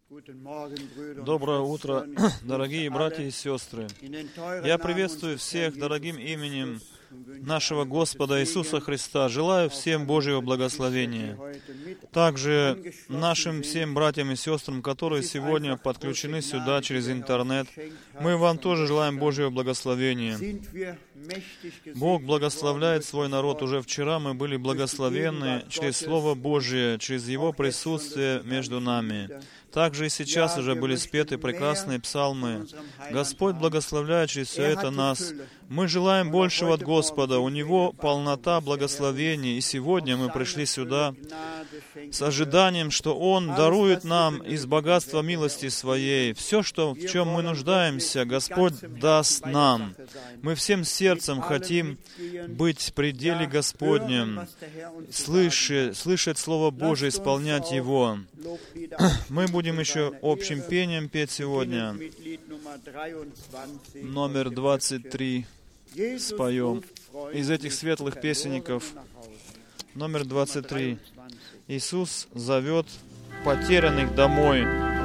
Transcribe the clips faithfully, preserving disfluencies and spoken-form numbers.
Доброе утро, дорогие братья и сестры. Я приветствую всех дорогим именем нашего Господа Иисуса Христа. Желаю всем Божьего благословения. Также нашим всем братьям и сестрам, которые сегодня подключены сюда через интернет, мы вам тоже желаем Божьего благословения. Бог благословляет свой народ. Уже вчера мы были благословенны через Слово Божие, через Его присутствие между нами. Также и сейчас уже были спеты прекрасные псалмы. Господь благословляет через все это нас. Мы желаем большего от Господа. У Него полнота благословений. И сегодня мы пришли сюда с ожиданием, что Он дарует нам из богатства милости Своей. Все, что, в чем мы нуждаемся, Господь даст нам. Мы всем сердцем хотим быть в пределе Господнем, слышать, слышать Слово Божие, исполнять Его. Мы будем еще общим пением петь сегодня. Номер двадцать три споем. Из этих светлых песенников. Номер двадцать три. Иисус зовет потерянных домой.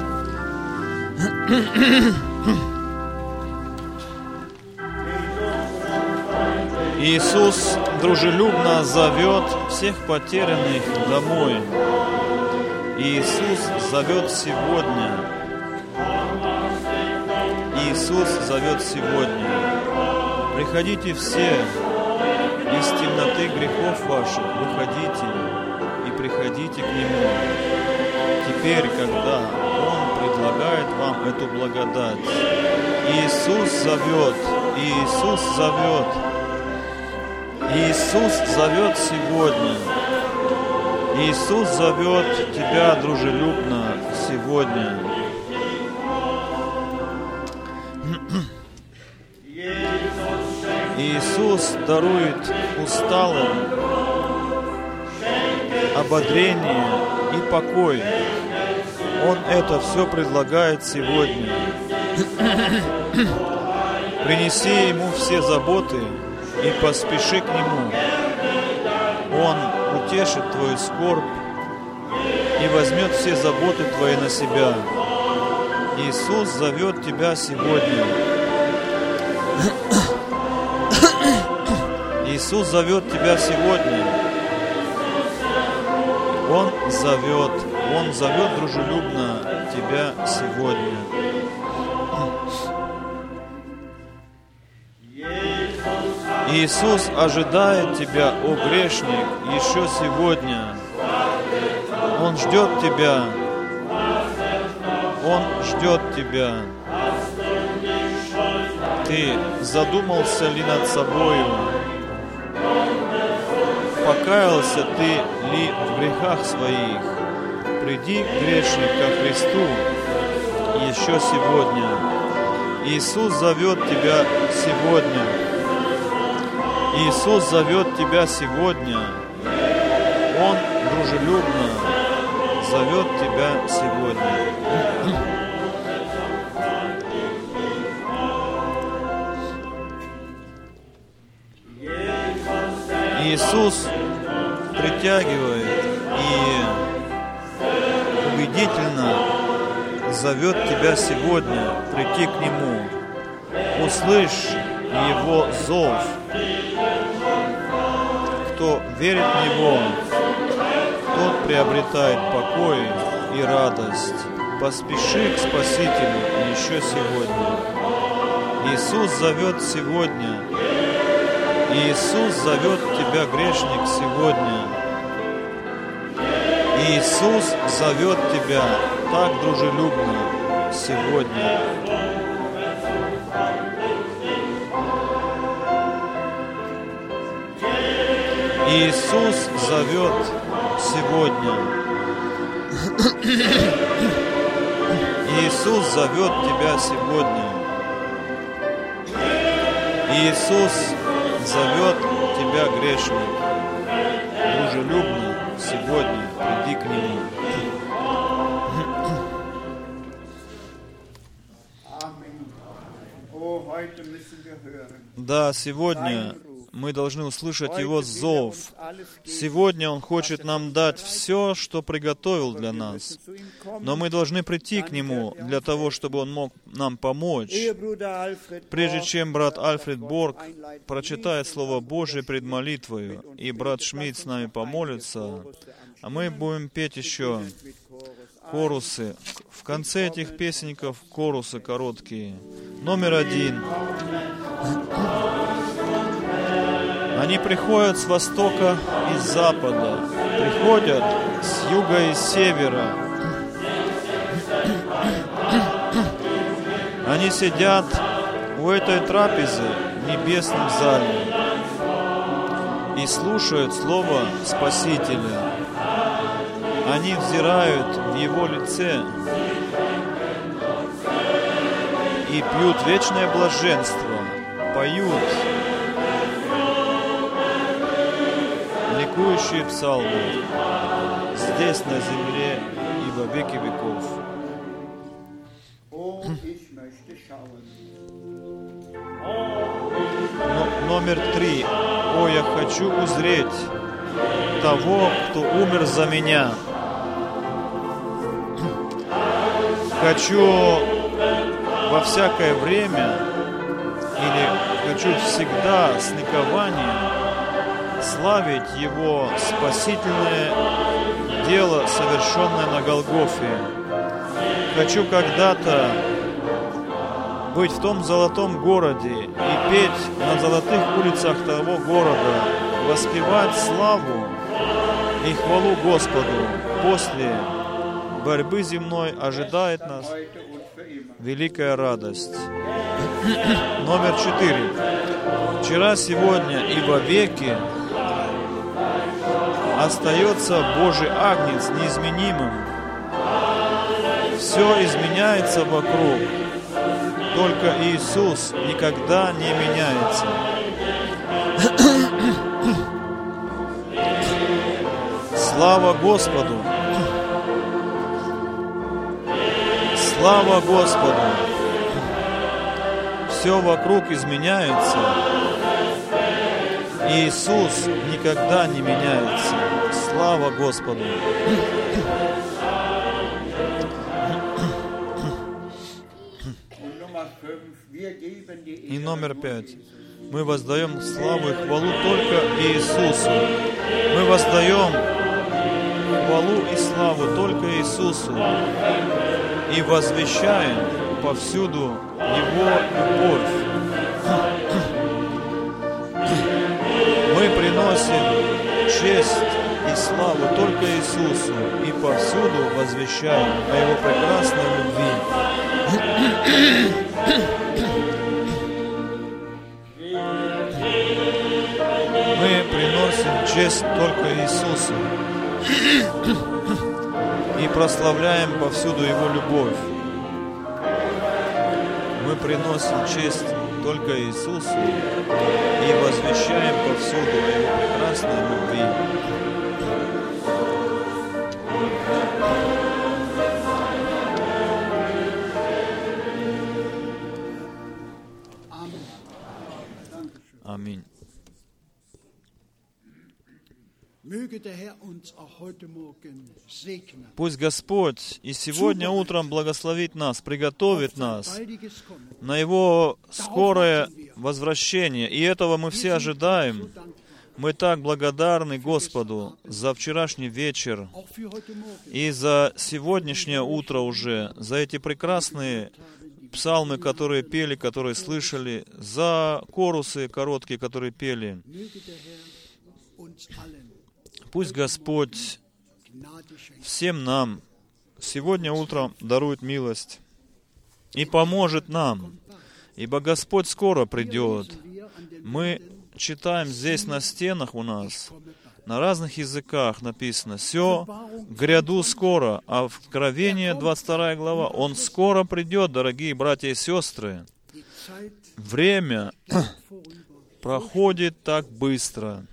Иисус дружелюбно зовет всех потерянных домой. Иисус зовет сегодня. Иисус зовет сегодня. Приходите все из темноты грехов ваших, выходите и приходите к Нему. Теперь, когда Он предлагает вам эту благодать, Иисус зовет, Иисус зовет, Иисус зовет сегодня. Иисус зовет тебя дружелюбно сегодня. Иисус дарует усталым ободрение и покой. Он это все предлагает сегодня. Принеси Ему все заботы и поспеши к Нему. Он утешит твою скорбь и возьмет все заботы твои на себя. Иисус зовет тебя сегодня. Иисус зовет тебя сегодня. Он зовет, Он зовет дружелюбно тебя сегодня. Иисус ожидает тебя, о грешник, еще сегодня. Он ждет тебя. Он ждет тебя. Ты задумался ли над собою? Покаялся ты ли в грехах своих? Приди, грешник, ко Христу еще сегодня. Иисус зовет тебя сегодня. Иисус зовет тебя сегодня. Он дружелюбно зовет тебя сегодня. Иисус притягивает и убедительно зовет тебя сегодня прийти к Нему. Услышь Его зов. Кто верит в Него, тот приобретает покой и радость. Поспеши к Спасителю еще сегодня. Иисус зовет сегодня. Иисус зовет тебя, грешник, сегодня. Иисус зовет тебя так дружелюбно сегодня. Иисус зовет сегодня. Иисус зовет тебя сегодня. Иисус зовет тебя, грешник, дружелюбно сегодня приди к Нему. Да, сегодня мы должны услышать Его зов. Сегодня Он хочет нам дать все, что приготовил для нас. Но мы должны прийти к Нему для того, чтобы Он мог нам помочь. Прежде чем брат Альфред Борг прочитает Слово Божие пред молитвою, и брат Шмидт с нами помолится, а мы будем петь еще корусы. В конце этих песенников корусы короткие. Номер один. Они приходят с востока и с запада, приходят с юга и с севера. Они сидят у этой трапезы в небесном зале и слушают Слово Спасителя. Они взирают в Его лице и пьют вечное блаженство, поют ликующие псалмы здесь, на земле, и во веки веков. Но, номер три. О, я хочу узреть того, кто умер за меня. Хочу во всякое время или хочу всегда с ликованием славить Его спасительное дело, совершенное на Голгофе. Хочу когда-то быть в том золотом городе и петь на золотых улицах того города, воспевать славу и хвалу Господу. После борьбы земной ожидает нас великая радость. Номер четыре. Вчера, сегодня и во веки остается Божий Агнец неизменимым. Все изменяется вокруг, только Иисус никогда не меняется. Слава Господу! Слава Господу! Все вокруг изменяется. Иисус никогда не меняется. Слава Господу! И номер пять. Мы воздаем славу и хвалу только Иисусу. Мы воздаем хвалу и славу только Иисусу. И возвещаем повсюду Его любовь. Мы приносим честь и славу только Иисусу и повсюду возвещаем о Его прекрасной любви. Мы приносим честь только Иисусу и прославляем повсюду Его любовь. Мы приносим честь только Иисусу и возвещаем повсюду о Его прекрасной любви. Аминь. Пусть Господь и сегодня утром благословит нас, приготовит нас на Его скорое возвращение. И этого мы все ожидаем. Мы так благодарны Господу за вчерашний вечер и за сегодняшнее утро уже, за эти прекрасные псалмы, которые пели, которые слышали, за корусы короткие, которые пели. Пусть Господь всем нам сегодня утром дарует милость и поможет нам, ибо Господь скоро придет. Мы читаем здесь на стенах у нас, на разных языках написано: «Все гряду скоро», а в Откровение двадцать вторая глава: «Он скоро придет, дорогие братья и сестры». Время проходит так быстро.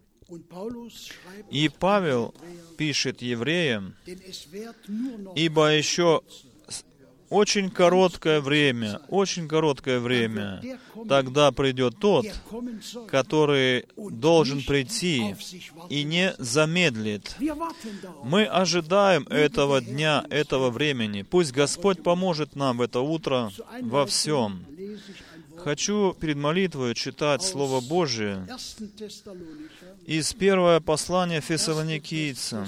И Павел пишет евреям: «Ибо еще очень короткое время, очень короткое время, тогда придет тот, который должен прийти и не замедлит. Мы ожидаем этого дня, этого времени. Пусть Господь поможет нам в это утро во всем. Хочу перед молитвой читать Слово Божие из первого послания Фессалоникийцам,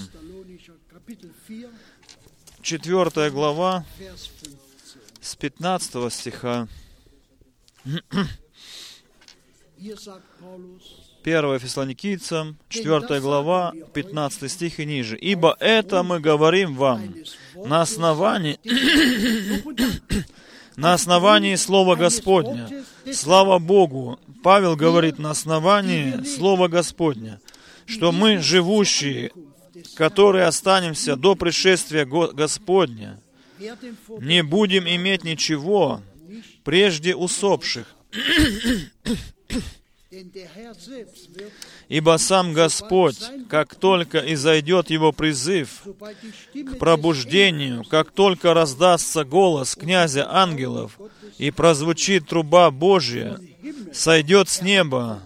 четвертая глава, с пятнадцатого стиха. первое Фессалоникийцам, четвертая глава, пятнадцатый стих и ниже. «Ибо это мы говорим вам на основании, на основании Слова Господня». Слава Богу! Павел говорит на основании Слова Господня, что мы, живущие, которые останемся до пришествия Господня, не будем иметь ничего прежде усопших. Ибо сам Господь, как только изойдет Его призыв к пробуждению, как только раздастся голос князя ангелов и прозвучит труба Божья, сойдет с неба,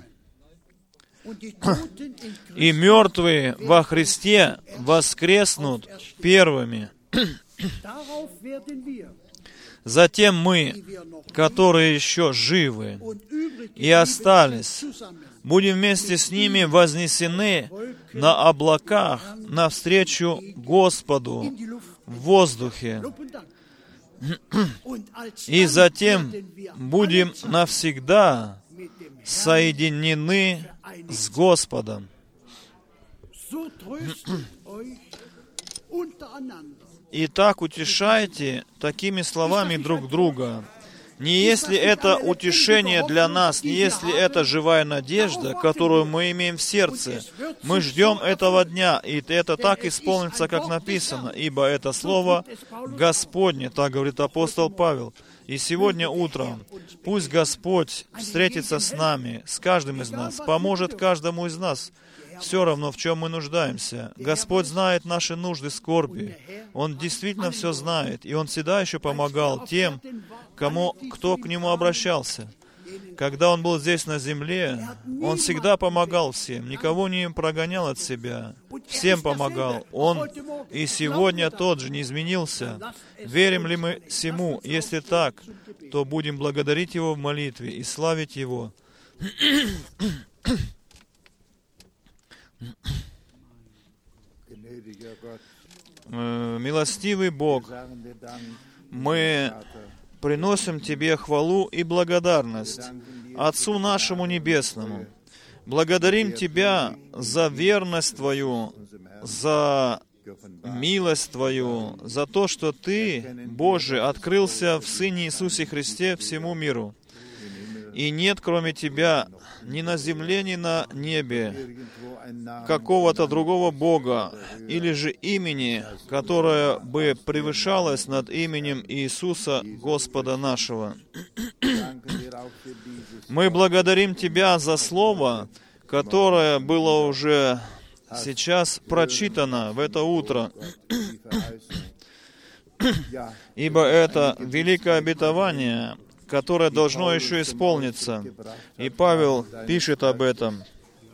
и мертвые во Христе воскреснут первыми. Затем мы, которые еще живы и остались, будем вместе с ними вознесены на облаках навстречу Господу в воздухе. И затем будем навсегда соединены с Господом. Итак, утешайте такими словами друг друга. Не если это утешение для нас, не если это живая надежда, которую мы имеем в сердце. Мы ждем этого дня, и это так исполнится, как написано, ибо это слово Господне, так говорит апостол Павел. И сегодня утром пусть Господь встретится с нами, с каждым из нас, поможет каждому из нас, все равно, в чем мы нуждаемся. Господь знает наши нужды, скорби. Он действительно все знает, и Он всегда еще помогал тем, кому, кто к Нему обращался. Когда Он был здесь на земле, Он всегда помогал всем, никого не прогонял от себя, всем помогал. Он и сегодня тот же, не изменился. Верим ли мы Сему? Если так, то будем благодарить Его в молитве и славить Его. Милостивый Бог, мы приносим Тебе хвалу и благодарность, Отцу нашему Небесному. Благодарим Тебя за верность Твою, за милость Твою, за то, что Ты, Боже, открылся в Сыне Иисусе Христе всему миру. И нет, кроме Тебя, ни на земле, ни на небе, какого-то другого Бога, или же имени, которое бы превышалось над именем Иисуса, Господа нашего. Мы благодарим Тебя за Слово, которое было уже сейчас прочитано в это утро, ибо это великое обетование, которое должно еще исполниться. И Павел пишет об этом.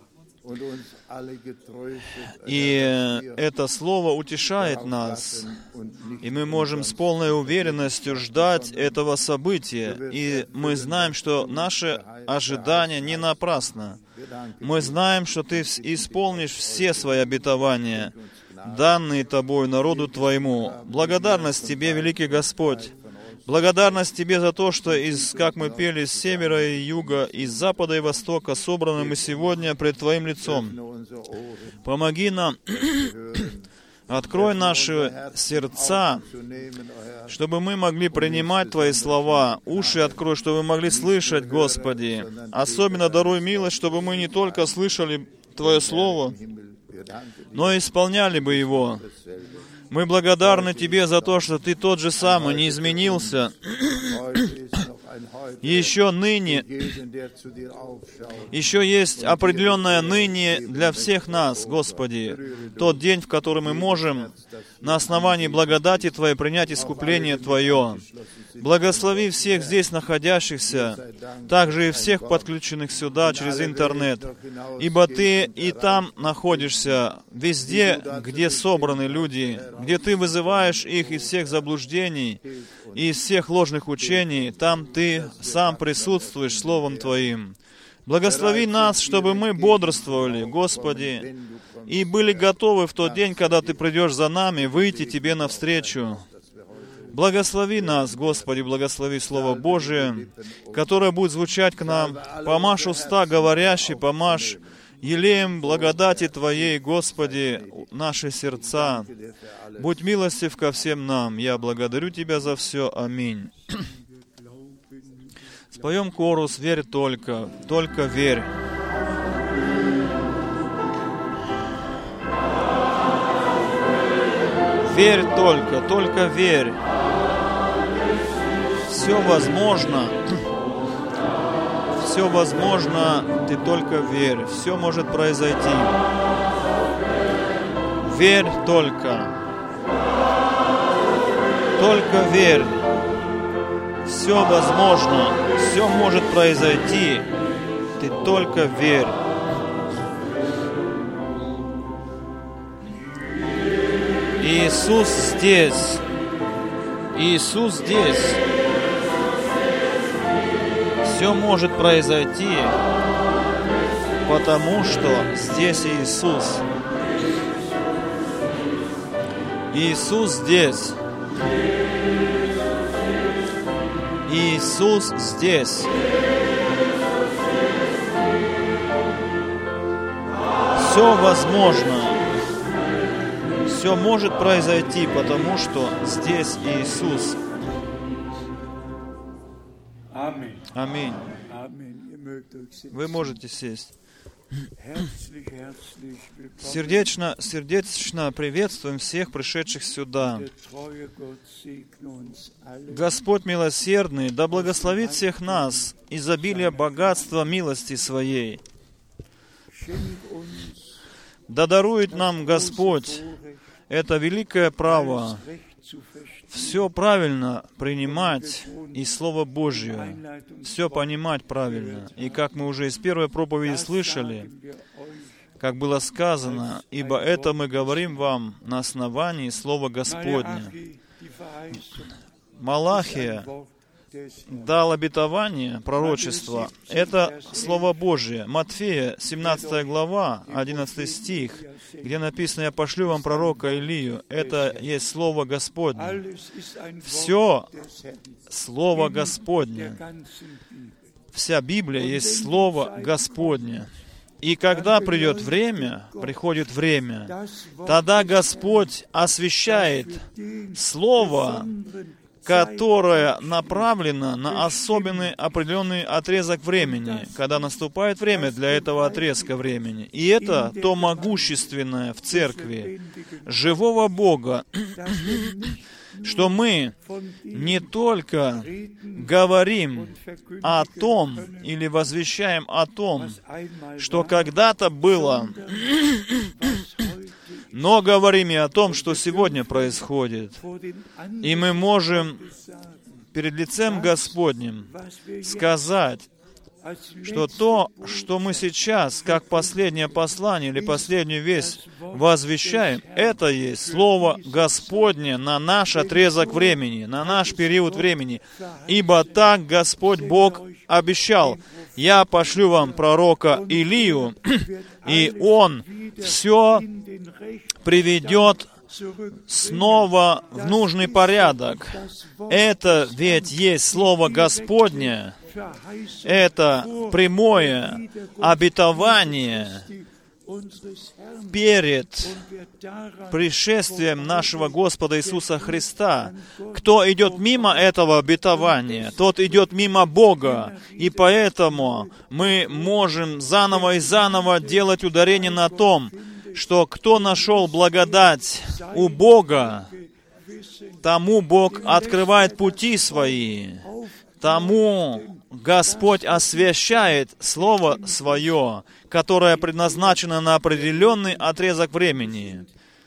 И это слово утешает нас, и мы можем с полной уверенностью ждать этого события. И мы знаем, что наше ожидание не напрасно. Мы знаем, что Ты исполнишь все свои обетования, данные Тобой народу Твоему. Благодарность Тебе, великий Господь. Благодарность Тебе за то, что, из, как мы пели, с севера и юга, из запада и востока собраны мы сегодня пред Твоим лицом. Помоги нам, открой наши сердца, чтобы мы могли принимать Твои слова. Уши открой, чтобы мы могли слышать, Господи. Особенно даруй милость, чтобы мы не только слышали Твое Слово, но и исполняли бы его. Мы благодарны Тебе за то, что Ты тот же самый, не изменился. еще ныне, еще есть определенное ныне для всех нас, Господи, тот день, в который мы можем на основании благодати Твоей принять искупление Твое. Благослови всех здесь находящихся, также и всех подключенных сюда через интернет, ибо Ты и там находишься, везде, где собраны люди, где Ты вызываешь их из всех заблуждений и из всех ложных учений, там Ты сам присутствуешь Словом Твоим. Благослови нас, чтобы мы бодрствовали, Господи, и были готовы в тот день, когда Ты придешь за нами, выйти Тебе навстречу. Благослови нас, Господи, благослови Слово Божие, которое будет звучать к нам. Помажь уста говорящий, помажь елеем благодати Твоей, Господи, наши сердца. Будь милостив ко всем нам. Я благодарю Тебя за все. Аминь. Споем хорус «Верь только, только верь». Верь только, только верь. Все возможно. Все возможно, ты только верь. Все может произойти. Верь только. Только верь. Все возможно. Все может произойти. Ты только верь. Иисус здесь. Иисус здесь. Все может произойти, потому что здесь Иисус. Иисус здесь. Иисус здесь. Все возможно. Все может произойти, потому что здесь Иисус. Аминь. Вы можете сесть. Сердечно, сердечно приветствуем всех пришедших сюда. Господь милосердный, да благословит всех нас изобилие богатства милости Своей. Да дарует нам Господь это великое право все правильно принимать и Слово Божье, все понимать правильно. И как мы уже из первой проповеди слышали, как было сказано, «Ибо это мы говорим вам на основании Слова Господня». Малахия дал обетование, пророчество. Это Слово Божие. Матфея, семнадцатая глава, одиннадцатый стих, где написано: «Я пошлю вам пророка Илию». Это есть Слово Господне. Все Слово Господне. Вся Библия есть Слово Господне. И когда придет время, приходит время, тогда Господь освящает Слово, которое направлено на особенный определенный отрезок времени, когда наступает время для этого отрезка времени. И это то могущественное в церкви живого Бога, что мы не только говорим о том или возвещаем о том, что когда-то было, но говорим и о том, что сегодня происходит. И мы можем перед лицем Господним сказать, что то, что мы сейчас, как последнее послание или последнюю весть возвещаем, это есть Слово Господне на наш отрезок времени, на наш период времени. Ибо так Господь Бог обещал: «Я пошлю вам пророка Илию, и он все приведет снова в нужный порядок». Это ведь есть Слово Господне. Это прямое обетование перед пришествием нашего Господа Иисуса Христа. Кто идет мимо этого обетования, тот идет мимо Бога. И поэтому мы можем заново и заново делать ударение на том, что кто нашел благодать у Бога, тому Бог открывает пути свои. Тому Господь освящает Слово Свое, которое предназначено на определенный отрезок времени.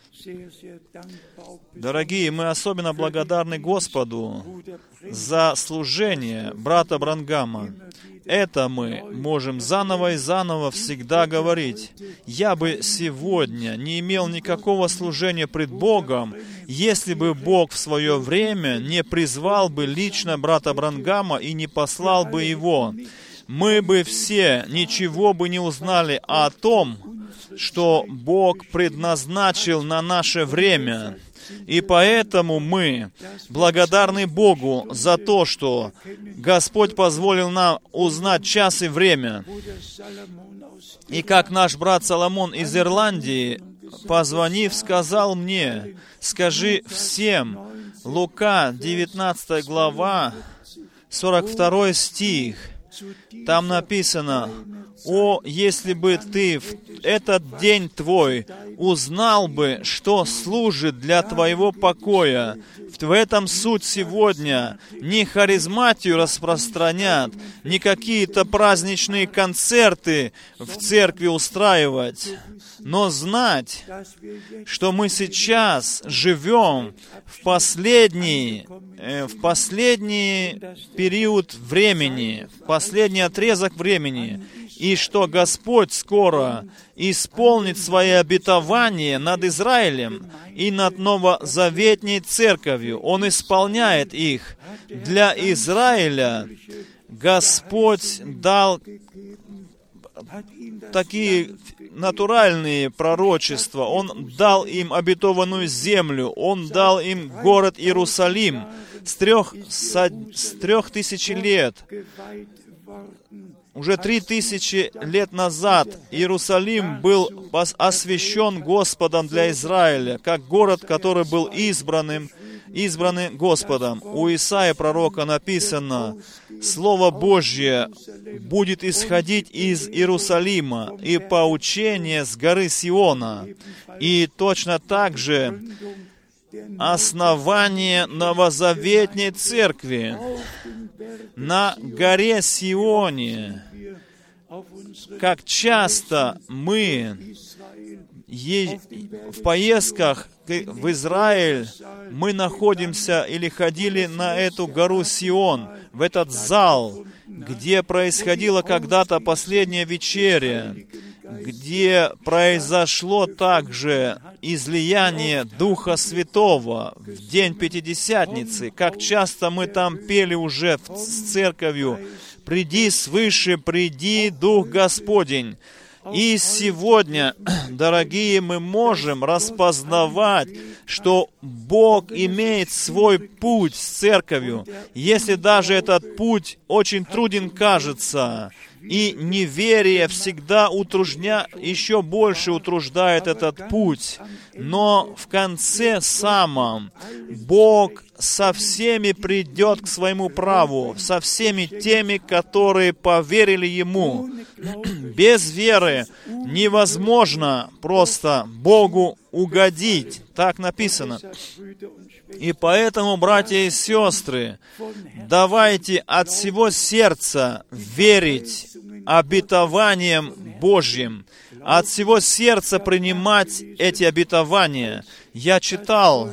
Дорогие, мы особенно благодарны Господу за служение брата Бранхама. Это мы можем заново и заново всегда говорить. Я бы сегодня не имел никакого служения пред Богом, если бы Бог в свое время не призвал бы лично брата Бранхама и не послал бы его. Мы бы все ничего бы не узнали о том, что Бог предназначил на наше время. И поэтому мы благодарны Богу за то, что Господь позволил нам узнать час и время. И как наш брат Соломон из Ирландии, позвонив, сказал мне: скажи всем, Лука, девятнадцатая глава, сорок второй стих, там написано: «О, если бы ты в этот день твой узнал бы, что служит для твоего покоя». В этом суть сегодня. Не харизматию распространять, не какие-то праздничные концерты в церкви устраивать, но знать, что мы сейчас живем в последний, э, в последний период времени, в последний отрезок времени, и что Господь скоро исполнит свои обетования над Израилем и над новозаветней церковью. Он исполняет их. Для Израиля Господь дал такие натуральные пророчества. Он дал им обетованную землю. Он дал им город Иерусалим с трех, с трех тысяч лет. Уже три тысячи лет назад Иерусалим был освящен Господом для Израиля, как город, который был избранным, избранный Господом. У Исаии пророка написано: «Слово Божье будет исходить из Иерусалима, и поучение с горы Сиона». И точно так же основание новозаветней церкви на горе Сионе. Как часто мы в поездках в Израиль мы находимся или ходили на эту гору Сион, в этот зал, где происходила когда-то последняя вечеря, где произошло также излияние Духа Святого в день Пятидесятницы. Как часто мы там пели уже с церковью: «Приди свыше, приди, Дух Господень». И сегодня, дорогие, мы можем распознавать, что Бог имеет свой путь с церковью. Если даже этот путь очень труден кажется, и неверие всегда утружня, еще больше утруждает этот путь. Но в конце самом Бог со всеми придет к своему праву, со всеми теми, которые поверили Ему. Без веры невозможно просто Богу угодить. Так написано. И поэтому, братья и сестры, давайте от всего сердца верить обетованиям Божьим, от всего сердца принимать эти обетования. Я читал,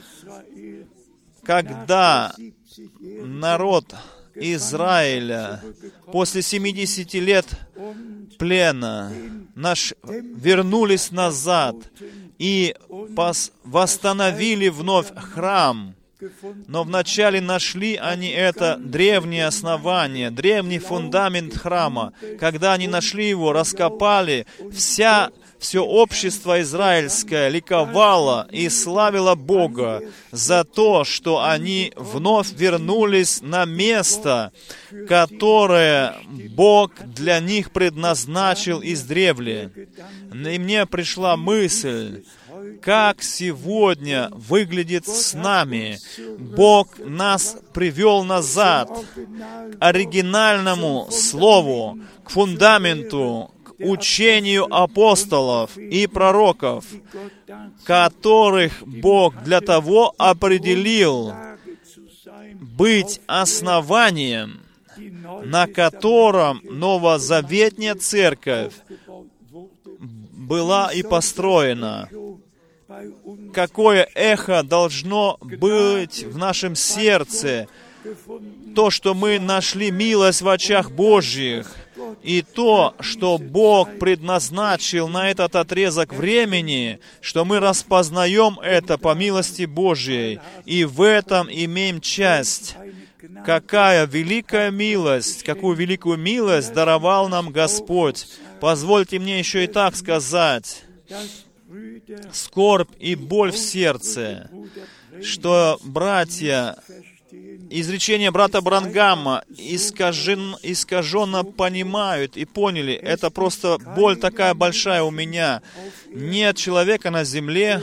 когда народ Израиля после семидесяти лет плена наш, вернулись назад и пос, восстановили вновь храм. Но вначале нашли они это древнее основание, древний фундамент храма. Когда они нашли его, раскопали, вся, все общество израильское ликовало и славило Бога за то, что они вновь вернулись на место, которое Бог для них предназначил издревле. И мне пришла мысль, как сегодня выглядит с нами. Бог нас привел назад к оригинальному слову, к фундаменту, к учению апостолов и пророков, которых Бог для того определил быть основанием, на котором новозаветная церковь была и построена. Какое эхо должно быть в нашем сердце, то, что мы нашли милость в очах Божьих, и то, что Бог предназначил на этот отрезок времени, что мы распознаем это по милости Божьей, и в этом имеем часть. Какая великая милость, какую великую милость даровал нам Господь. Позвольте мне еще и так сказать. Скорбь и боль в сердце, что братья, изречение брата Бранхама искажен, искаженно понимают и поняли, это просто боль такая большая у меня. Нет человека на земле,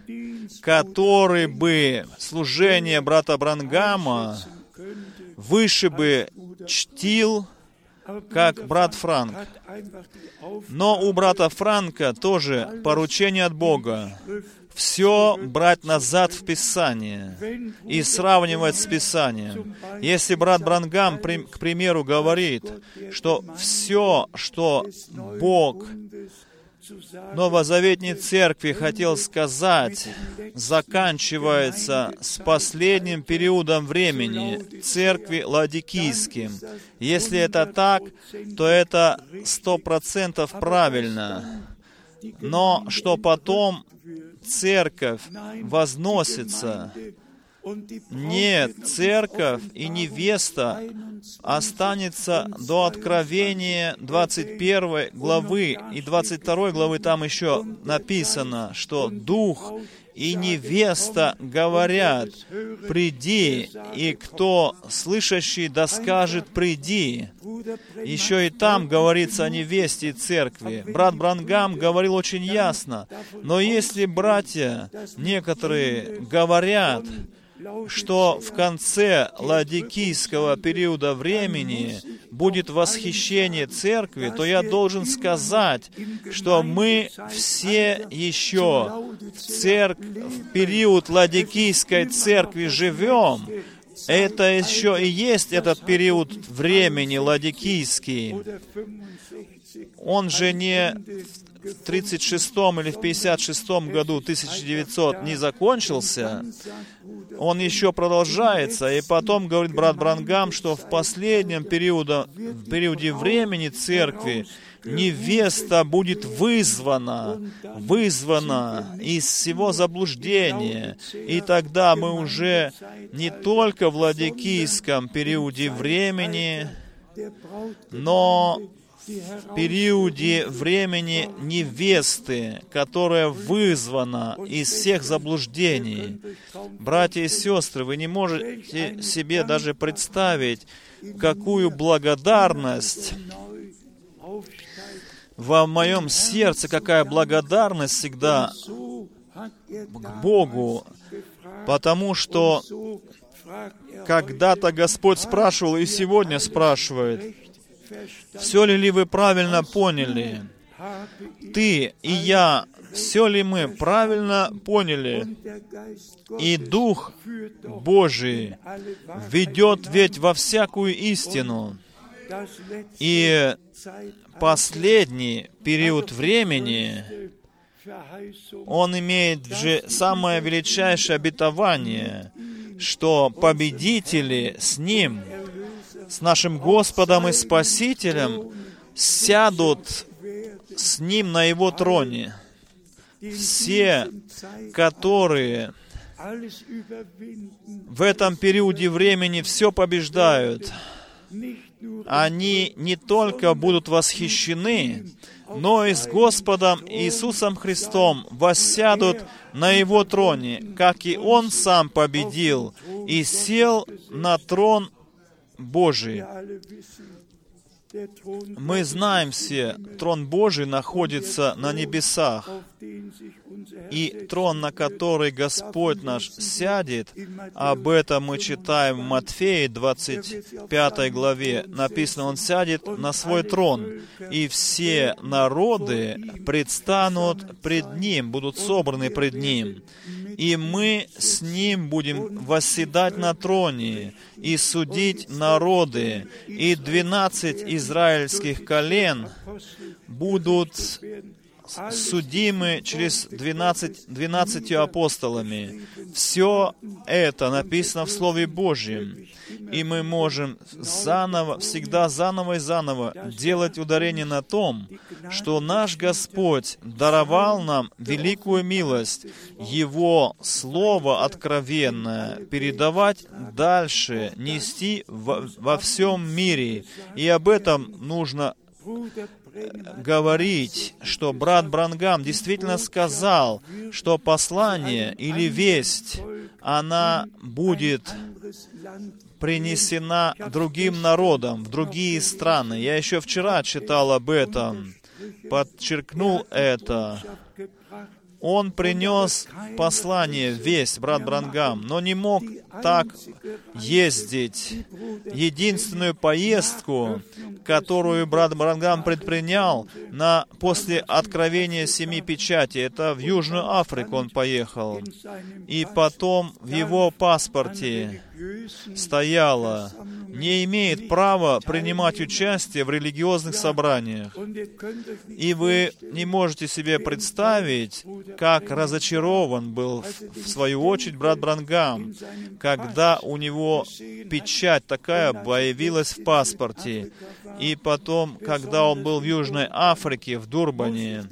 который бы служение брата Бранхама выше бы чтил, как брат Франк. Но у брата Франка тоже поручение от Бога. Все брать назад в Писание и сравнивать с Писанием. Если брат Бранхам, к примеру, говорит, что все, что Бог новозаветной церкви хотел сказать, заканчивается с последним периодом времени церкви Ладикийским. Если это так, то это сто процентов правильно. Но что потом церковь возносится. Нет, церковь и невеста останется до Откровения двадцать первой главы, и двадцать второй главы там еще написано, что Дух и невеста говорят: «Приди», и кто слышащий да скажет: «Приди». Еще и там говорится о невесте и церкви. Брат Бранхам говорил очень ясно. Но если братья некоторые говорят, что в конце ладикийского периода времени будет восхищение церкви, то я должен сказать, что мы все еще в, церк... в период ладикийской церкви живем. Это еще и есть этот период времени ладикийский. Он же не в тридцать шестом или в пятьдесят шестом году, тысяча девятьсот, не закончился. Он еще продолжается. И потом говорит брат Бранхам, что в последнем периоде, в периоде времени церкви невеста будет вызвана, вызвана из всего заблуждения. И тогда мы уже не только в ладикийском периоде времени, но в периоде времени невесты, которая вызвана из всех заблуждений. Братья и сестры, вы не можете себе даже представить, какую благодарность во моем сердце, какая благодарность всегда к Богу, потому что когда-то Господь спрашивал и сегодня спрашивает: все ли вы правильно поняли? Ты и я, все ли мы правильно поняли? И Дух Божий ведет ведь во всякую истину. И последний период времени, он имеет же самое величайшее обетование, что победители с Ним, с нашим Господом и Спасителем, сядут с Ним на Его троне. Все, которые в этом периоде времени все побеждают, они не только будут восхищены, но и с Господом Иисусом Христом воссядут на Его троне, как и Он сам победил и сел на трон Божий. Мы знаем все, трон Божий находится на небесах, и трон, на который Господь наш сядет, об этом мы читаем в Матфея двадцать пятой главе. Написано, Он сядет на свой трон, и все народы предстанут пред Ним, будут собраны пред Ним. и мы с Ним будем восседать на троне и судить народы, и двенадцать израильских колен будут судимы через двенадцать, двенадцатью апостолами. Все это написано в Слове Божьем. И мы можем заново, всегда заново и заново делать ударение на том, что наш Господь даровал нам великую милость, Его Слово откровенное передавать дальше, нести во, во всем мире. И об этом нужно говорить, что брат Бранхам действительно сказал, что послание или весть, она будет принесена другим народам, в другие страны. Я еще вчера читал об этом, подчеркнул это. Он принес послание, весть, брат Бранхам, но не мог так ездить. Единственную поездку, которую брат Бранхам предпринял на, после откровения семи печатей, это в Южную Африку он поехал. И потом в его паспорте стояло: не имеет права принимать участие в религиозных собраниях. И вы не можете себе представить, как разочарован был, в свою очередь, брат Бранхам, когда у него печать такая появилась в паспорте. И потом, когда он был в Южной Африке, в Дурбане,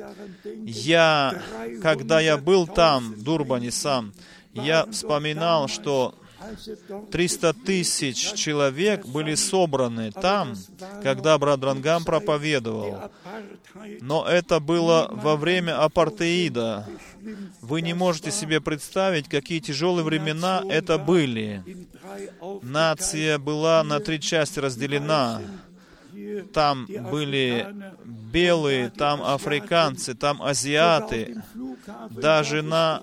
я, когда я был там, в Дурбане сам, я вспоминал, что триста тысяч человек были собраны там, когда брат Бранхам проповедовал. Но это было во время апартеида. Вы не можете себе представить, какие тяжелые времена это были. Нация была на три части разделена. Там были белые, там африканцы, там азиаты. Даже на,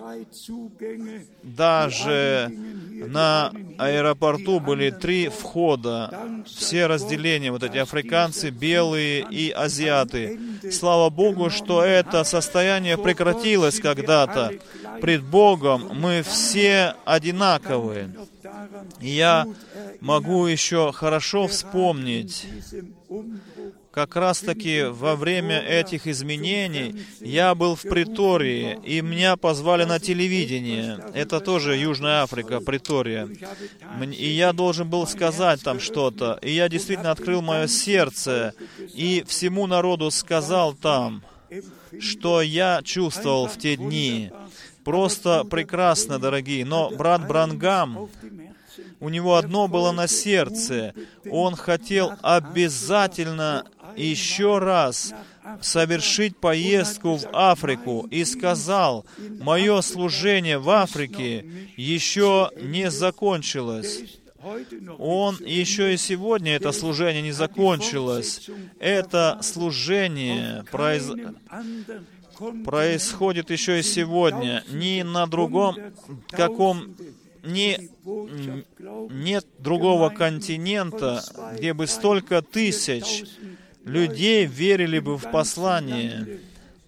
даже на аэропорту были три входа. Все разделения, вот эти африканцы, белые и азиаты. Слава Богу, что это состояние прекратилось когда-то. Пред Богом мы все одинаковы. Я могу еще хорошо вспомнить, как раз-таки во время этих изменений я был в Претории, и меня позвали на телевидение. Это тоже Южная Африка, Претория. И я должен был сказать там что-то. И я действительно открыл мое сердце, и всему народу сказал там, что я чувствовал в те дни. Просто прекрасно, дорогие. Но брат Бранхам, у него одно было на сердце. Он хотел обязательно еще раз совершить поездку в Африку и сказал: «Мое служение в Африке еще не закончилось». Он еще и сегодня, это служение не закончилось. Это служение произ... происходит еще и сегодня. Ни на другом каком... Не, нет другого континента, где бы столько тысяч людей верили бы в послание.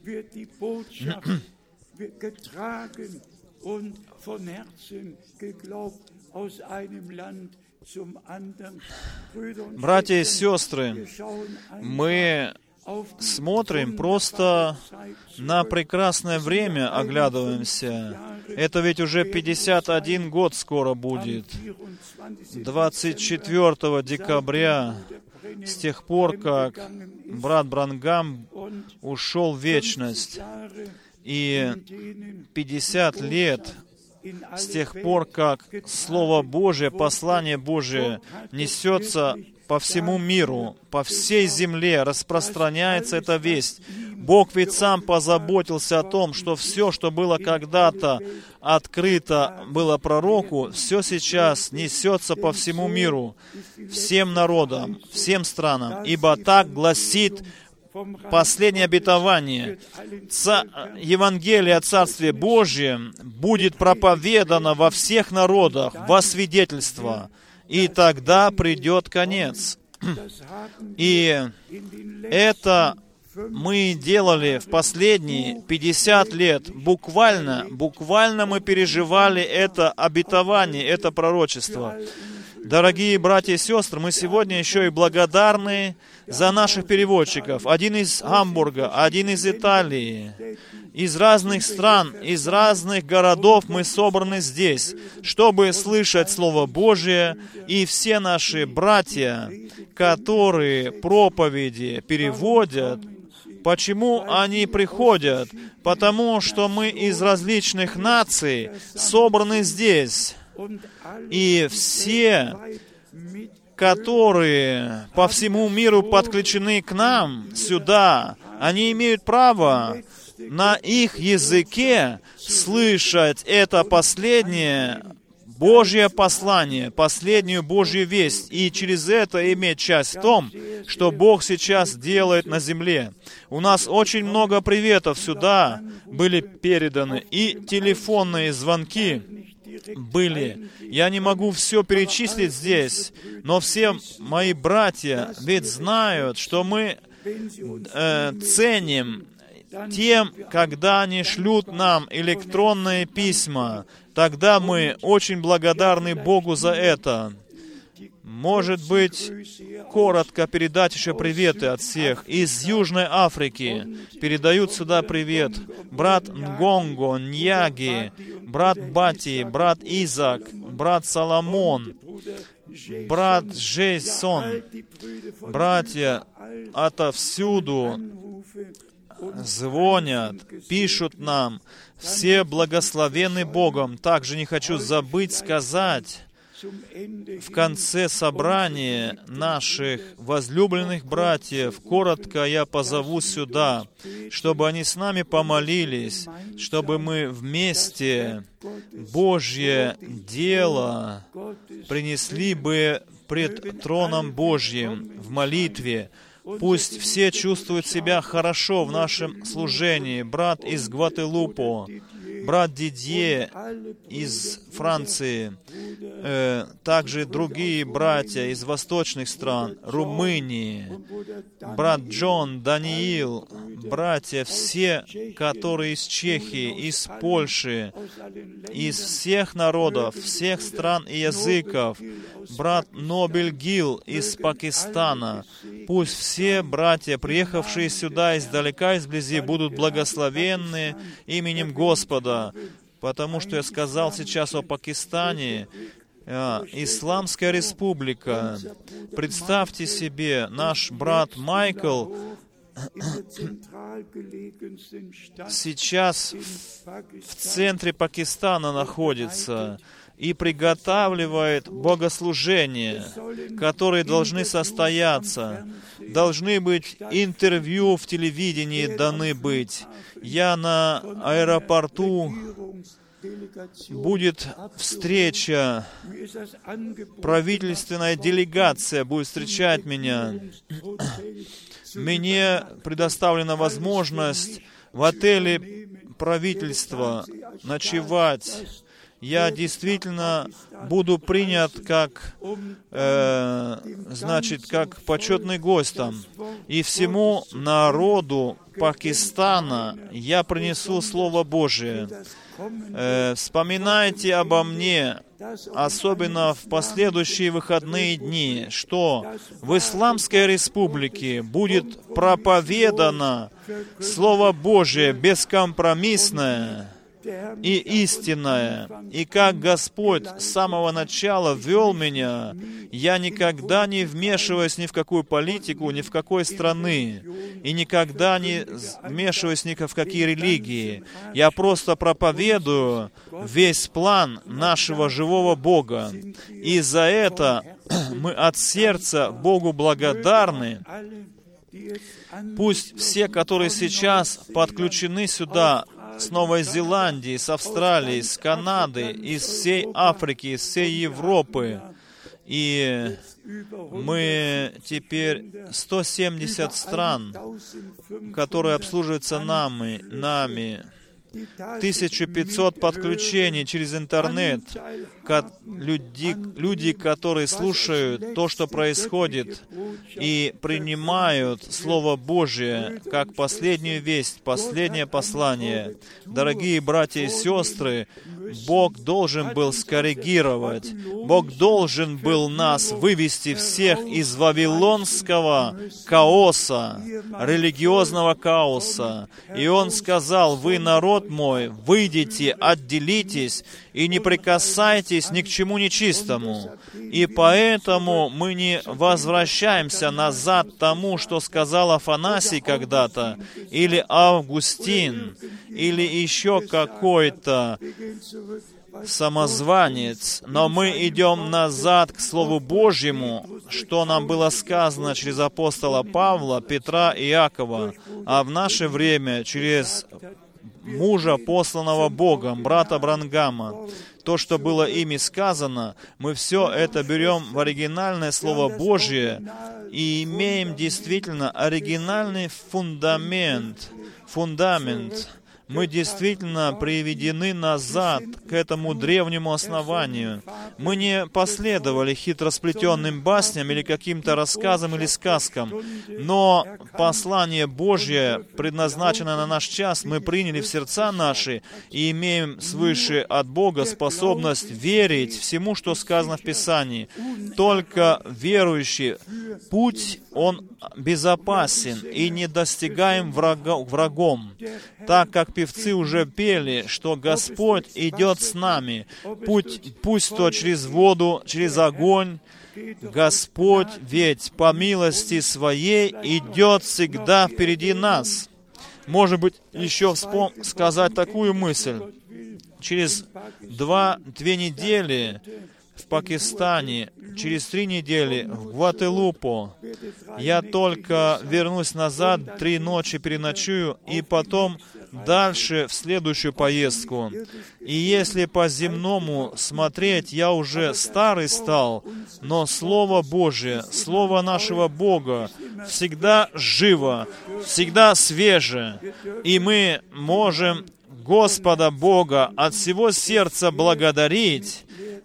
Братья и сестры, мы смотрим просто на прекрасное время, оглядываемся. Это ведь уже пятьдесят один год скоро будет. двадцать четвёртого декабря, с тех пор, как брат Бранхам ушел в вечность. И пятьдесят лет с тех пор, как Слово Божие, послание Божие несется по всему миру, по всей земле распространяется эта весть. Бог ведь сам позаботился о том, что все, что было когда-то открыто было пророку, все сейчас несется по всему миру, всем народам, всем странам, ибо так гласит последнее обетование. Ца... Евангелие о Царстве Божьем будет проповедано во всех народах во свидетельство. И тогда придет конец. И это мы делали в последние пятьдесят лет. Буквально, буквально мы переживали это обетование, это пророчество. Дорогие братья и сестры, мы сегодня еще и благодарны за наших переводчиков. Один из Гамбурга, один из Италии. Из разных стран, из разных городов мы собраны здесь, чтобы слышать Слово Божие, и все наши братья, которые проповеди переводят. Почему они приходят? Потому что мы из различных наций собраны здесь. И все, которые по всему миру подключены к нам, сюда, они имеют право на их языке слышать это последнее Божье послание, последнюю Божью весть, и через это иметь часть в том, что Бог сейчас делает на земле. У нас очень много приветов сюда были переданы, и телефонные звонки были. Я не могу все перечислить здесь, но все мои братья ведь знают, что мы э, ценим тем, когда они шлют нам электронные письма. Тогда мы очень благодарны Богу за это. Может быть, коротко передать еще приветы от всех. Из Южной Африки передают сюда привет брат Нгонго, Ньяги, брат Бати, брат Изак, брат Соломон, брат Джейсон. Братья отовсюду звонят, пишут нам. Все благословенны Богом. Также не хочу забыть сказать, в конце собрания наших возлюбленных братьев, коротко я позову сюда, чтобы они с нами помолились, чтобы мы вместе Божье дело принесли бы пред троном Божьим в молитве. Пусть все чувствуют себя хорошо в нашем служении. Брат из Гвателупо, брат Дидье из Франции, э, также другие братья из восточных стран, Румынии, брат Джон, Даниил, братья все, которые из Чехии, из Польши, из всех народов, всех стран и языков, брат Нобель Гил из Пакистана. Пусть все братья, приехавшие сюда издалека, изблизи, будут благословенны именем Господа. Потому что я сказал сейчас о Пакистане, Исламская республика. Представьте себе, наш брат Майкл сейчас в центре Пакистана находится и приготавливает богослужения, которые должны состояться. Должны быть интервью в телевидении, даны быть. Я на аэропорту, будет встреча, правительственная делегация будет встречать меня. Мне предоставлена возможность в отеле правительства ночевать. Я действительно буду принят как, э, значит, как почетный гость там. И всему народу Пакистана я принесу Слово Божие. Э, вспоминайте обо мне, особенно в последующие выходные дни, что в Исламской республике будет проповедано Слово Божие бескомпромиссное и истинное. И как Господь с самого начала вел меня, я никогда не вмешиваюсь ни в какую политику, ни в какой страны, и никогда не вмешиваюсь ни в какие религии. Я просто проповедую весь план нашего живого Бога. И за это мы от сердца Богу благодарны. Пусть все, которые сейчас подключены сюда, с Новой Зеландии, с Австралии, с Канады, из всей Африки, из всей Европы. И мы теперь сто семьдесят стран, которые обслуживаются нами, нами. тысяча пятьсот подключений через интернет. Люди, люди, которые слушают то, что происходит, и принимают Слово Божие как последнюю весть, последнее послание. Дорогие братья и сестры, Бог должен был скоррегировать, Бог должен был нас вывести всех из вавилонского хаоса, религиозного хаоса. И Он сказал: «Вы, народ мой, выйдите, отделитесь и не прикасайтесь ни к чему нечистому». И поэтому мы не возвращаемся назад тому, что сказал Афанасий когда-то, или Августин, или еще какой-то самозванец, но мы идем назад к Слову Божьему, что нам было сказано через апостола Павла, Петра и Иакова, а в наше время через мужа, посланного Богом, брата Бранхама. То, что было ими сказано, мы все это берем в оригинальное Слово Божье и имеем действительно оригинальный фундамент, фундамент. Мы действительно приведены назад к этому древнему основанию. Мы не последовали хитросплетенным басням или каким-то рассказам или сказкам, но послание Божье, предназначенное на наш час, мы приняли в сердца наши и имеем свыше от Бога способность верить всему, что сказано в Писании. Только верующий путь, он безопасен и не достигаем врага, врагом, так как певцы уже пели, что Господь идет с нами. Путь, пусть то через воду, через огонь, Господь ведь по милости Своей идет всегда впереди нас. Может быть, еще вспом... сказать такую мысль. Через два, две недели в Пакистане, через три недели в Гвателупу. Я только вернусь назад, три ночи переночую, и потом дальше в следующую поездку. И если по-земному смотреть, я уже старый стал, но Слово Божие, Слово нашего Бога всегда живо, всегда свеже, и мы можем Господа Бога от всего сердца благодарить.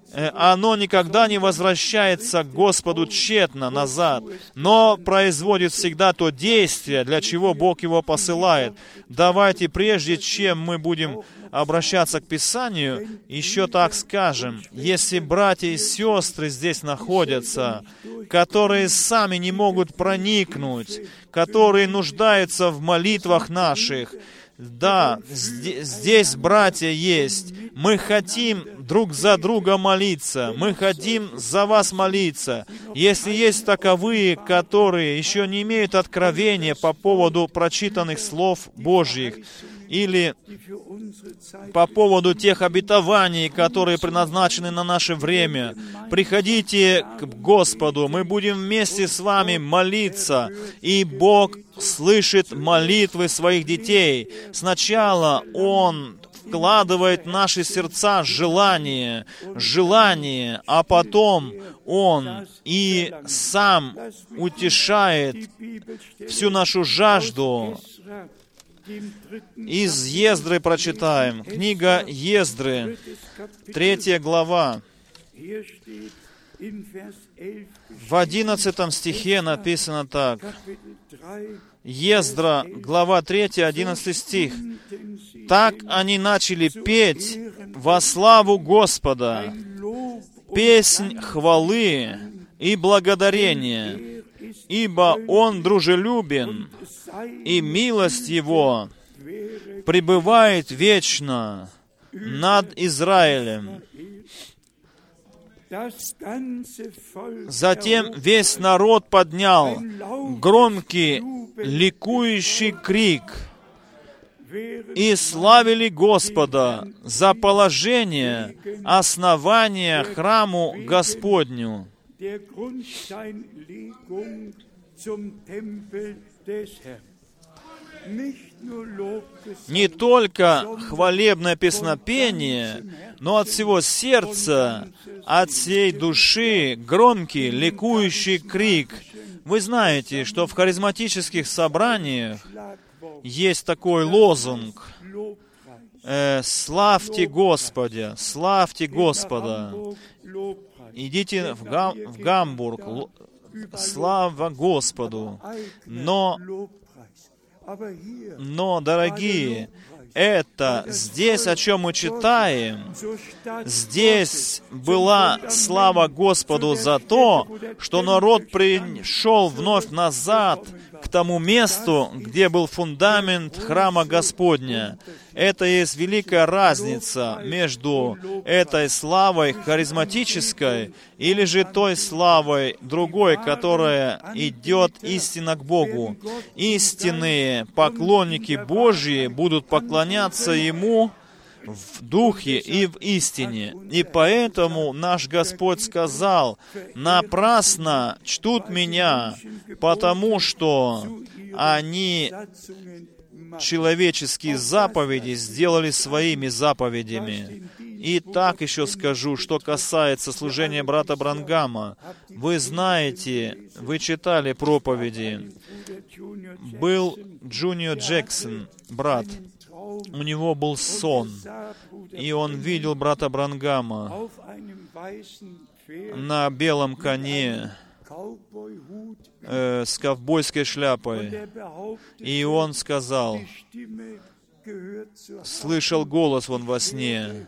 Оно никогда не возвращается к Господу тщетно назад, но производит всегда то действие, для чего Бог его посылает. Давайте, прежде чем мы будем обращаться к Писанию, еще так скажем: если братья и сестры здесь находятся, которые сами не могут проникнуть, которые нуждаются в молитвах наших, да, здесь братья есть. Мы хотим друг за друга молиться. Мы хотим за вас молиться. Если есть таковые, которые еще не имеют откровения по поводу прочитанных слов Божьих, или по поводу тех обетований, которые предназначены на наше время, приходите к Господу, мы будем вместе с вами молиться, и Бог слышит молитвы своих детей. Сначала Он вкладывает в наши сердца желание, желание, а потом Он и сам утешает всю нашу жажду. Из Ездры прочитаем. Книга Ездры, третья глава. В одиннадцатом стихе написано так. Ездра, глава третья, одиннадцатый стих. «Так они начали петь во славу Господа, песнь хвалы и благодарения, ибо Он дружелюбен, и милость Его пребывает вечно над Израилем». Затем весь народ поднял громкий, ликующий крик и славили Господа за положение основания храму Господню. Не только хвалебное песнопение, но от всего сердца, от всей души громкий, ликующий крик. Вы знаете, что в харизматических собраниях есть такой лозунг: э, славьте Господа, славьте Господа. Идите в, Гам, в Гамбург, л, слава Господу. Но, но, дорогие, это здесь, о чем мы читаем, здесь была слава Господу за то, что народ пришел вновь назад к тому месту, где был фундамент храма Господня. Это есть великая разница между этой славой харизматической или же той славой другой, которая идет истинно к Богу. Истинные поклонники Божьи будут поклоняться Ему в духе и в истине. И поэтому наш Господь сказал: «Напрасно чтут Меня, потому что они человеческие заповеди сделали своими заповедями». И так еще скажу, что касается служения брата Бранхама. Вы знаете, вы читали проповеди. Был Джуниор Джексон, брат. У него был сон, и он видел брата Бранхама на белом коне, э, с ковбойской шляпой. И он сказал, слышал голос он во сне,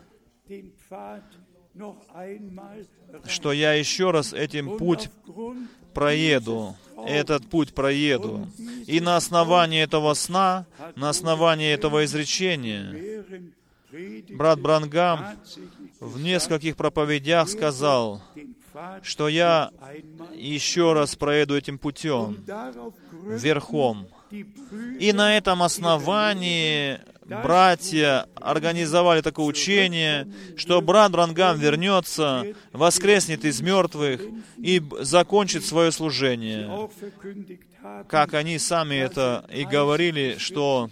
что я еще раз этим путь проеду, этот путь проеду. И на основании этого сна, на основании этого изречения, брат Бранхам в нескольких проповедях сказал, что я еще раз проеду этим путем, верхом. И на этом основании братья организовали такое учение, что брат Бранхам вернется, воскреснет из мертвых и закончит свое служение. Как они сами это и говорили, что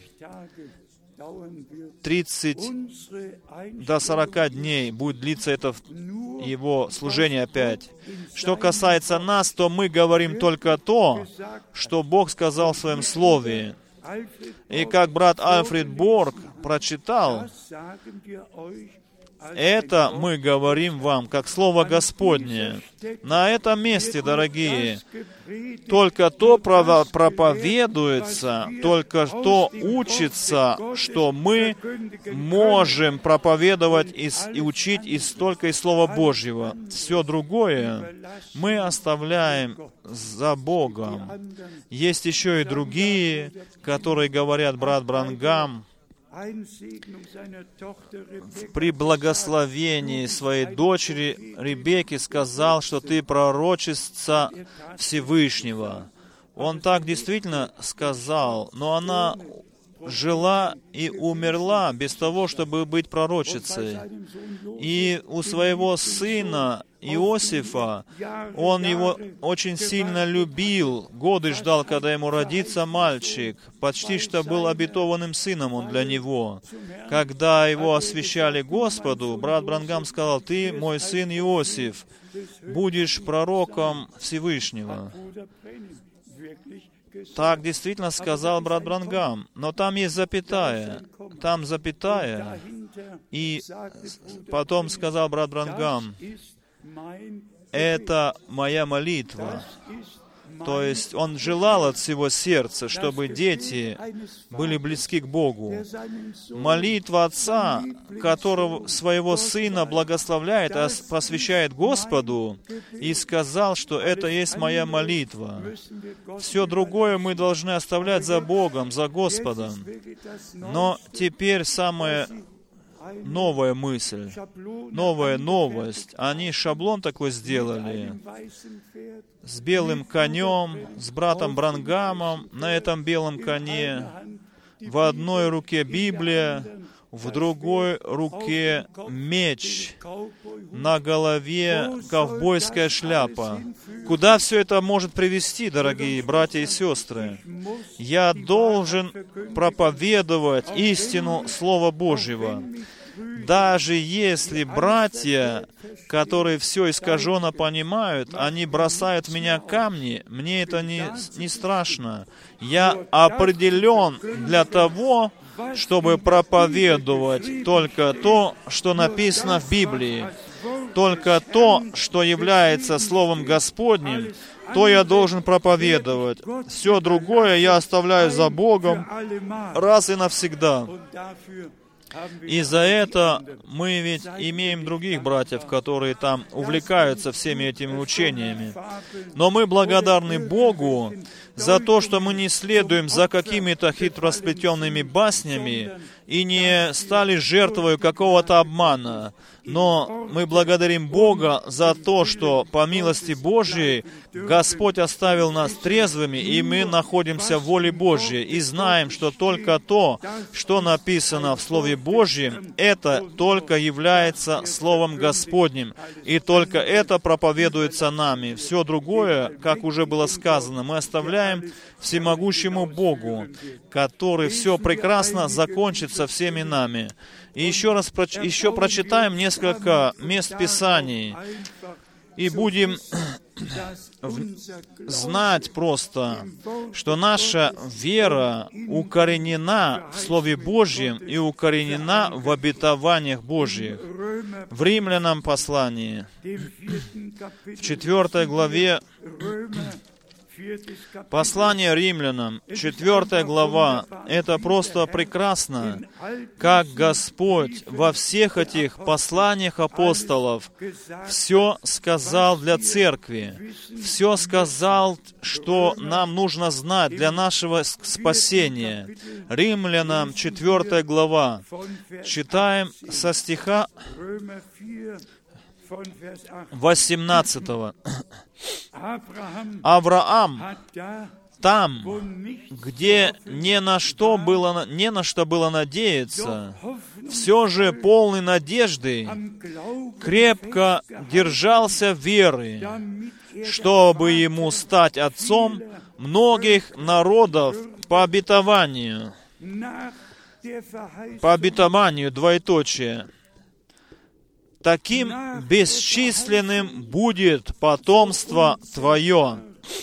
тридцать до сорока дней будет длиться это его служение опять. Что касается нас, то мы говорим только то, что Бог сказал в Своем Слове. И как брат Альфред Борг прочитал, это мы говорим вам, как Слово Господне. На этом месте, дорогие, только то проповедуется, только то учится, что мы можем проповедовать и, и учить из только из Слова Божьего. Все другое мы оставляем за Богом. Есть еще и другие, которые говорят, брат Бранхам, при благословении своей дочери Ребекки сказал, что ты пророчица Всевышнего. Он так действительно сказал, но она жила и умерла без того, чтобы быть пророчицей. И у своего сына Иосифа, он его очень сильно любил, годы ждал, когда ему родится мальчик, почти что был обетованным сыном он для него. Когда его освящали Господу, брат Бранхам сказал, «Ты, мой сын Иосиф, будешь пророком Всевышнего». Так действительно сказал брат Бранхам, но там есть запятая, там запятая, и потом сказал брат Бранхам, это моя молитва. То есть он желал от всего сердца, чтобы дети были близки к Богу. Молитва отца, которого своего сына благословляет, а посвящает Господу, и сказал, что это есть моя молитва. Все другое мы должны оставлять за Богом, за Господом. Но теперь самое новая мысль, новая новость. Они шаблон такой сделали с белым конем, с братом Бранхамом на этом белом коне. В одной руке Библия, в другой руке меч, на голове ковбойская шляпа. Куда все это может привести, дорогие братья и сестры? Я должен проповедовать истину Слова Божьего. даже если братья, которые все искаженно понимают, они бросают в меня камни, мне это не, не страшно. Я определен для того, чтобы проповедовать только то, что написано в Библии, только то, что является Словом Господним, то я должен проповедовать. Все другое я оставляю за Богом раз и навсегда. И за это мы ведь имеем других братьев, которые там увлекаются всеми этими учениями. Но мы благодарны Богу за то, что мы не следуем за какими-то хитросплетенными баснями и не стали жертвой какого-то обмана. Но мы благодарим Бога за то, что по милости Божьей Господь оставил нас трезвыми, и мы находимся в воле Божьей, и знаем, что только то, что написано в Слове Божьем, это только является Словом Господним, и только это проповедуется нами. Все другое, как уже было сказано, мы оставляем всемогущему Богу, который все прекрасно закончит со всеми нами. И еще раз еще прочитаем несколько мест Писаний, и будем знать просто, что наша вера укоренена в Слове Божьем и укоренена в обетованиях Божьих. В Римлянам послании, в четвёртой главе, послание Римлянам, четвёртая глава, это просто прекрасно, как Господь во всех этих посланиях апостолов все сказал для церкви, все сказал, что нам нужно знать для нашего спасения. Римлянам, четвёртая глава, читаем со стиха восемнадцатого. Авраам там, где не на что было, не на что было надеяться, все же полный надежды, крепко держался веры, чтобы ему стать отцом многих народов по обетованию. По обетованию, двоеточие. Таким бесчисленным будет потомство твое.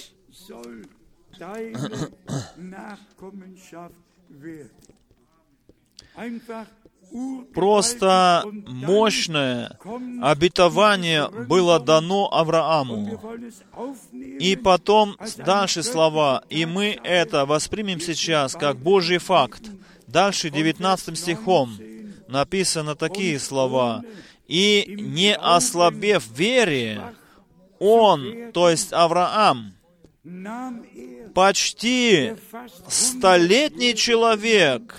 Просто мощное обетование было дано Аврааму. И потом дальше слова, и мы это воспримем сейчас как Божий факт. Дальше девятнадцатым стихом написано такие слова. И не ослабев в вере, он, то есть Авраам, почти столетний человек,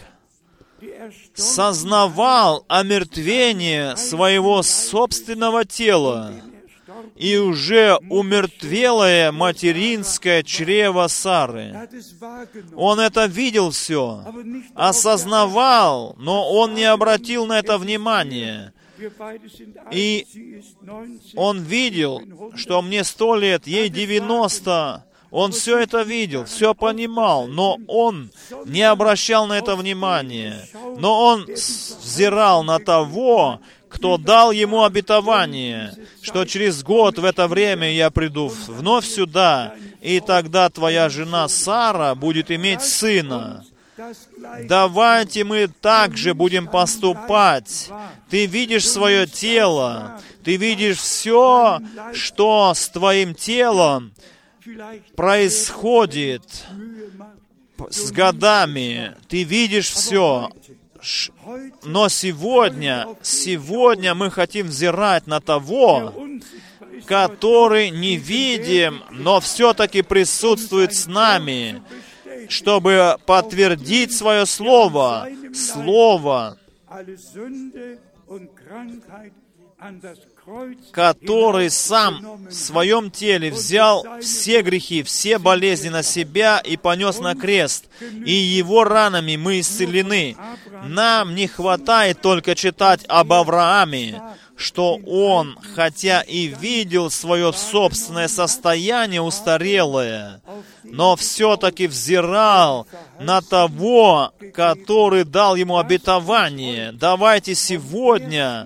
сознавал омертвение своего собственного тела и уже умертвелое материнское чрево Сары. Он это видел все, осознавал, но он не обратил на это внимания. И он видел, что мне сто лет, ей девяносто. Он все это видел, все понимал, но он не обращал на это внимания. Но он взирал на того, кто дал ему обетование, что через год в это время я приду вновь сюда, и тогда твоя жена Сара будет иметь сына. Давайте мы также будем поступать. Ты видишь свое тело, ты видишь все, что с твоим телом происходит с годами. Ты видишь все. Но сегодня, сегодня мы хотим взирать на того, который невидим, но все-таки присутствует с нами, чтобы подтвердить свое слово. Слово. который Сам в Своем теле взял все грехи, все болезни на Себя и понес на крест, и Его ранами мы исцелены. Нам не хватает только читать об Аврааме, что он, хотя и видел свое собственное состояние устарелое, но все-таки взирал на того, который дал ему обетование. Давайте сегодня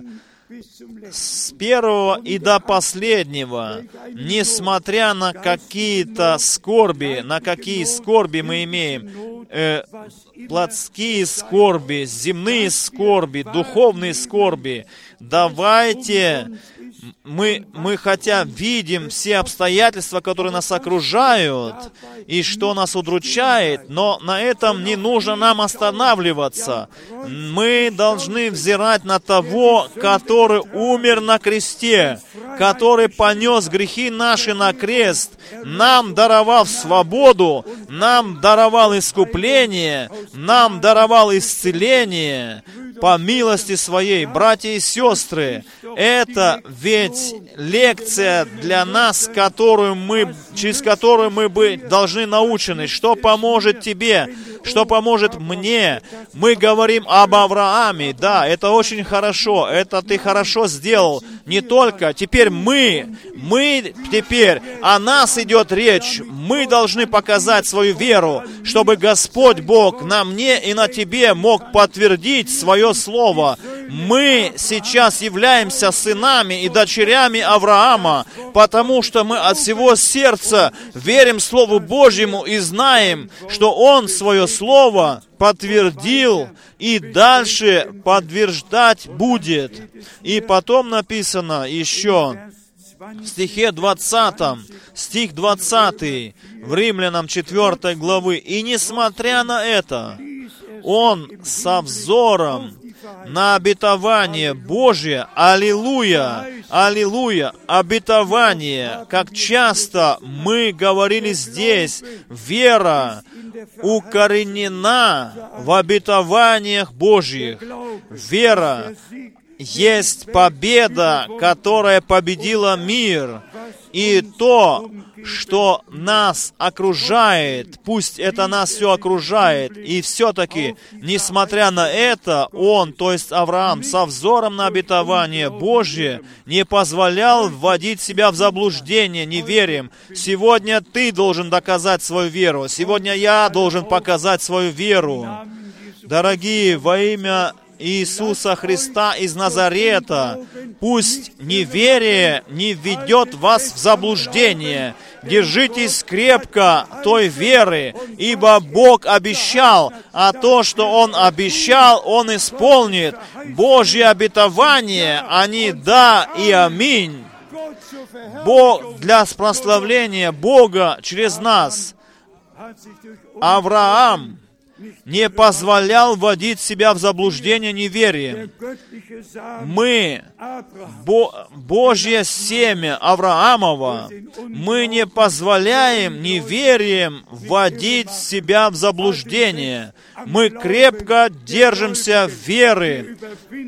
с первого и до последнего, несмотря на какие-то скорби, на какие скорби мы имеем, э, плотские скорби, земные скорби, духовные скорби, давайте мы, мы хотя видим все обстоятельства, которые нас окружают, и что нас удручает, но на этом не нужно нам останавливаться. Мы должны взирать на того, который умер на кресте, который понес грехи наши на крест, нам даровав свободу, нам даровал искупление, нам даровал исцеление по милости Своей. Братья и сестры, это ведь лекция для нас, которую мы, через которую мы бы должны научены. Что поможет тебе? Что поможет мне? Мы говорим об Аврааме. Да, это очень хорошо. Это ты хорошо сделал. Не только. Теперь мы, мы теперь, о нас идет речь. Мы должны показать свою веру, чтобы Господь Бог на мне и на тебе мог подтвердить свое Слово. Мы сейчас являемся сынами и дочерями Авраама, потому что мы от всего сердца верим Слову Божьему и знаем, что Он свое Слово подтвердил и дальше подтверждать будет. И потом написано еще в стихе двадцатом, стих двадцатый, в Римлянам четвёртой главы. «И несмотря на это, Он со взором на обетование Божие, аллилуйя, аллилуйя, обетование, как часто мы говорили здесь, вера укоренена в обетованиях Божьих. Вера есть победа, которая победила мир. И то, что нас окружает, пусть это нас все окружает, и все-таки, несмотря на это, он, то есть Авраам, со взором на обетование Божье, не позволял вводить себя в заблуждение неверием. Сегодня ты должен доказать свою веру. Сегодня я должен показать свою веру. Дорогие, во имя Иисуса Христа из Назарета, пусть неверие не введет вас в заблуждение. Держитесь крепко той веры, ибо Бог обещал, а то, что Он обещал, Он исполнит. Божьи обетования, они да и аминь. Бог для прославления Бога через нас. Авраам не позволял вводить себя в заблуждение неверием. Мы, Бо, Божье семя Авраамова, мы не позволяем неверием вводить себя в заблуждение. Мы крепко держимся веры.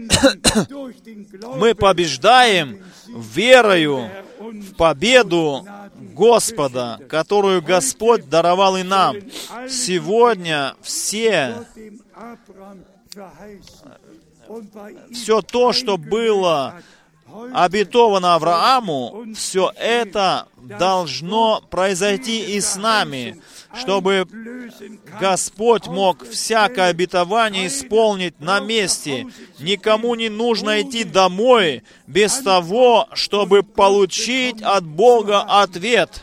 Мы побеждаем верою в победу Господа, которую Господь даровал и нам. Сегодня все, все то, что было обетовано Аврааму, все это должно произойти и с нами, чтобы Господь мог всякое обетование исполнить на месте. Никому не нужно идти домой без того, чтобы получить от Бога ответ.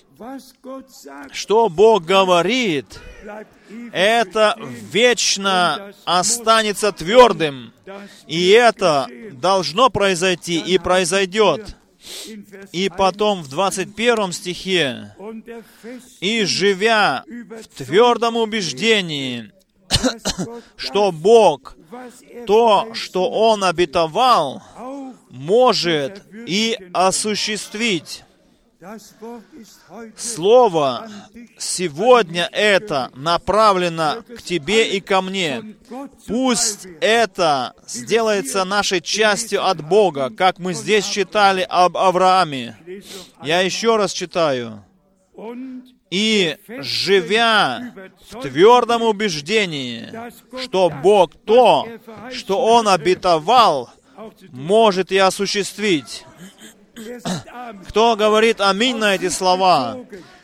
Что Бог говорит, это вечно останется твердым. И это должно произойти и произойдет. И потом в двадцать первом стихе, «И живя в твердом убеждении, что Бог то, что Он обетовал, может и осуществить». Слово сегодня это направлено к тебе и ко мне. Пусть это сделается нашей частью от Бога, как мы здесь читали об Аврааме. Я еще раз читаю. И, живя в твердом убеждении, что Бог то, что Он обетовал, может и осуществить. Кто говорит аминь на эти слова?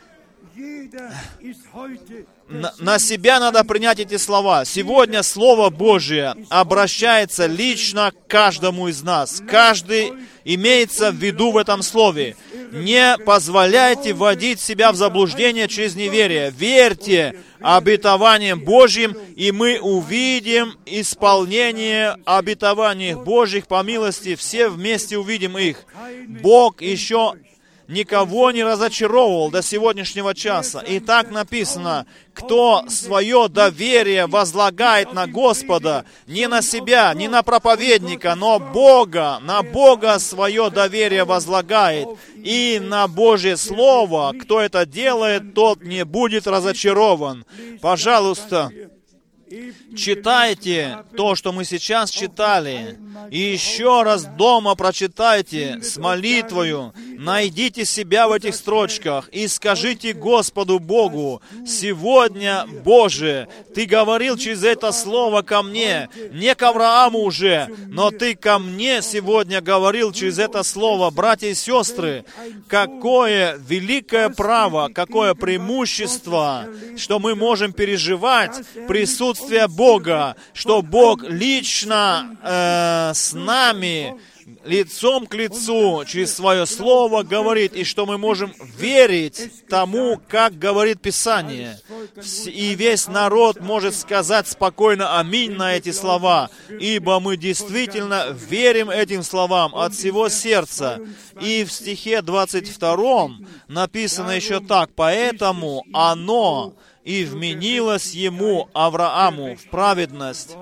На, на себя надо принять эти слова. Сегодня Слово Божие обращается лично к каждому из нас. Каждый имеется в виду в этом Слове. Не позволяйте вводить себя в заблуждение через неверие. Верьте обетованиям Божьим, и мы увидим исполнение обетований Божьих по милости. Все вместе увидим их. Бог еще никого не разочаровывал до сегодняшнего часа. И так написано: кто свое доверие возлагает на Господа, не на себя, не на проповедника, но Бога, на Бога свое доверие возлагает, и на Божье Слово, кто это делает, тот не будет разочарован. Пожалуйста, читайте то, что мы сейчас читали, и еще раз дома прочитайте с молитвою, найдите себя в этих строчках и скажите Господу Богу: «Сегодня, Боже, Ты говорил через это слово ко мне, не к Аврааму уже, но Ты ко мне сегодня говорил через это слово». Братья и сестры, какое великое право, какое преимущество, что мы можем переживать присутствие Бога, что Бог лично э, с нами, лицом к лицу, через Свое Слово говорит, и что мы можем верить тому, как говорит Писание. И весь народ может сказать спокойно аминь на эти слова, ибо мы действительно верим этим словам от всего сердца. И в стихе двадцать втором написано еще так: «Поэтому оно и вменилось ему, Аврааму, в праведность».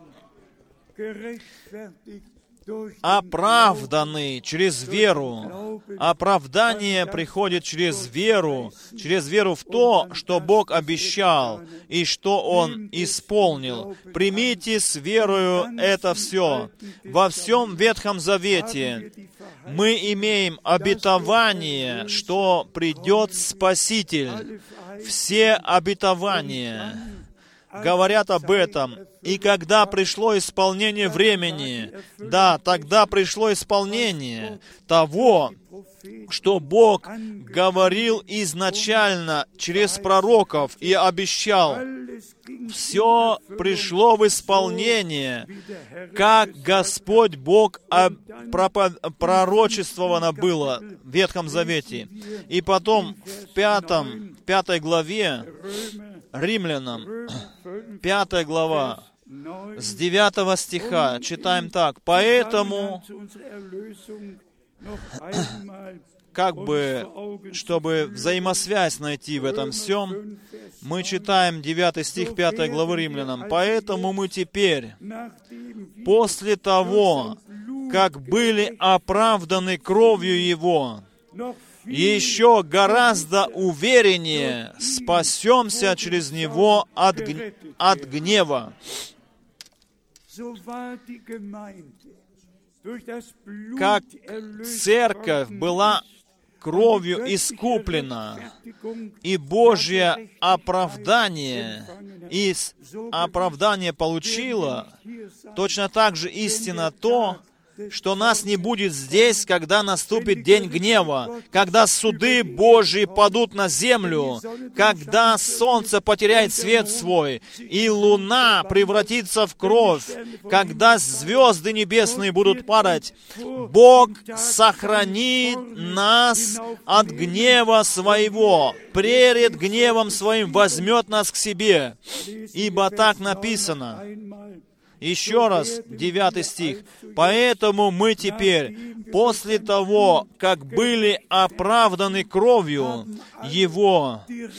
Оправданный через веру. Оправдание приходит через веру, через веру в то, что Бог обещал и что Он исполнил. Примите с верою это все. Во всем Ветхом Завете мы имеем обетование, что придет Спаситель. Все обетования говорят об этом. И когда пришло исполнение времени, да, тогда пришло исполнение того, что Бог говорил изначально через пророков и обещал. Все пришло в исполнение, как Господь Бог пророчествовано было в Ветхом Завете. И потом в пятом, пятой главе Римлянам, пятая глава, с девятого стиха читаем так: «Поэтому, как бы, чтобы взаимосвязь найти в этом всем, мы читаем девятый стих пятой главы Римлянам. Поэтому мы теперь, после того, как были оправданы кровью Его, еще гораздо увереннее спасемся через Него от, г... от гнева». Как церковь была кровью искуплена, и Божье оправдание, и оправдание получила, точно так же истина то, что нас не будет здесь, когда наступит день гнева, когда суды Божьи падут на землю, когда солнце потеряет свет свой, и луна превратится в кровь, когда звезды небесные будут падать. Бог сохранит нас от гнева своего, пред гневом своим возьмет нас к себе, ибо так написано. Еще раз, девятый стих. «Поэтому мы теперь, после того, как были оправданы кровью Его,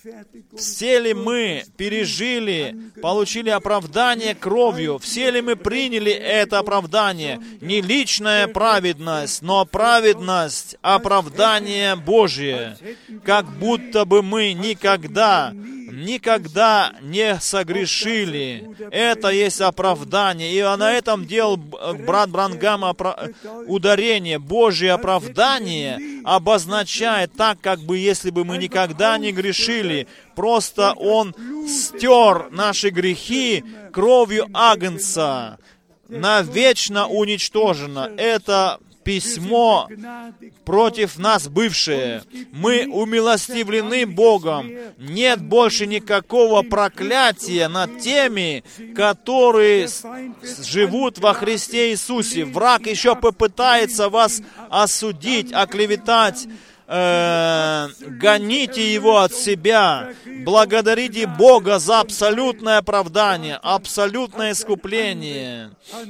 все ли мы пережили, получили оправдание кровью? Все ли мы приняли это оправдание? Не личная праведность, но праведность, оправдание Божие. Как будто бы мы никогда, никогда не согрешили. Это есть оправдание. И на этом делал брат Бранхам ударение. Божье оправдание обозначает так, как бы если бы мы никогда не грешили. Просто Он стер наши грехи кровью Агнца. Навечно уничтожено. Это письмо против нас бывшее. Мы умилостивлены Богом. Нет больше никакого проклятия над теми, которые живут во Христе Иисусе. Враг еще попытается вас осудить, оклеветать. Э, гоните его от себя. Благодарите Бога за абсолютное оправдание, абсолютное искупление.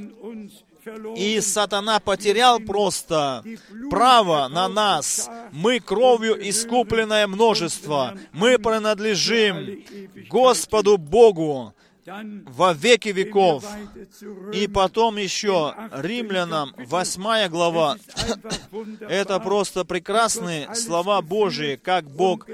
И сатана потерял просто право на нас. Мы кровью искупленное множество. Мы принадлежим Господу Богу во веки веков. И потом еще Римлянам восьмая глава. Это просто прекрасные слова Божии, как Бог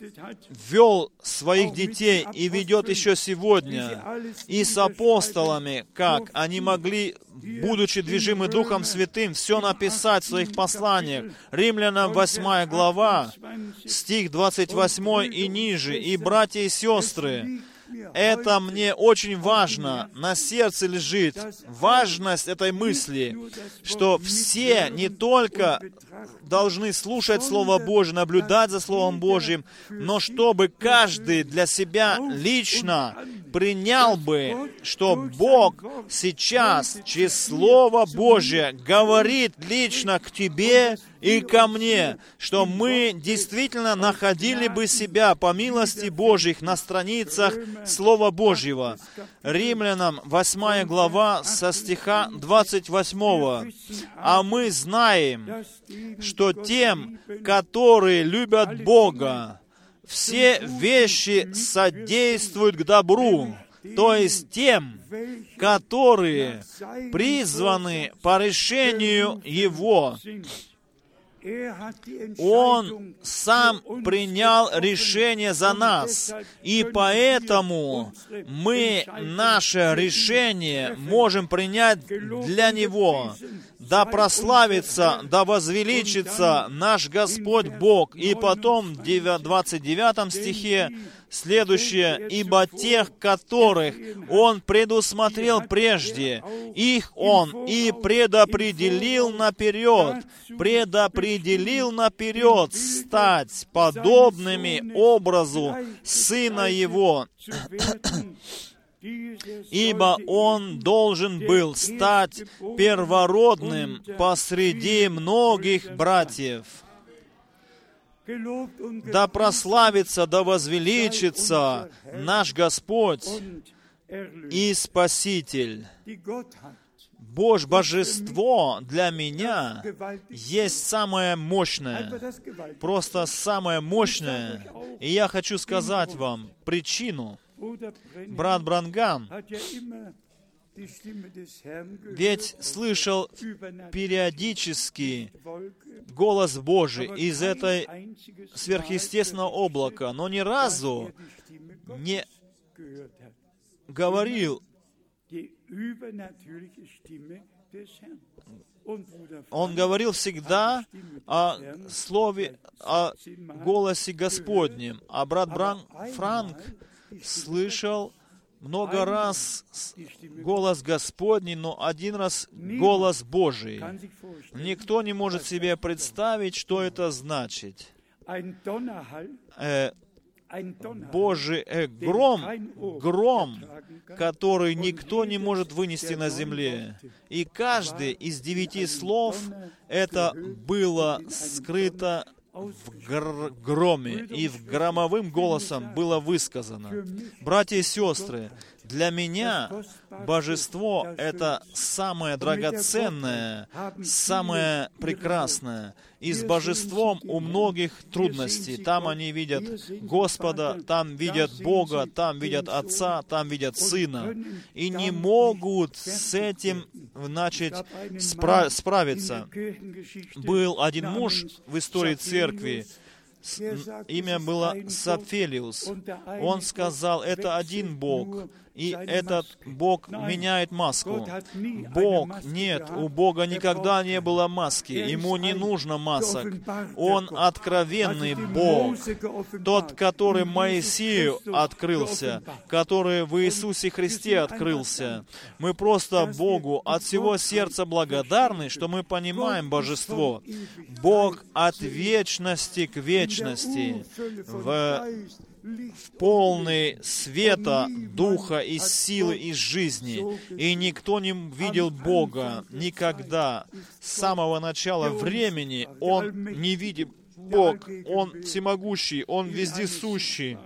вел своих детей и ведет еще сегодня. И с апостолами, как они могли, будучи движимы Духом Святым, все написать в своих посланиях. Римлянам восьмая глава, стих двадцать восьмой и ниже. И, братья и сестры, это мне очень важно, на сердце лежит важность этой мысли, что все не только должны слушать Слово Божие, наблюдать за Словом Божьим, но чтобы каждый для себя лично принял бы, что Бог сейчас через Слово Божие говорит лично к тебе и ко мне, что мы действительно находили бы себя по милости Божьих на страницах Слова Божьего. Римлянам восьмая глава со стиха двадцать восьмого. «А мы знаем, что тем, которые любят Бога, все вещи содействуют к добру, то есть тем, которые призваны по решению Его». Он сам принял решение за нас, и поэтому мы наше решение можем принять для Него. Да прославится, да возвеличится наш Господь Бог. И потом в двадцать девятом стихе следующее. «Ибо тех, которых Он предусмотрел прежде, их Он и предопределил наперед, предопределил наперед стать подобными образу Сына Его». Ибо Он должен был стать первородным посреди многих братьев. Да прославится, да возвеличится наш Господь и Спаситель. Божье божество для меня есть самое мощное, просто самое мощное. И я хочу сказать вам причину. Брат Бранхам ведь слышал периодически голос Божий из этой сверхъестественного облака, но ни разу не говорил. Он говорил всегда о слове, о голосе Господнем. А брат Бран, Франк слышал много раз голос Господний, но один раз голос Божий. Никто не может себе представить, что это значит. Э, Божий э, гром, гром, который никто не может вынести на земле. И каждый из девяти слов, это было скрыто в гр- громе, и в громовым голосом было высказано. Братья и сестры, Для меня божество — это самое драгоценное, самое прекрасное. И с божеством у многих трудностей. Там они видят Господа, там видят Бога, там видят Отца, там видят Сына. И не могут с этим начать спра- справиться. Был один муж в истории церкви, имя было Сапфелиус. Он сказал, это один Бог, и этот Бог меняет маску. Бог, нет, у Бога никогда не было маски, Ему не нужно масок. Он откровенный Бог, тот, который Моисею открылся, который в Иисусе Христе открылся. Мы просто Богу от всего сердца благодарны, что мы понимаем божество. Бог от вечности к вечности, в в полный света, духа и силы и жизни. И никто не видел Бога никогда. С самого начала времени Он не видит Бог. Он всемогущий, Он вездесущий.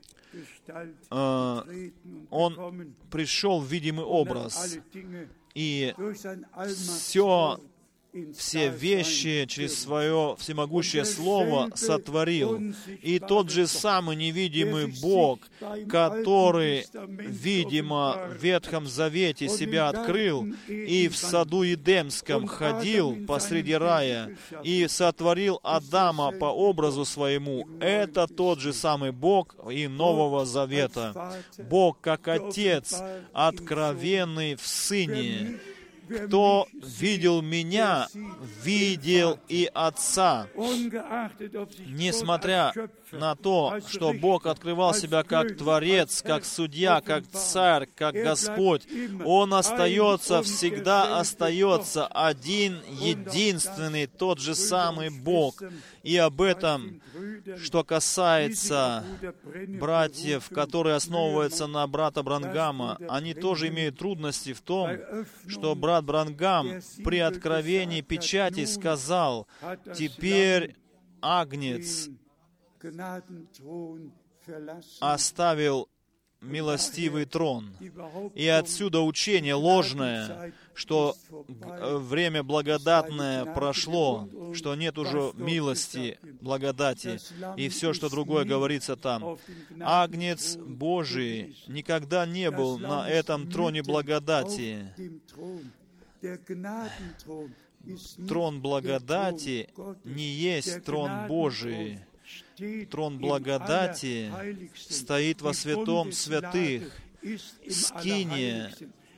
Он пришел в видимый образ. И все все вещи через Свое всемогущее Слово сотворил. И тот же самый невидимый Бог, который, видимо, в Ветхом Завете себя открыл и в саду Эдемском ходил посреди рая и сотворил Адама по образу Своему, это тот же самый Бог и Нового Завета. Бог как Отец, откровенный в Сыне. Кто видел Меня, видел и Отца. Несмотря на то, что Бог открывал себя как Творец, как Судья, как Царь, как Господь, Он остается, всегда остается один, единственный, тот же самый Бог. И об этом, что касается братьев, которые основываются на брата Бранхама, они тоже имеют трудности в том, что брат Бранхам при откровении печати сказал, «Теперь Агнец оставил милостивый трон». И отсюда учение ложное, что время благодатное прошло, что нет уже милости, благодати, и все, что другое говорится там. Агнец Божий никогда не был на этом троне благодати. Трон благодати не есть трон Божий. Трон благодати стоит во святом святых. Скиния,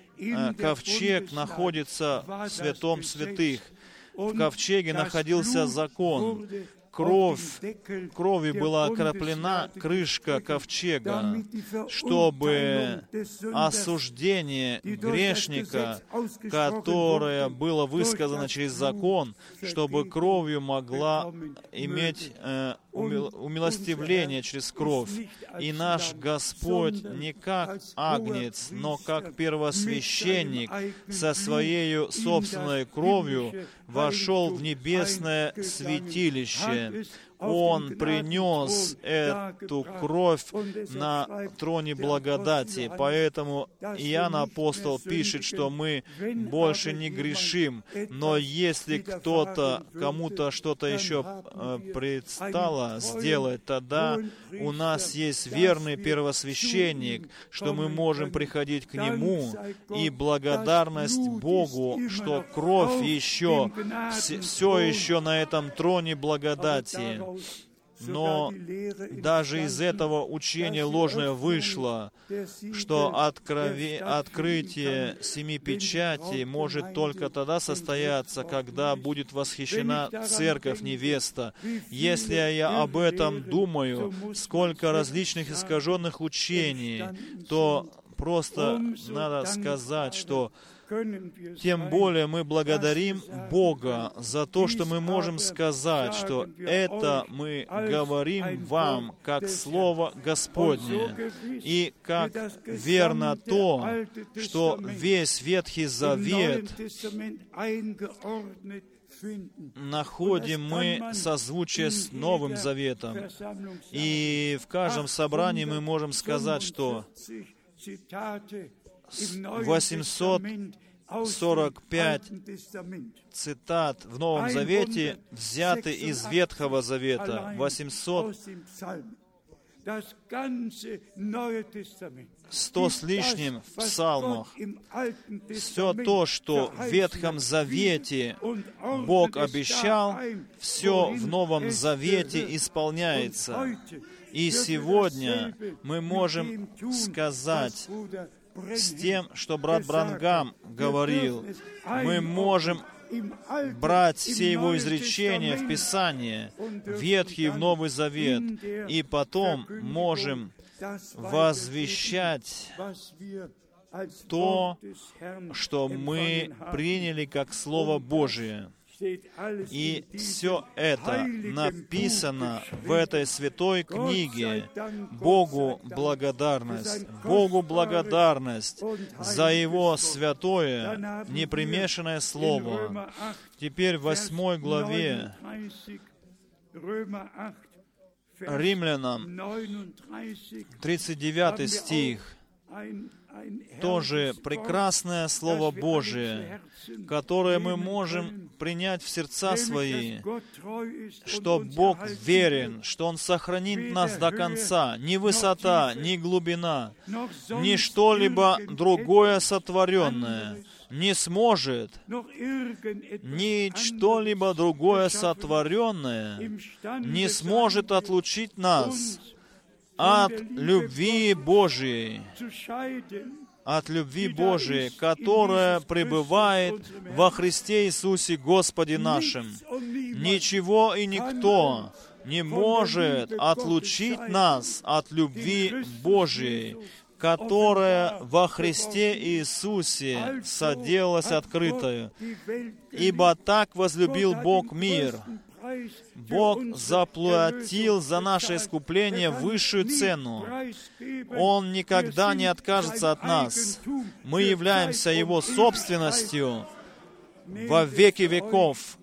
ковчег находится в святом святых. В ковчеге находился закон. Кровь, кровью была окроплена крышка ковчега, чтобы осуждение грешника, которое было высказано через закон, чтобы кровью могла иметь э, умилостивление через кровь. И наш Господь не как агнец, но как первосвященник со Своей собственной кровью вошел в небесное святилище. Он принес эту кровь на троне благодати. Поэтому Иоанн Апостол пишет, что мы больше не грешим. Но если кто-то, кому-то что-то еще предстало сделать, тогда у нас есть верный первосвященник, что мы можем приходить к Нему. И благодарность Богу, что кровь еще, все еще на этом троне благодати. Но даже из этого учения ложное вышло, что открови... открытие семи печатей может только тогда состояться, когда будет восхищена церковь невеста. Если я об этом думаю, сколько различных искаженных учений, то просто надо сказать, что тем более мы благодарим Бога за то, что мы можем сказать, что это мы говорим вам как Слово Господне. И как верно то, что весь Ветхий Завет находим мы созвучие с Новым Заветом. И в каждом собрании мы можем сказать, что восемьсот сорок пять цитат в Новом Завете взяты из Ветхого Завета. восемьсот Сто с лишним в псалмах. Все то, что в Ветхом Завете Бог обещал, все в Новом Завете исполняется. И сегодня мы можем сказать с тем, что брат Бранхам говорил, мы можем брать все его изречения в Писание, Ветхий и в Новый Завет, и потом можем возвещать то, что мы приняли как Слово Божие. И все это написано в этой святой книге. Богу благодарность. Богу благодарность за Его святое, непримешанное Слово. Теперь в восьмой главе Римлянам, тридцать девятый стих, тоже прекрасное Слово Божие, которое мы можем принять в сердца свои, что Бог верен, что Он сохранит нас до конца. Ни высота, ни глубина, ни что-либо другое сотворенное не сможет, ни что-либо другое сотворенное не сможет отлучить нас от любви Божией, от любви Божией, которая пребывает во Христе Иисусе Господе нашим. Ничего и никто не может отлучить нас от любви Божией, которая во Христе Иисусе соделалась открытою. Ибо так возлюбил Бог мир. Бог заплатил за наше искупление высшую цену. Он никогда не откажется от нас. Мы являемся Его собственностью во веки веков.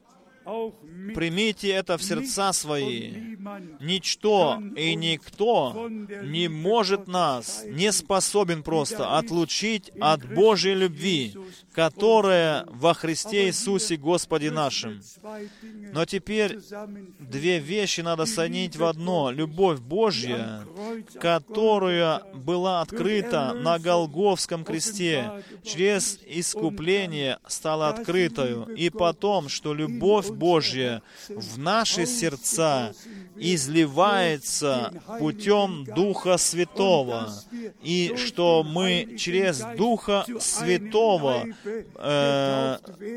Примите это в сердца свои. Ничто и никто не может нас, не способен просто отлучить от Божьей любви, которая во Христе Иисусе Господе нашим. Но теперь две вещи надо соединить в одно. Любовь Божья, которая была открыта на Голгофском кресте, через искупление стала открытою. И потом, что любовь Божья в наши сердца изливается путем Духа Святого, и что мы через Духа Святого э,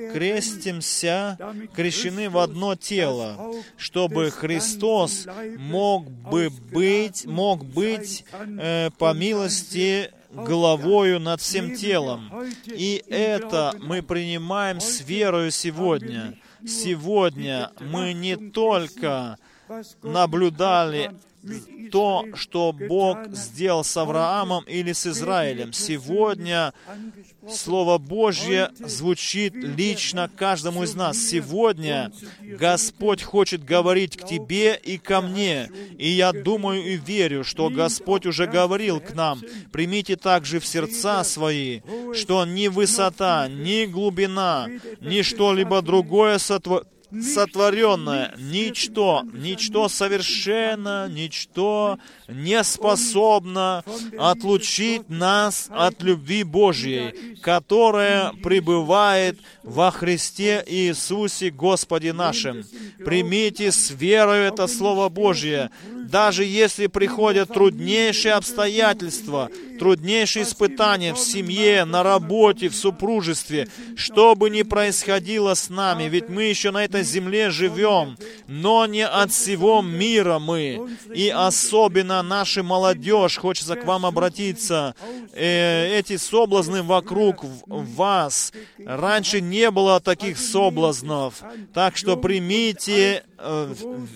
крестимся, крещены в одно тело, чтобы Христос мог бы быть, мог быть э, по милости главою над всем телом. И это мы принимаем с верою сегодня. Сегодня мы не только наблюдали то, что Бог сделал с Авраамом или с Израилем. Сегодня Слово Божье звучит лично каждому из нас. Сегодня Господь хочет говорить к тебе и ко мне. И я думаю и верю, что Господь уже говорил к нам. Примите также в сердца свои, что ни высота, ни глубина, ни что-либо другое сотворено, сотворенное, ничто, ничто совершенно, ничто не способно отлучить нас от любви Божьей, которая пребывает во Христе Иисусе Господе нашим. Примите с верой это Слово Божье, даже если приходят труднейшие обстоятельства, труднейшие испытания в семье, на работе, в супружестве, что бы ни происходило с нами, ведь мы еще на этой земле живем, но не от всего мира мы. И особенно наша молодежь, хочется к вам обратиться, э, эти соблазны вокруг вас. Раньше не было таких соблазнов, так что примите... Э,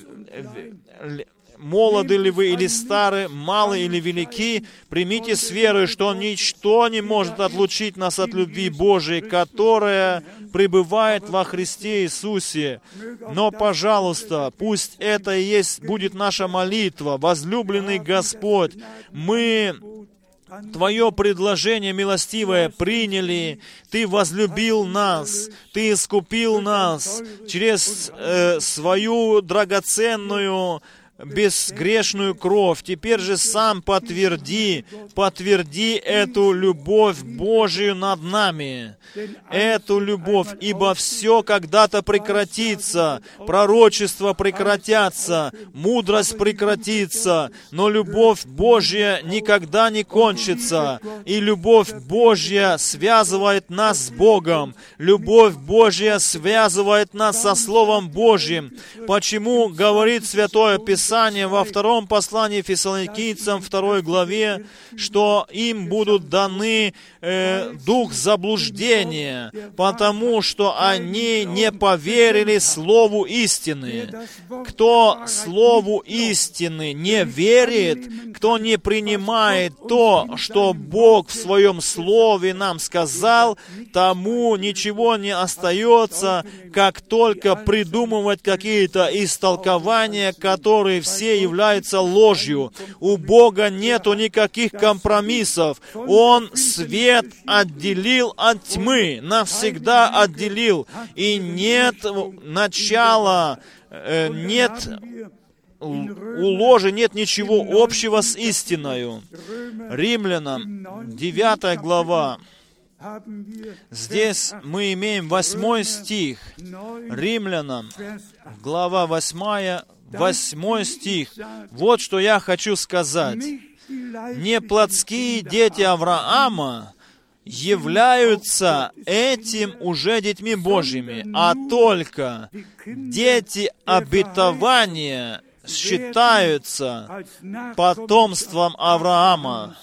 э, молоды ли вы или стары, малы или велики, примите с верой, что ничто не может отлучить нас от любви Божией, которая пребывает во Христе Иисусе. Но, пожалуйста, пусть это и есть, будет наша молитва. Возлюбленный Господь, мы Твое предложение милостивое приняли, Ты возлюбил нас, Ты искупил нас через э, свою драгоценную, безгрешную кровь. Теперь же сам подтверди, подтверди эту любовь Божию над нами, эту любовь, ибо все когда-то прекратится, пророчества прекратятся, мудрость прекратится, но любовь Божья никогда не кончится, и любовь Божья связывает нас с Богом, любовь Божья связывает нас со Словом Божьим. Почему говорит Святое Писание во втором послании Фессалоникийцам, второй главе, что им будут даны э, дух заблуждения, потому что они не поверили Слову истины. Кто Слову истины не верит, кто не принимает то, что Бог в Своем Слове нам сказал, тому ничего не остается, как только придумывать какие-то истолкования, которые все являются ложью. У Бога нету никаких компромиссов. Он свет отделил от тьмы, навсегда отделил. И нет начала, э, нет у ложи, нет ничего общего с истиною. Римлянам, девятая глава. Здесь мы имеем восьмой стих. Римлянам, глава восьмая, восьмой стих. Вот что я хочу сказать. Не плотские дети Авраама являются этим уже детьми Божьими, а только дети обетования считаются потомством Авраама.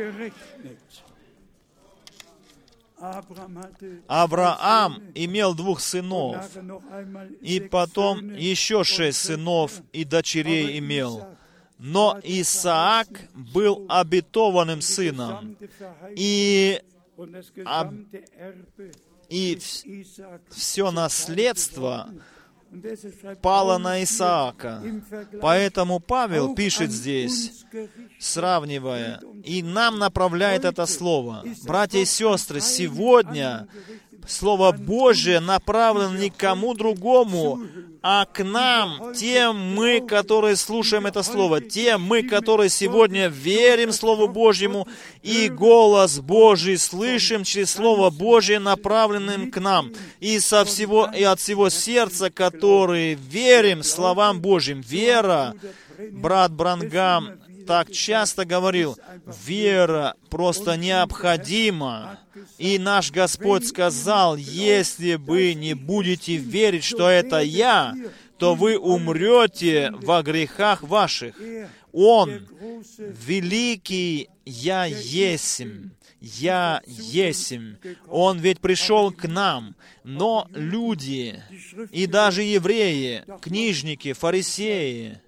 Авраам имел двух сынов, и потом еще шесть сынов и дочерей имел. Но Исаак был обетованным сыном, и, об, и все наследство пало на Исаака. Поэтому Павел пишет здесь, сравнивая, и нам направляет это слово. Братья и сестры, сегодня Слово Божие направлено не к кому другому, а к нам, тем мы, которые слушаем это Слово, тем мы, которые сегодня верим Слову Божьему, и голос Божий слышим через Слово Божие, направленным к нам, и, со всего, и от всего сердца, которые верим словам Божьим. Вера, брат Бранхам так часто говорил, вера просто необходима. И наш Господь сказал, если вы не будете верить, что это Я, то вы умрете во грехах ваших. Он, великий Я есмь, Я есмь. Он ведь пришел к нам, но люди, и даже евреи, книжники, фарисеи,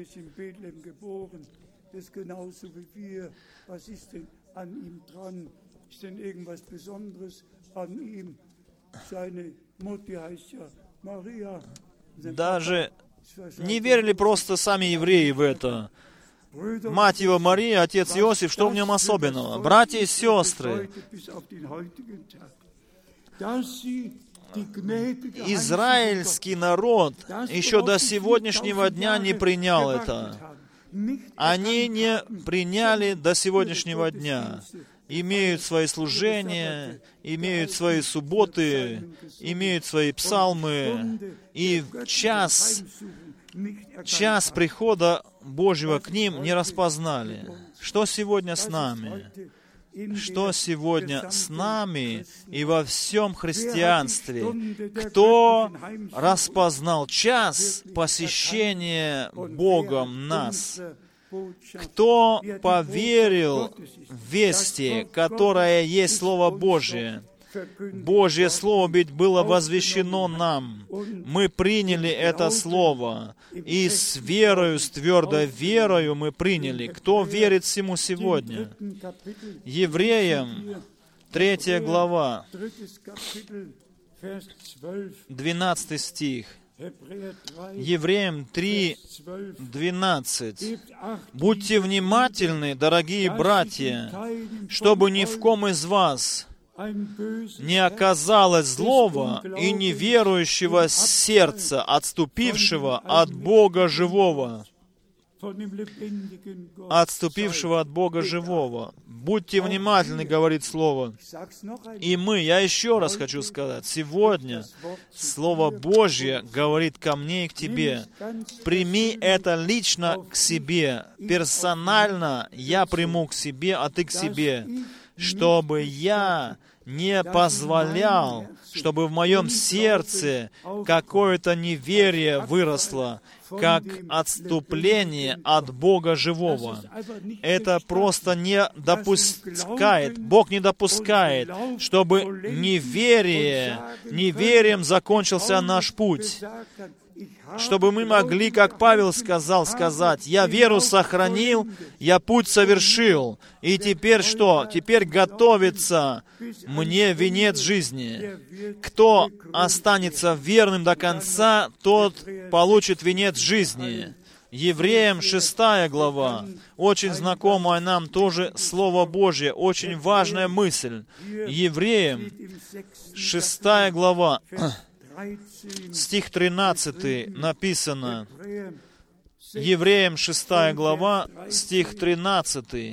даже не верили просто сами евреи в это. Мать его Мария, отец Иосиф, что в нем особенного? Братья и сестры, израильский народ еще до сегодняшнего дня не принял это. Они не приняли до сегодняшнего дня. Имеют свои служения, имеют свои субботы, имеют свои псалмы. И в час, час прихода Божьего к ним не распознали. Что сегодня с нами? Что сегодня с нами и во всем христианстве? Кто распознал час посещения Богом нас? Кто поверил в вести, которая есть Слово Божие? Божье Слово ведь было возвещено нам. Мы приняли это Слово, и с верою, с твердой верою мы приняли. Кто верит всему сегодня? Евреям, третья глава, двенадцатый стих. Евреям три, двенадцать. «Будьте внимательны, дорогие братья, чтобы ни в ком из вас не оказалось злого и неверующего сердца, отступившего от Бога живого. Отступившего от Бога живого. Будьте внимательны, говорит Слово. И мы, я еще раз хочу сказать, сегодня Слово Божье говорит ко мне и к тебе. Прими это лично к себе. Персонально я приму к себе, а ты к себе. Чтобы я не позволял, чтобы в моем сердце какое-то неверие выросло, как отступление от Бога живого. Это просто не допускает, Бог не допускает, чтобы неверие, неверием закончился наш путь. Чтобы мы могли, как Павел сказал, сказать, «Я веру сохранил, я путь совершил, и теперь что? Теперь готовится мне венец жизни. Кто останется верным до конца, тот получит венец жизни». Евреям шестая глава, очень знакомое нам тоже Слово Божье, очень важная мысль. Евреям шестая глава, стих тринадцатый написано, Евреям шестая глава, стих тринадцатый.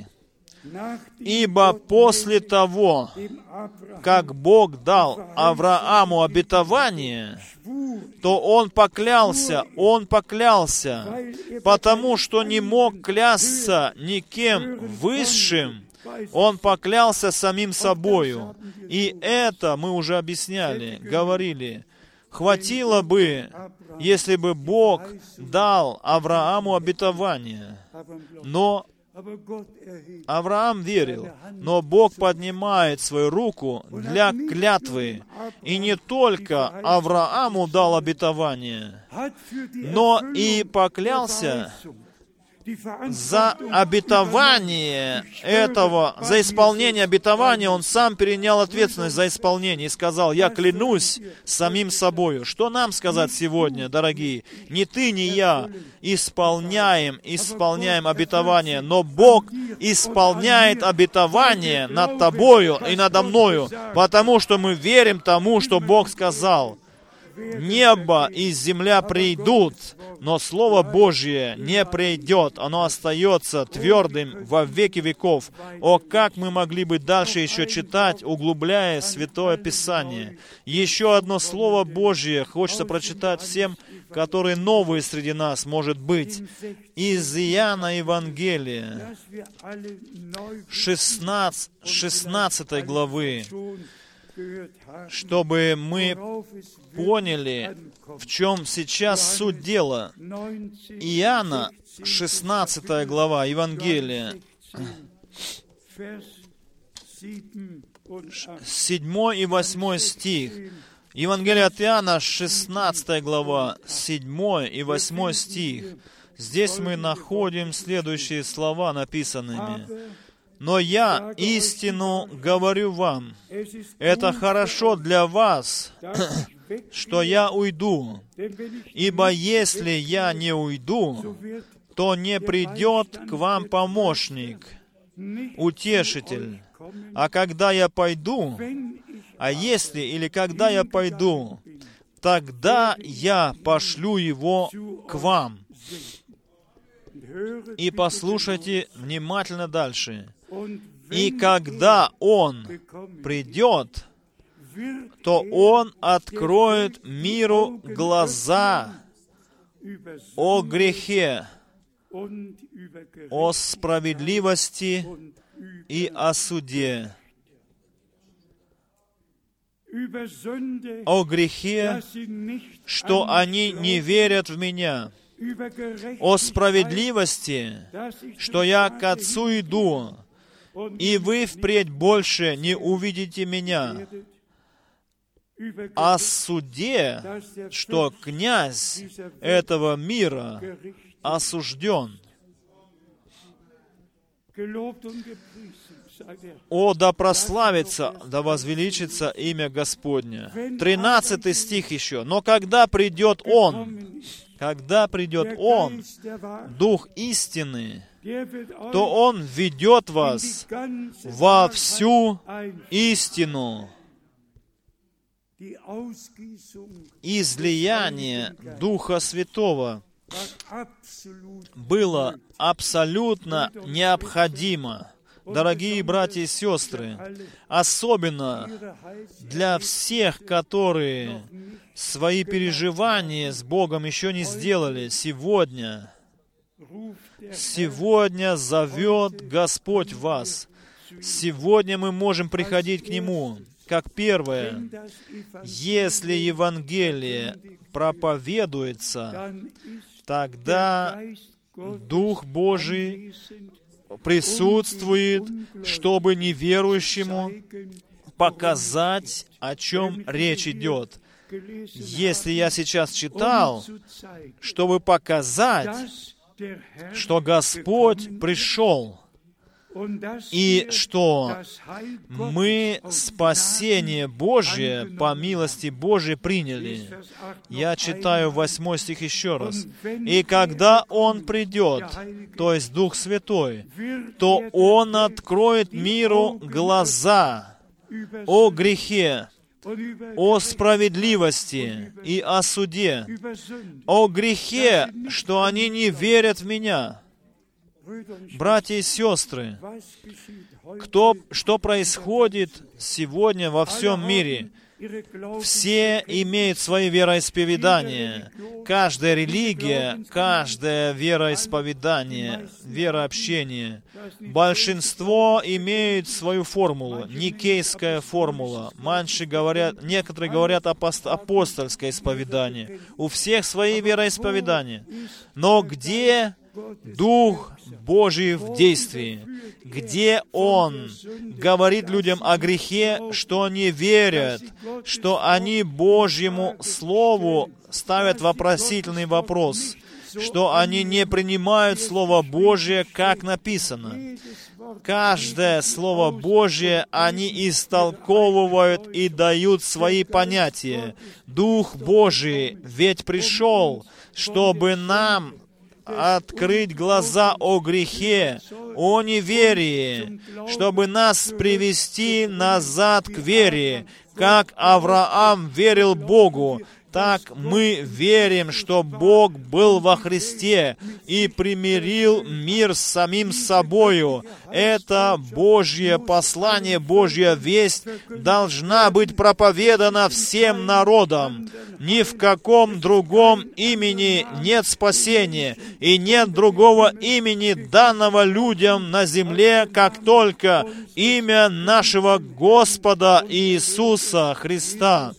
«Ибо после того, как Бог дал Аврааму обетование, то он поклялся, он поклялся, потому что не мог клясться никем высшим, он поклялся самим собою». И это мы уже объясняли, говорили. Хватило бы, если бы Бог дал Аврааму обетование. Но Авраам верил, но Бог поднимает свою руку для клятвы. И не только Аврааму дал обетование, но и поклялся за обетование этого, за исполнение обетования, он сам перенял ответственность за исполнение и сказал, «Я клянусь самим собою». Что нам сказать сегодня, дорогие? Ни ты, ни я исполняем, исполняем обетование, но Бог исполняет обетование над тобою и надо мною, потому что мы верим тому, что Бог сказал. Небо и земля придут, но Слово Божье не придет, оно остается твердым во веки веков. О, как мы могли бы дальше еще читать, углубляя Святое Писание. Еще одно Слово Божье хочется прочитать всем, которые новые среди нас, может быть. Из Иоанна Евангелия, шестнадцатой главы, чтобы мы поняли, в чем сейчас суть дела. Иоанна, шестнадцатая глава Евангелия, седьмой и восьмой стих. Евангелие от Иоанна, шестнадцатая глава, седьмой и восьмой стих. Здесь мы находим следующие слова написанными. «Но я истину говорю вам, это хорошо для вас, что я уйду, ибо если я не уйду, то не придет к вам помощник, утешитель. А когда я пойду, а если или когда я пойду, тогда я пошлю его к вам». И послушайте внимательно дальше. «И когда Он придет, то Он откроет миру глаза о грехе, о справедливости и о суде». О грехе, что они не верят в Меня, о справедливости, что я к Отцу иду, и вы впредь больше не увидите Меня, о суде, что князь этого мира осужден. О, да прославится, да возвеличится имя Господне. Тринадцатый стих еще. «Но когда придет Он, когда придет Он, Дух истины, то Он ведет вас во всю истину. Излияние Духа Святого было абсолютно необходимо, дорогие братья и сестры, особенно для всех, которые свои переживания с Богом еще не сделали. Сегодня, сегодня зовет Господь вас. Сегодня мы можем приходить к Нему. Как первое, если Евангелие проповедуется, тогда Дух Божий присутствует, чтобы неверующему показать, о чем речь идет. Если я сейчас читал, чтобы показать, что Господь пришел, и что мы спасение Божие по милости Божией приняли. Я читаю восьмой стих еще раз. «И когда Он придет, то есть Дух Святой, то Он откроет миру глаза о грехе, о справедливости и о суде, о грехе, что они не верят в Меня». Братья и сестры, кто, что происходит сегодня во всем мире? Все имеют свои вероисповедания. Каждая религия, каждое вероисповедание, верообщение. Большинство имеют свою формулу, никейская формула. Меньше говорят, некоторые говорят апостольское исповедание. У всех свои вероисповедания. Но где Дух Божий в действии, где Он говорит людям о грехе, что они верят, что они Божьему Слову ставят вопросительный вопрос, что они не принимают Слово Божие, как написано. Каждое Слово Божие они истолковывают и дают свои понятия. Дух Божий ведь пришел, чтобы нам открыть глаза о грехе, о неверии, чтобы нас привести назад к вере, как Авраам верил Богу. Так мы верим, что Бог был во Христе и примирил мир с самим собою. Это Божье послание, Божья весть должна быть проповедана всем народам. Ни в каком другом имени нет спасения, и нет другого имени, данного людям на земле, как только имя нашего Господа Иисуса Христа.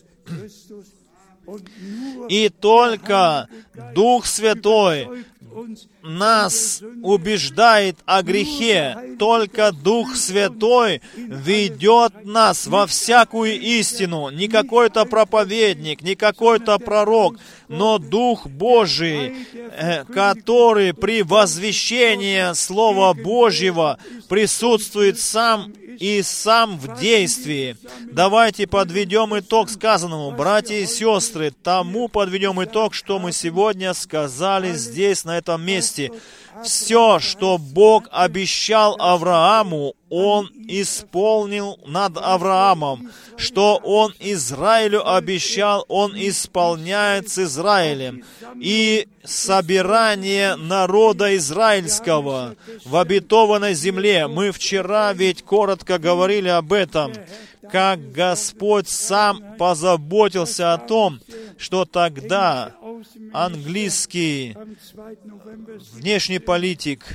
И только Дух Святой нас убеждает о грехе. Только Дух Святой ведет нас во всякую истину. Не какой-то проповедник, не какой-то пророк, но Дух Божий, который при возвещении Слова Божьего присутствует сам и сам в действии. Давайте подведем итог сказанному, братья и сестры, тому подведем итог, что мы сегодня сказали здесь, на этом месте. Все, что Бог обещал Аврааму, Он исполнил над Авраамом. Что Он Израилю обещал, Он исполняет с Израилем. И собирание народа израильского в обетованной земле. Мы вчера ведь коротко говорили об этом, как Господь сам позаботился о том, что тогда английский внешний политик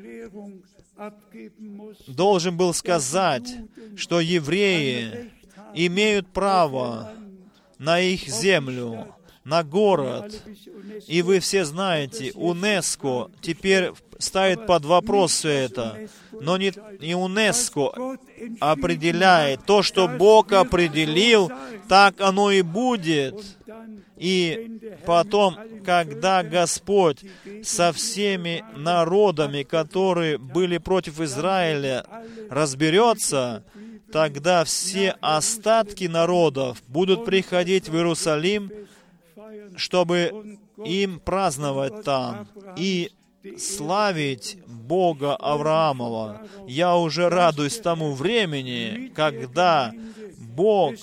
должен был сказать, что евреи имеют право на их землю, на город. И вы все знаете, ЮНЕСКО теперь ставит под вопрос все это. Но не, не ЮНЕСКО определяет. То, что Бог определил, так оно и будет. И потом, когда Господь со всеми народами, которые были против Израиля, разберется, тогда все остатки народов будут приходить в Иерусалим, чтобы им праздновать там. И славить Бога Авраамова. Я уже радуюсь тому времени, когда Бог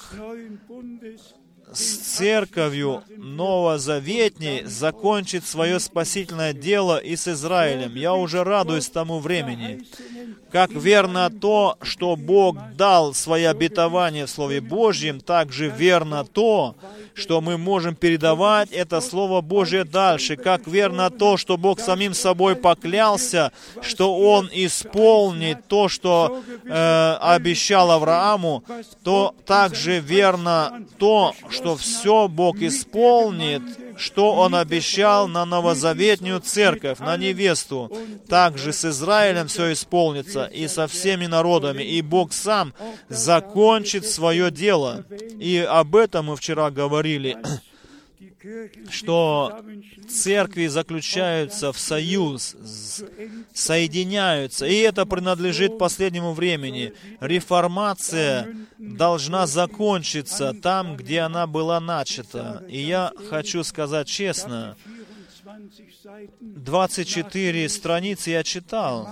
с церковью новозаветней закончит свое спасительное дело и с Израилем. Я уже радуюсь тому времени. Как верно то, что Бог дал свои обетования в Слове Божьем, так же верно то, что мы можем передавать это Слово Божье дальше. Как верно то, что Бог самим собой поклялся, что Он исполнит то, что э, обещал Аврааму, то также верно то, что все Бог исполнит, что Он обещал на новозаветную церковь, на невесту. Также с Израилем все исполнится, и со всеми народами, и Бог сам закончит свое дело. И об этом мы вчера говорили, что церкви заключаются в союз, соединяются, и это принадлежит последнему времени. Реформация должна закончиться там, где она была начата. И я хочу сказать честно, двадцать четыре страницы я читал.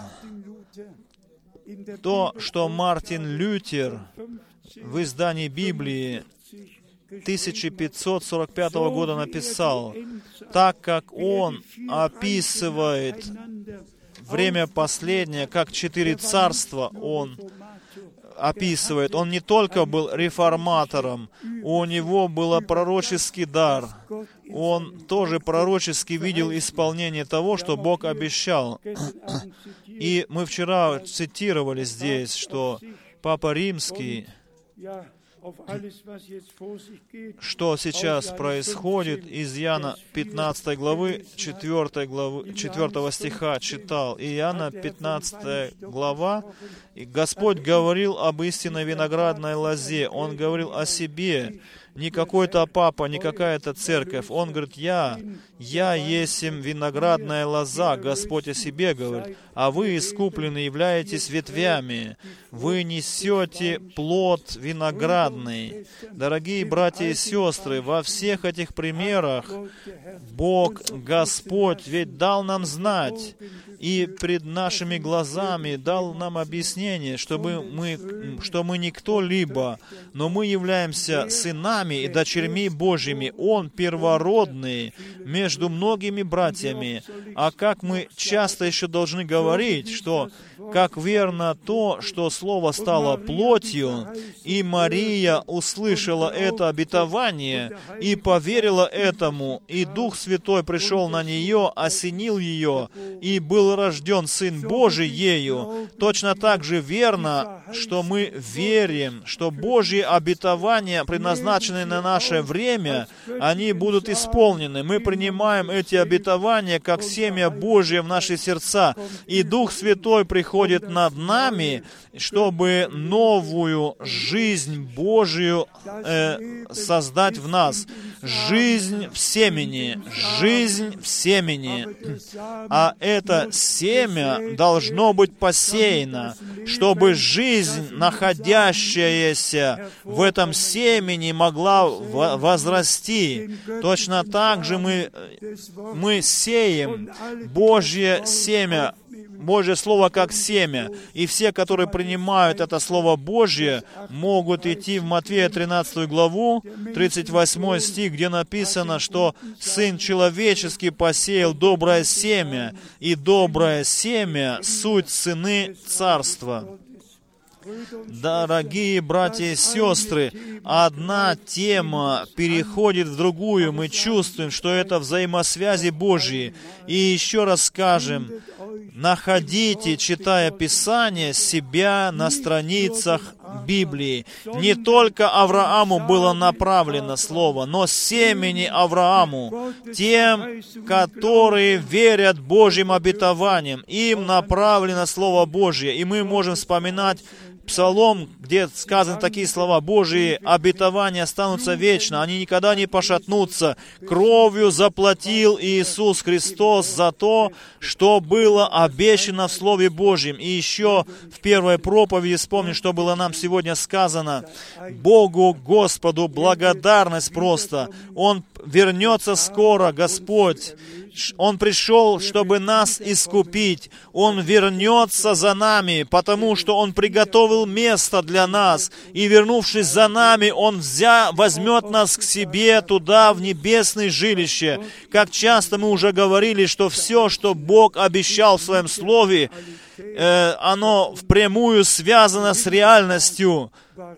То, что Мартин Лютер в издании Библии тысяча пятьсот сорок пятого года написал, так как он описывает время последнее, как четыре царства он описывает. Он не только был реформатором, у него был пророческий дар. Он тоже пророчески видел исполнение того, что Бог обещал. И мы вчера цитировали здесь, что Папа Римский, что сейчас происходит, из Иоанна пятнадцатой главы, четвёртой главы, четвёртого стиха читал. Иоанна пятнадцатая глава, и Господь говорил об истинной виноградной лозе. Он говорил о себе. Не какой-то папа, не какая-то церковь. Он говорит, я, я есмь виноградная лоза, Господь о себе говорит, а вы, искуплены, являетесь ветвями. Вы несете плод виноградный. Дорогие братья и сестры, во всех этих примерах Бог, Господь, ведь дал нам знать, и пред нашими глазами дал нам объяснение, чтобы мы, что мы не кто-либо, но мы являемся сынами и дочерьми Божьими. Он первородный между многими братьями. А как мы часто еще должны говорить, что как верно то, что Слово стало плотью, и Мария услышала это обетование и поверила этому, и Дух Святой пришел на нее, осенил ее, и был рожден Сын Божий ею. Точно так же верно, что мы верим, что Божьи обетования, предназначенные на наше время, они будут исполнены. Мы принимаем эти обетования как семя Божье в наши сердца, и Дух Святой приходит над нами, чтобы новую жизнь Божию э, создать в нас. Жизнь в семени, жизнь в семени. А это семя должно быть посеяно, чтобы жизнь, находящаяся в этом семени, могла возрасти. Точно так же мы, мы сеем Божье семя, Божье Слово как семя. И все, которые принимают это Слово Божье, могут идти в Матфея тринадцатую главу, тридцать восьмой стих, где написано, что Сын Человеческий посеял доброе семя, и доброе семя — суть сыны Царства. Дорогие братья и сестры, одна тема переходит в другую. Мы чувствуем, что это взаимосвязи Божьи. И еще раз скажем, находите, читая Писание, себя на страницах Библии. Не только Аврааму было направлено Слово, но семени Аврааму, тем, которые верят Божьим обетованиям, им направлено Слово Божье. И мы можем вспоминать Псалом, где сказаны такие слова: «Божьи обетования останутся вечно, они никогда не пошатнутся. Кровью заплатил Иисус Христос за то, что было обещано в Слове Божьем». И еще в первой проповеди вспомним, что было нам сегодня сказано. Богу, Господу благодарность просто. Он вернется скоро, Господь. Он пришел, чтобы нас искупить. Он вернется за нами, потому что Он приготовил место для нас. И, вернувшись за нами, Он взя, возьмет нас к себе туда, в небесное жилище. Как часто мы уже говорили, что все, что Бог обещал в Своем Слове, э, оно впрямую связано с реальностью.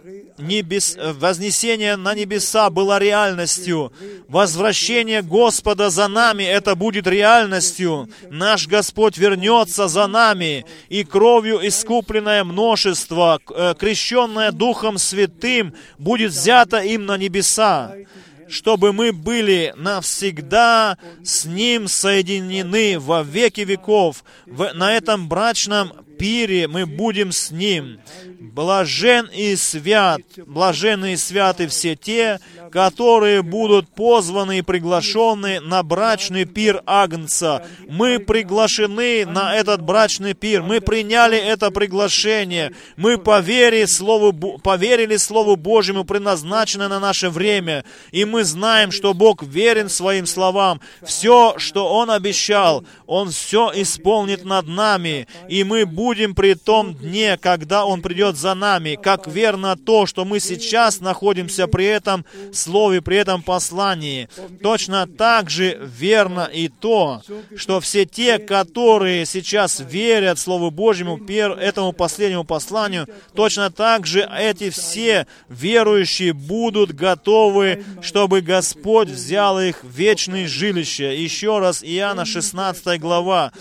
Небес, вознесение на небеса было реальностью. Возвращение Господа за нами, это будет реальностью. Наш Господь вернется за нами, и кровью искупленное множество, крещенное Духом Святым, будет взято им на небеса, чтобы мы были навсегда с Ним соединены во веки веков. В, на этом брачном пире мы будем с Ним. Блажен и свят, блаженны и святы все те, которые будут позваны и приглашены на брачный пир Агнца. Мы приглашены на этот брачный пир. Мы приняли это приглашение. Мы поверили Слову, поверили Слову Божьему, предназначенное на наше время. И мы знаем, что Бог верен Своим словам. Все, что Он обещал, Он все исполнит над нами. И мы будем при том дне, когда Он придет за нами. Как верно то, что мы сейчас находимся при этом Слове, при этом послании. Точно так же верно и то, что все те, которые сейчас верят Слову Божьему, этому последнему посланию, точно так же эти все верующие будут готовы, чтобы Господь взял их в вечное жилище. Еще раз, Иоанна шестнадцатая глава.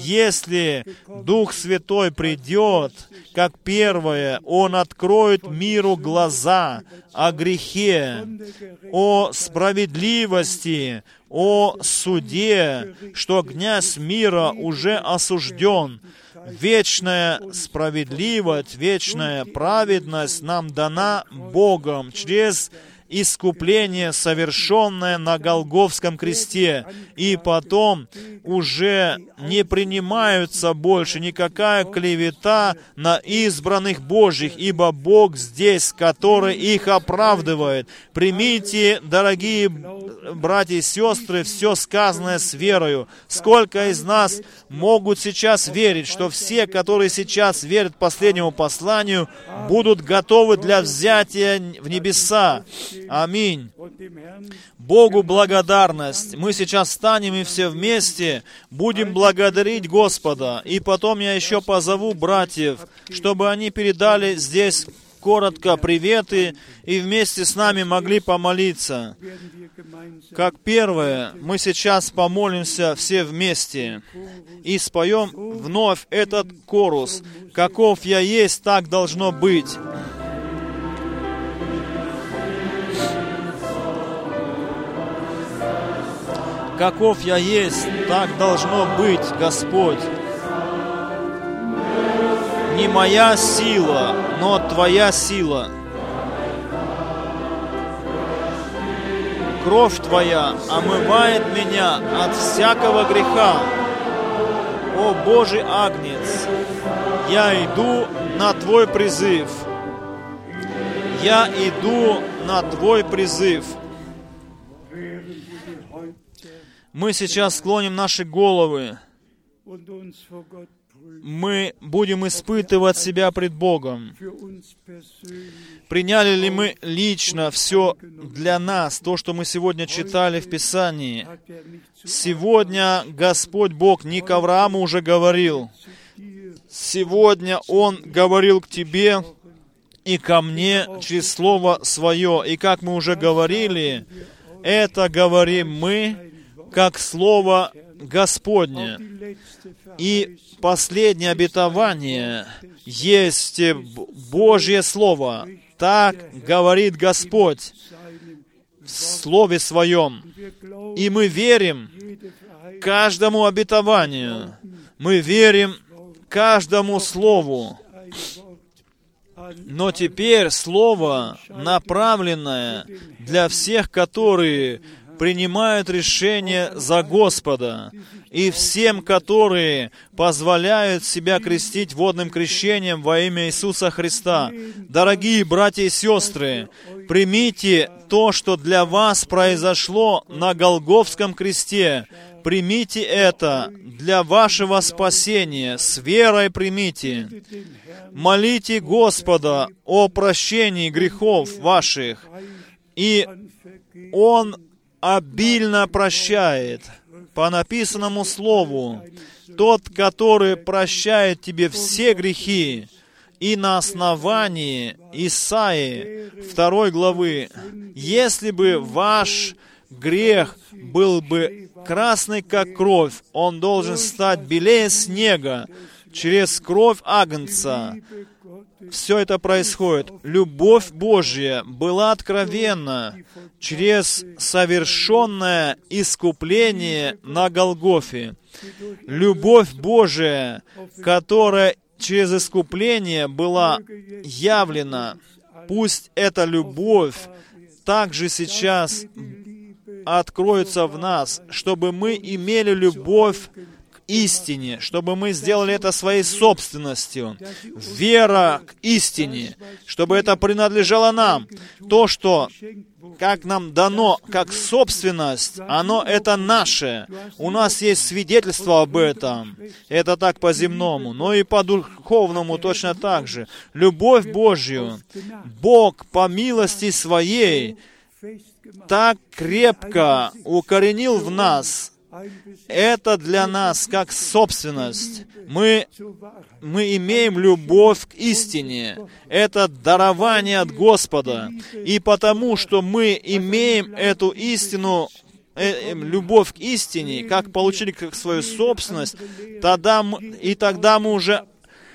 Если Дух Святой придет, как первое, Он откроет миру глаза о грехе, о справедливости, о суде, что князь мира уже осужден. Вечная справедливость, вечная праведность нам дана Богом через искупление, совершенное на Голгофском кресте. И потом уже не принимаются больше никакая клевета на избранных Божьих, ибо Бог здесь, который их оправдывает. Примите, дорогие братья и сестры, все сказанное с верою. Сколько из нас могут сейчас верить, что все, которые сейчас верят последнему посланию, будут готовы для взятия в небеса. Аминь. Богу благодарность. Мы сейчас встанем и все вместе будем благодарить Господа. И потом я еще позову братьев, чтобы они передали здесь коротко приветы и вместе с нами могли помолиться. Как первое, мы сейчас помолимся все вместе и споем вновь этот хорус. «Каков я есть, так должно быть». Каков я есть, так должно быть, Господь. Не моя сила, но Твоя сила. Кровь Твоя омывает меня от всякого греха. О Божий Агнец, я иду на Твой призыв. Я иду на Твой призыв. Мы сейчас склоним наши головы. Мы будем испытывать себя пред Богом. Приняли ли мы лично все для нас, то, что мы сегодня читали в Писании? Сегодня Господь Бог не к Аврааму уже говорил. Сегодня Он говорил к тебе и ко мне через Слово Свое. И как мы уже говорили, это говорим мы, как Слово Господне. И последнее обетование есть Божье Слово. Так говорит Господь в Слове Своем. И мы верим каждому обетованию. Мы верим каждому Слову. Но теперь Слово, направленное для всех, которые принимают решение за Господа. И всем, которые позволяют себя крестить водным крещением во имя Иисуса Христа. Дорогие братья и сестры, примите то, что для вас произошло на Голгофском кресте. Примите это для вашего спасения. С верой примите. Молите Господа о прощении грехов ваших, и Он обильно прощает. По написанному слову, тот, который прощает тебе все грехи, и на основании Исаии второй главы, если бы ваш грех был бы красный, как кровь, он должен стать белее снега через кровь Агнца. Все это происходит. Любовь Божья была откровенна через совершенное искупление на Голгофе. Любовь Божия, которая через искупление была явлена. Пусть эта любовь также сейчас откроется в нас, чтобы мы имели любовь к истине, чтобы мы сделали это своей собственностью. Вера к истине, чтобы это принадлежало нам. То, что как нам дано, как собственность, оно это наше. У нас есть свидетельство об этом. Это так по-земному, но и по-духовному точно так же. Любовь Божью Бог по милости Своей так крепко укоренил в нас. Это для нас как собственность. Мы, мы имеем любовь к истине. Это дарование от Господа. И потому, что мы имеем эту истину, э, э, любовь к истине, как получили как свою собственность, тогда мы, и тогда мы уже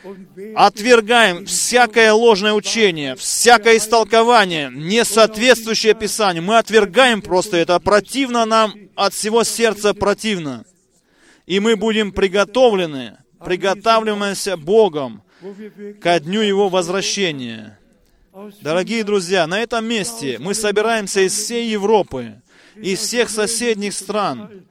отвергаем всякое ложное учение, всякое истолкование, не соответствующее Писанию. Мы отвергаем просто это. Противно нам, от всего сердца противно. И мы будем приготовлены, приготавливаемся Богом ко дню Его возвращения. Дорогие друзья, на этом месте мы собираемся из всей Европы, из всех соседних стран.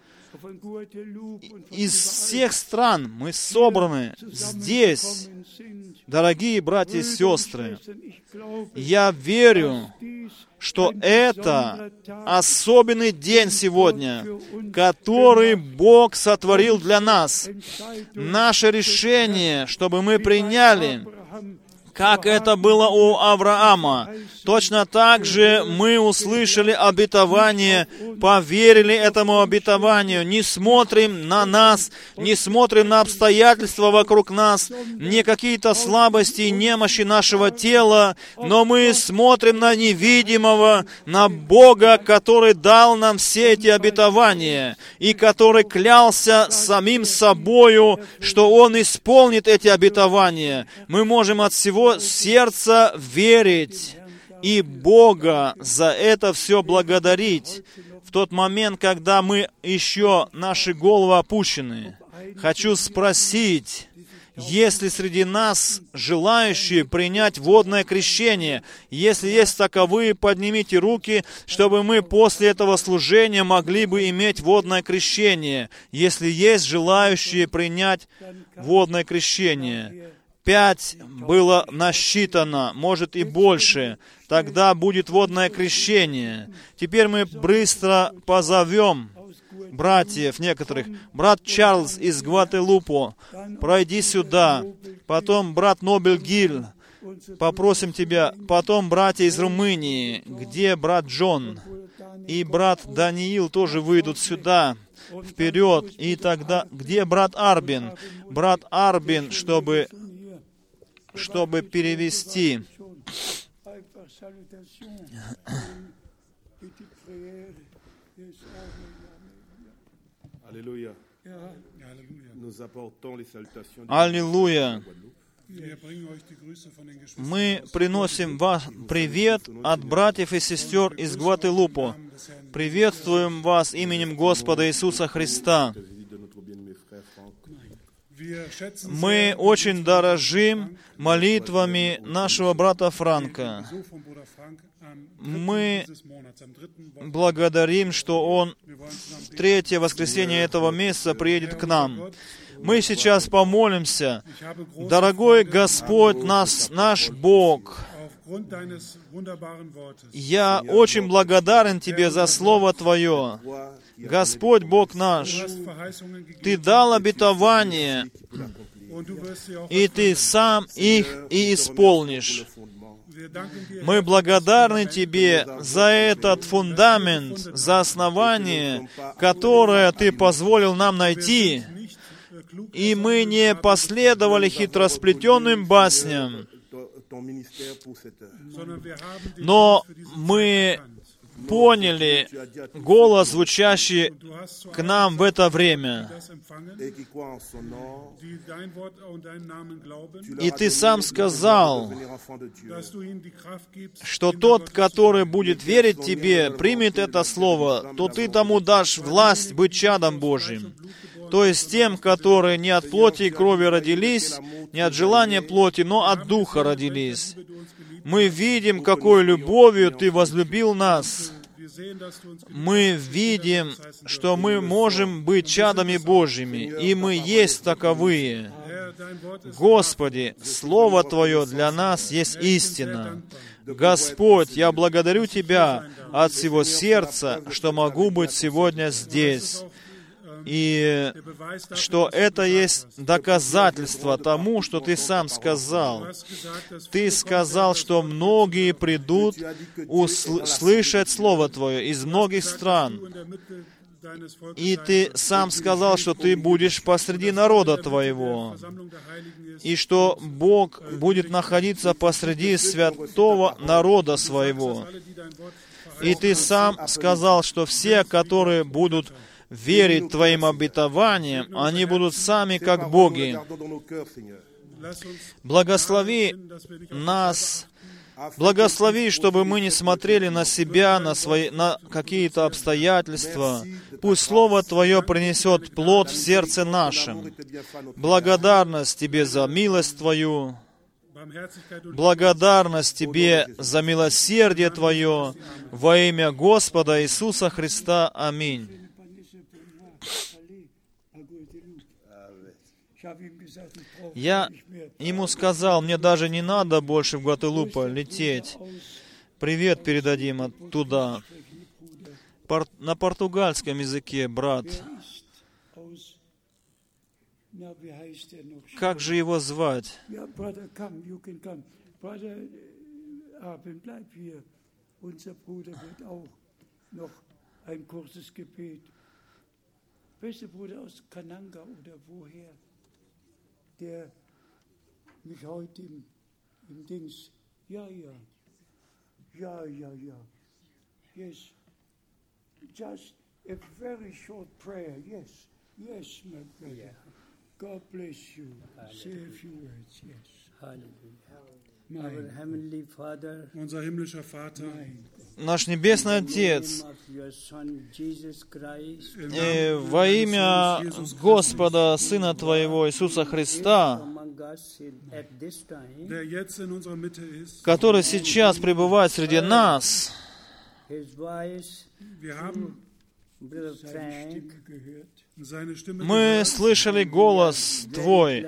Из всех стран мы собраны здесь, дорогие братья и сестры. Я верю, что это особенный день сегодня, который Бог сотворил для нас. Наше решение, чтобы мы приняли, как это было у Авраама. Точно так же мы услышали обетование, поверили этому обетованию, не смотрим на нас, не смотрим на обстоятельства вокруг нас, не какие-то слабости и немощи нашего тела, но мы смотрим на невидимого, на Бога, который дал нам все эти обетования, и который клялся самим собою, что Он исполнит эти обетования. Мы можем от всего сердца верить и Бога за это все благодарить в тот момент, когда мы еще, наши головы опущены. Хочу спросить, есть ли среди нас желающие принять водное крещение? Если есть таковые, поднимите руки, чтобы мы после этого служения могли бы иметь водное крещение. Если есть желающие принять водное крещение. Пять было насчитано, может и больше. Тогда будет водное крещение. Теперь мы быстро позовем братьев некоторых. Брат Чарльз из Гвателупо, пройди сюда. Потом брат Нобель Гиль, попросим тебя. Потом братья из Румынии, где брат Джон и брат Даниил тоже выйдут сюда, вперед. И тогда, где брат Арбин? Брат Арбин, чтобы... чтобы перевести. Аллилуйя. Мы приносим вам привет от братьев и сестер из Гвателупо. Приветствуем вас именем Господа Иисуса Христа. Мы очень дорожим молитвами нашего брата Франка. Мы благодарим, что он в третье воскресенье этого месяца приедет к нам. Мы сейчас помолимся. Дорогой Господь, нас, наш Бог, я очень благодарен Тебе за Слово Твое. Господь Бог наш, Ты дал обетование, и Ты сам их и исполнишь. Мы благодарны Тебе за этот фундамент, за основание, которое Ты позволил нам найти, и мы не последовали хитросплетенным басням, но мы поняли голос, звучащий к нам в это время. И Ты сам сказал, что тот, который будет верить Тебе, примет это слово, то Ты тому дашь власть быть чадом Божьим. То есть тем, которые не от плоти и крови родились, не от желания плоти, но от Духа родились. Мы видим, какой любовью Ты возлюбил нас. Мы видим, что мы можем быть чадами Божьими, и мы есть таковые. Господи, Слово Твое для нас есть истина. Господь, я благодарю Тебя от всего сердца, что могу быть сегодня здесь. И что это есть доказательство тому, что Ты сам сказал. Ты сказал, что многие придут усл- слышать Слово Твое из многих стран. И Ты сам сказал, что Ты будешь посреди народа Твоего. И что Бог будет находиться посреди святого народа Своего. И Ты сам сказал, что все, которые будут верить Твоим обетованиям, они будут сами как боги. Благослови нас, благослови, чтобы мы не смотрели на себя, на, свои, на какие-то обстоятельства. Пусть Слово Твое принесет плод в сердце нашем. Благодарность Тебе за милость Твою. Благодарность Тебе за милосердие Твое во имя Господа Иисуса Христа. Аминь. Я ему сказал, мне даже не надо больше в Гвателупа лететь. Привет передадим оттуда. Пор- на португальском языке, брат. Как же его звать? Beste Bruder aus Kananga oder woher, der mich heute im, im Dings, ja, ja, ja, ja, ja, yes, just a very short prayer, yes, yes, my brother, God bless you, say a few words, yes. Hallelujah. Mein, unser himmlischer Vater, наш Небесный Отец, и во имя Господа, Сына Твоего, Иисуса Христа, который сейчас пребывает среди нас, мы слышали голос Твой.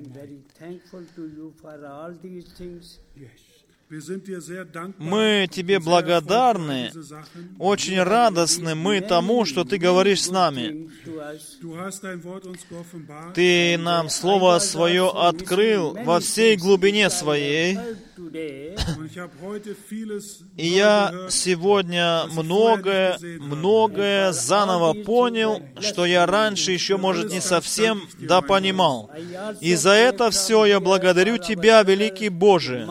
Мы Тебе благодарны, очень радостны мы тому, что Ты говоришь с нами. Ты нам Слово Свое открыл во всей глубине Своей. И я сегодня многое, многое заново понял, что я раньше еще, может, не совсем допонимал. И за это все я благодарю Тебя, великий Боже.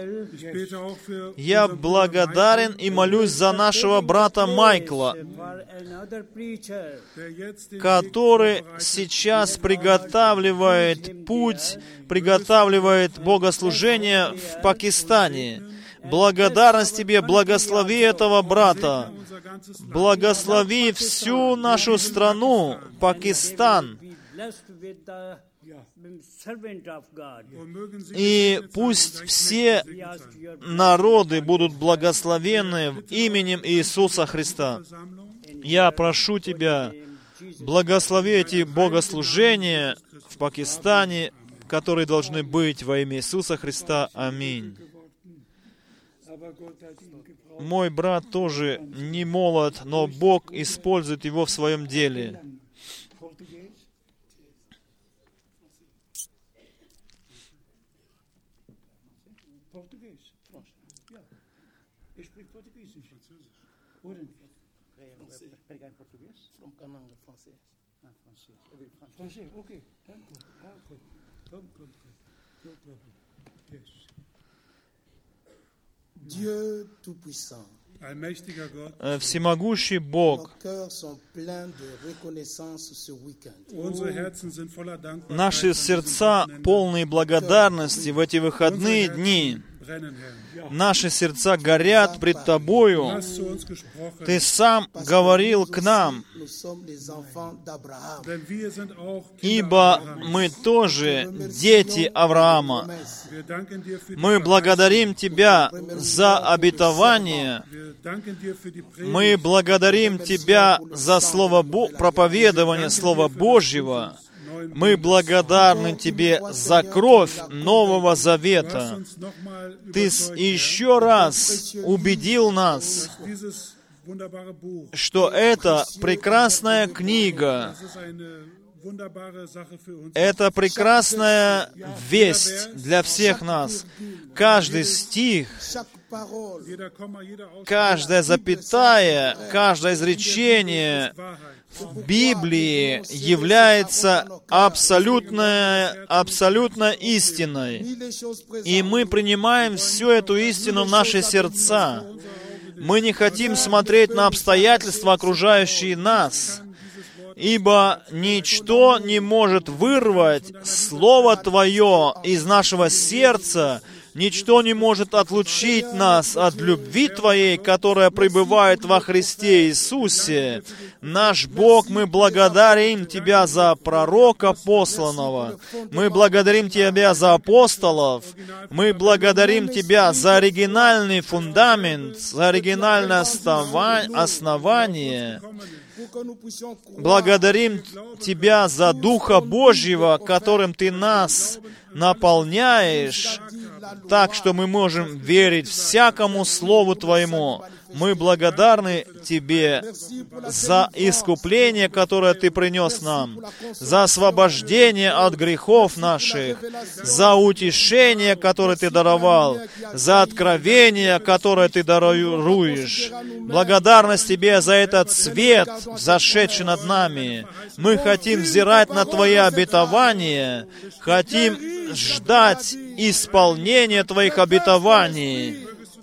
Я благодарен и молюсь за нашего брата Майкла, который сейчас приготавливает путь, приготавливает богослужение в Пакистане. Благодарность Тебе, благослови этого брата, благослови всю нашу страну, Пакистан. И пусть все народы будут благословенны именем Иисуса Христа. Я прошу Тебя, благослови эти богослужения в Пакистане, которые должны быть во имя Иисуса Христа. Аминь. Мой брат тоже не молод, но Бог использует его в своем деле. Всемогущий Бог, наши сердца полные благодарности в эти выходные дни. Наши сердца горят пред Тобою. Ты сам говорил к нам, ибо мы тоже дети Авраама. Мы благодарим Тебя за обетование. Мы благодарим Тебя за слово Бо... проповедование Слова Божьего. Мы благодарны Тебе за кровь Нового Завета. Ты еще раз убедил нас, что это прекрасная книга, это прекрасная весть для всех нас. Каждый стих, каждая запятая, каждое изречение в Библии является абсолютно, абсолютно истиной. И мы принимаем всю эту истину в наши сердца. Мы не хотим смотреть на обстоятельства, окружающие нас, ибо ничто не может вырвать Слово Твое из нашего сердца, ничто не может отлучить нас от любви Твоей, которая пребывает во Христе Иисусе. Наш Бог, мы благодарим Тебя за пророка посланного. Мы благодарим Тебя за апостолов. Мы благодарим Тебя за оригинальный фундамент, за оригинальное основание. Благодарим Тебя за Духа Божьего, которым Ты нас наполняешь, так что мы можем верить всякому Слову Твоему. Мы благодарны Тебе за искупление, которое Ты принес нам, за освобождение от грехов наших, за утешение, которое Ты даровал, за откровение, которое Ты даруешь. Благодарность Тебе за этот свет, взошедший над нами. Мы хотим взирать на Твои обетования, хотим ждать исполнения Твоих обетований.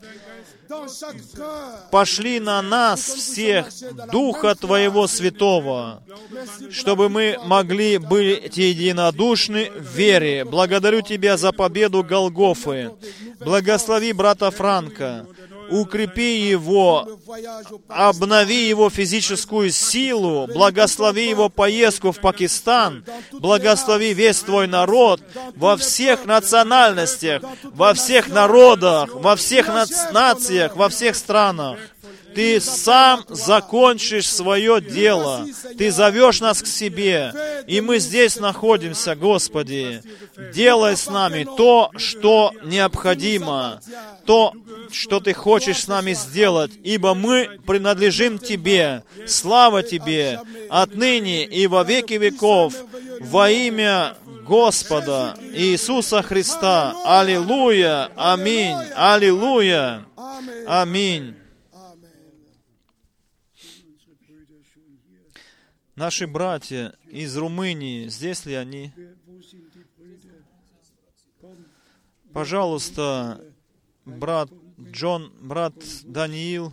Пошли на нас всех Духа Твоего Святого, чтобы мы могли быть единодушны в вере. Благодарю Тебя за победу Голгофы. Благослови брата Франка. Укрепи его, обнови его физическую силу, благослови его поездку в Пакистан, благослови весь Твой народ во всех национальностях, во всех народах, во всех нациях, во всех странах. Ты сам закончишь свое дело. Ты зовешь нас к себе, и мы здесь находимся, Господи. Делай с нами то, что необходимо, то, что Ты хочешь с нами сделать, ибо мы принадлежим Тебе. Слава Тебе отныне и во веки веков во имя Господа Иисуса Христа. Аллилуйя! Аминь! Аллилуйя! Аминь! Наши братья из Румынии, здесь ли они? Пожалуйста, брат Джон, брат Даниил.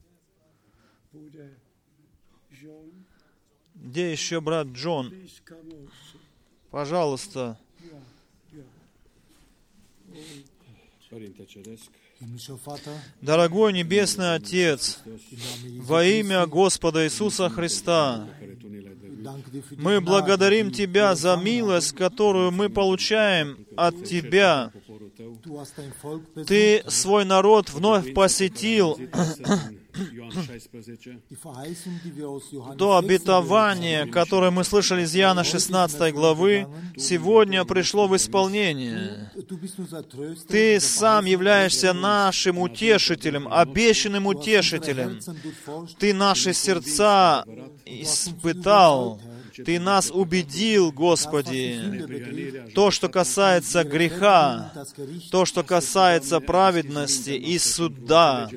Где еще брат Джон? Пожалуйста. Дорогой Небесный Отец, во имя Господа Иисуса Христа, мы благодарим Тебя за милость, которую мы получаем от Тебя. Ты свой народ вновь посетил. То обетование, которое мы слышали из Иоанна шестнадцатой главы, сегодня пришло в исполнение. Ты сам являешься нашим утешителем, обещанным утешителем. Ты наши сердца испытал. Ты нас убедил, Господи. То, что касается греха, то, что касается праведности и суда.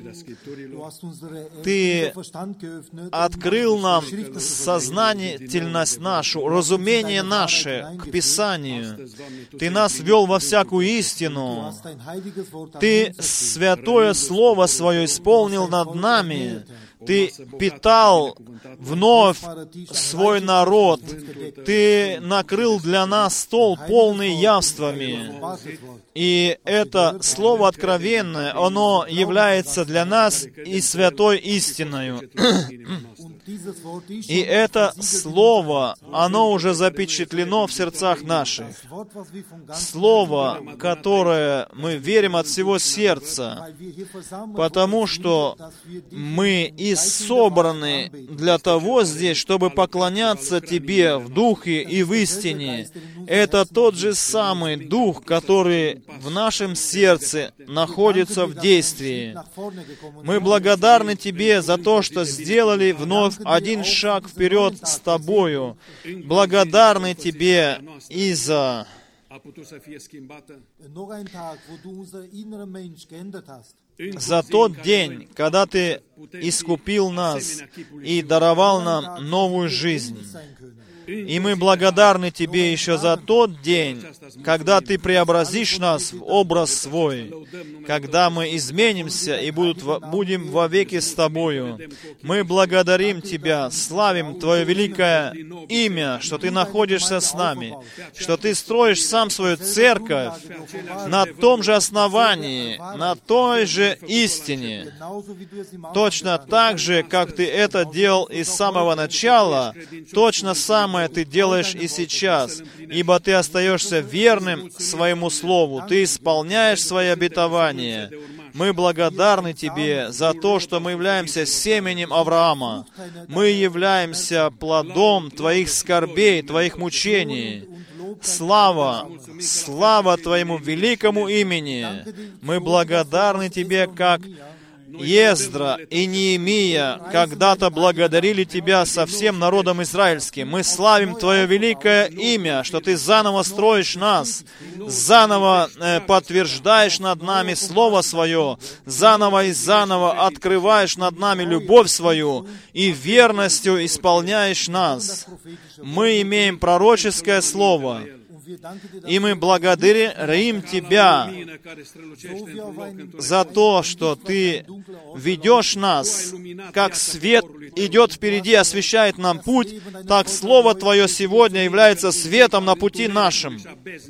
Ты открыл нам сознательность нашу, разумение наше к Писанию. Ты нас вел во всякую истину. Ты святое Слово Свое исполнил над нами. Ты питал вновь свой народ. Ты накрыл для нас стол, полный явствами. И это Слово откровенное, оно является для нас и святой истиною. И это Слово, оно уже запечатлено в сердцах наших. Слово, которое мы верим от всего сердца, потому что мы и собраны для того здесь, чтобы поклоняться Тебе в Духе и в истине. Это тот же самый Дух, который в нашем сердце находится в действии. Мы благодарны Тебе за то, что сделали вновь один шаг вперед с Тобою. Благодарны Тебе и за за тот день, когда Ты искупил нас и даровал нам новую жизнь. И мы благодарны Тебе еще за тот день, когда Ты преобразишь нас в образ Свой, когда мы изменимся и будут, будем вовеки с Тобою. Мы благодарим Тебя, славим Твое великое имя, что Ты находишься с нами, что Ты строишь сам свою церковь на том же основании, на той же истине. Точно так же, как Ты это делал и с самого начала, точно самое Ты делаешь и сейчас, ибо Ты остаешься верным своему Слову, Ты исполняешь свои обетования. Мы благодарны Тебе за то, что мы являемся семенем Авраама. Мы являемся плодом Твоих скорбей, Твоих мучений. Слава, слава Твоему великому имени! Мы благодарны Тебе, как Ездра и Неемия когда-то благодарили Тебя со всем народом израильским. Мы славим Твое великое имя, что Ты заново строишь нас, заново э, подтверждаешь над нами Слово Свое, заново и заново открываешь над нами любовь Свою и верностью исполняешь нас. Мы имеем пророческое Слово, и мы благодарим Тебя за то, что Ты ведешь нас, как свет идет впереди, освещает нам путь, так Слово Твое сегодня является светом на пути нашем.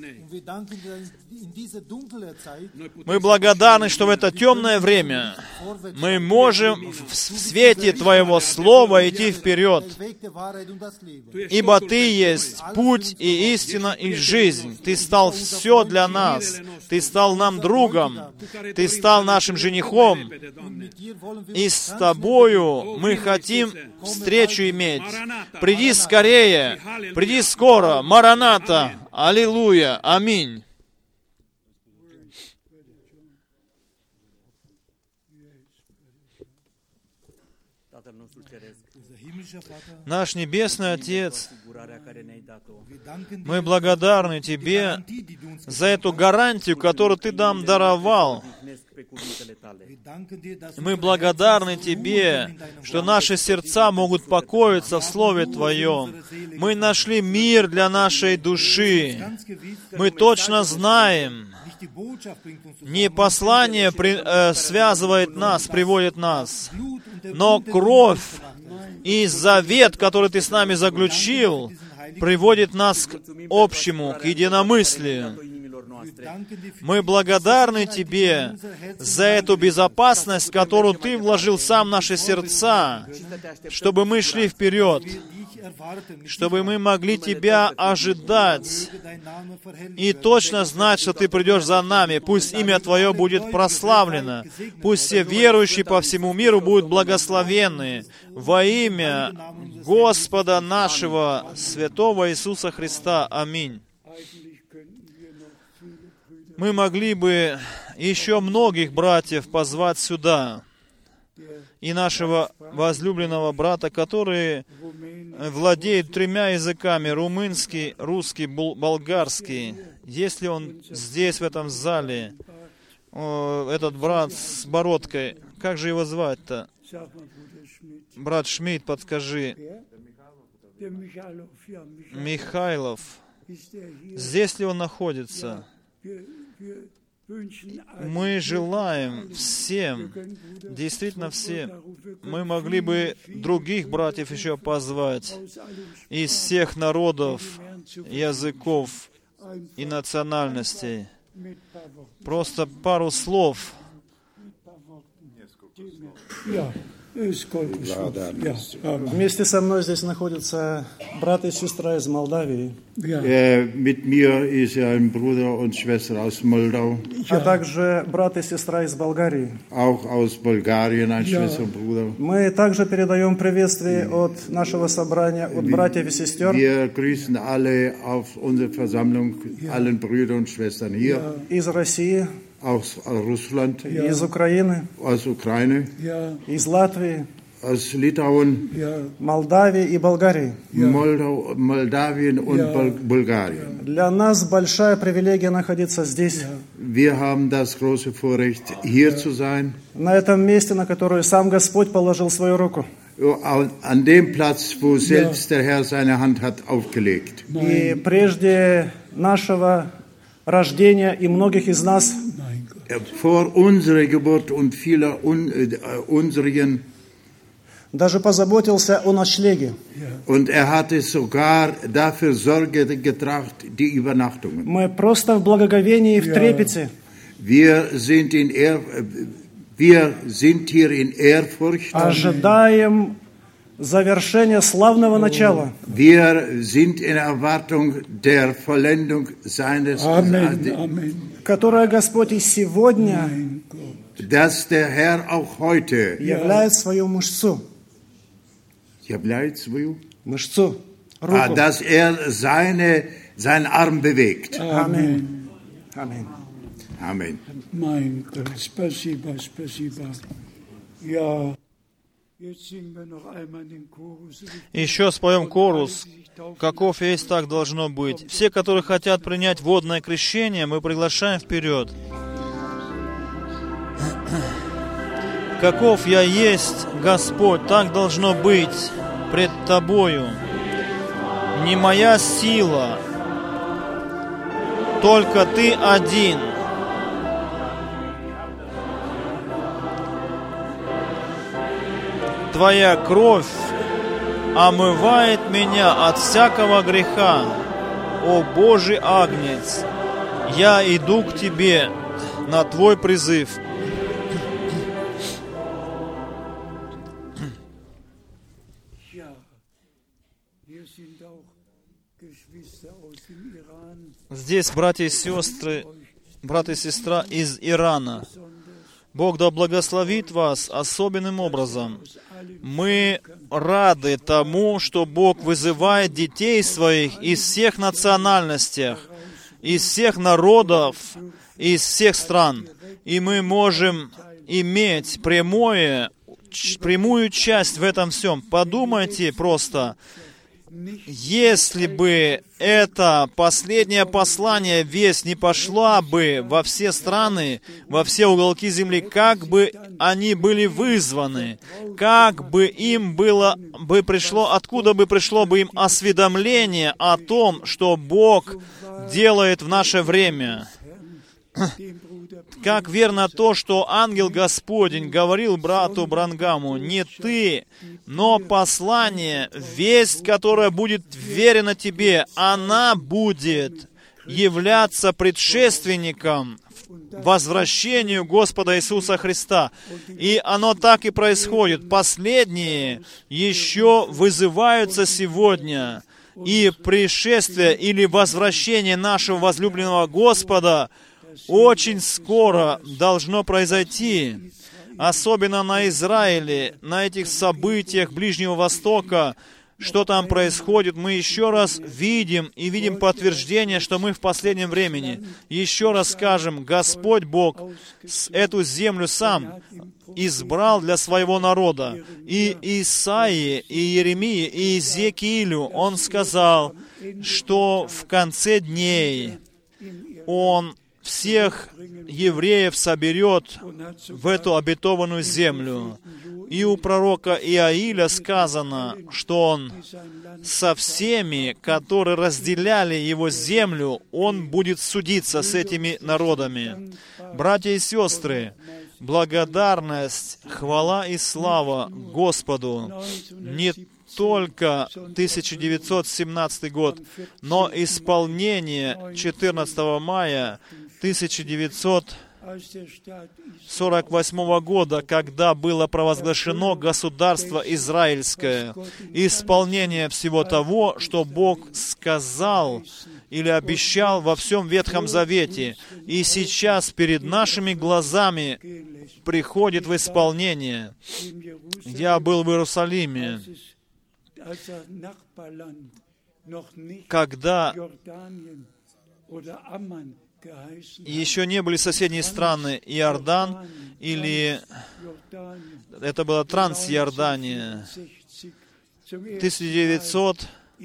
Мы благодарны, что в это темное время мы можем в свете Твоего Слова идти вперед, ибо Ты есть путь и истина и жизнь. Ты стал все для нас. Ты стал нам другом. Ты стал нашим женихом. И с Тобою мы хотим встречу иметь. Приди скорее, приди скоро. Мараната. Аллилуйя. Аминь. Наш Небесный Отец, мы благодарны Тебе за эту гарантию, которую Ты нам даровал. Мы благодарны Тебе, что наши сердца могут покоиться в Слове Твоем. Мы нашли мир для нашей души. Мы точно знаем, не послание при, э, связывает нас, приводит нас, но кровь и завет, который Ты с нами заключил, приводит нас к общему, к единомыслию. Мы благодарны Тебе за эту безопасность, которую Ты вложил сам в наши сердца, чтобы мы шли вперед, чтобы мы могли Тебя ожидать и точно знать, что Ты придешь за нами. Пусть имя Твое будет прославлено. Пусть все верующие по всему миру будут благословенны во имя Господа нашего, святого Иисуса Христа. Аминь. Мы могли бы еще многих братьев позвать сюда, и нашего возлюбленного брата, который владеет тремя языками: румынский, русский, болгарский. Если он здесь, в этом зале, этот брат с бородкой, как же его звать-то? Брат Шмидт, подскажи. Михайлов. Здесь ли он находится? Мы желаем всем, действительно всем, мы могли бы других братьев еще позвать из всех народов, языков и национальностей. Просто пару слов. Вместе со мной здесь находятся брат и сестра из Молдавии. Mit mir ist ein Bruder und Schwester aus Moldau. А также брат и сестра из Болгарии. Auch aus Bulgarien ein Schwester und Bruder. Мы также передаем приветствие от нашего собрания, от братьев и сестер. Wir grüßen alle auf unsere Versammlung, allen Brüder und Schwestern hier. Из России. Aus Russland. Из Украины. Aus Ukraine. Из Латвии. Aus Litauen. Молдавии и Болгарии. Moldau, Moldawien und Bulgarien. Для нас большая привилегия находиться здесь. Wir haben das große Vorrecht, hier zu sein. На этом месте, на которое сам Господь положил свою руку. An dem Platz, wo selbst der Herr seine Hand hat aufgelegt. И прежде нашего рождения и многих из нас, vor unserer Geburt und vieler un, äh, unseren, даже позаботился о ночлеге. Und er hatte sogar dafür Sorge getragen, die Übernachtungen. Мы просто в благоговении и в трепете. Wir sind in Ehr, wir sind hier in Ehrfurcht. Ожидаем завершения славного начала. Wir sind in Erwartung der Vollendung seines, Amen, Amen. Которое Господь и сегодня dass der Herr auch heute являет свою мышцу. являет свою мышцу, руку. Ah, dass er seine, seinen Arm bewegt. Amen. Amen. Amen. Mein Gott, спасибо, спасибо. Ja. Еще споем корус. Каков есть, так должно быть. Все, которые хотят принять водное крещение, мы приглашаем вперед. Каков я есть, Господь, так должно быть пред Тобою. Не моя сила, только Ты один. Твоя кровь омывает меня от всякого греха. О Божий Агнец, я иду к Тебе на Твой призыв. Здесь братья и сестры, брат и сестра из Ирана. Бог да благословит вас особенным образом. Мы рады тому, что Бог вызывает детей своих из всех национальностей, из всех народов, из всех стран. И мы можем иметь прямое, прямую часть в этом всем. Подумайте просто, если бы это последнее послание, весть не пошла бы во все страны, во все уголки земли, как бы они были вызваны, как бы им было бы пришло, откуда бы пришло бы им осведомление о том, что Бог делает в наше время. Как верно то, что ангел Господень говорил брату Бранхаму: не ты, но послание, весть, которая будет верена тебе, она будет являться предшественником возвращению Господа Иисуса Христа. И оно так и происходит. Последние еще вызываются сегодня. И пришествие или возвращение нашего возлюбленного Господа очень скоро должно произойти. Особенно на Израиле, на этих событиях Ближнего Востока, что там происходит, мы еще раз видим и видим подтверждение, что мы в последнем времени. Еще раз скажем, Господь Бог эту землю сам избрал для своего народа. И Исаии, и Иеремии, и Иезекиилю Он сказал, что в конце дней Он всех евреев соберет в эту обетованную землю. И у пророка Иаиля сказано, что он со всеми, которые разделяли его землю, он будет судиться с этими народами. Братья и сестры, благодарность, хвала и слава Господу не только тысяча девятьсот семнадцатый год, но исполнение четырнадцатого мая тысяча девятьсот сорок восьмого года, когда было провозглашено государство израильское, исполнение всего того, что Бог сказал или обещал во всем Ветхом Завете, и сейчас перед нашими глазами приходит в исполнение. Я был в Иерусалиме, когда еще не были соседние страны Иордан, или это была Трансиордания. В тысяча девятьсот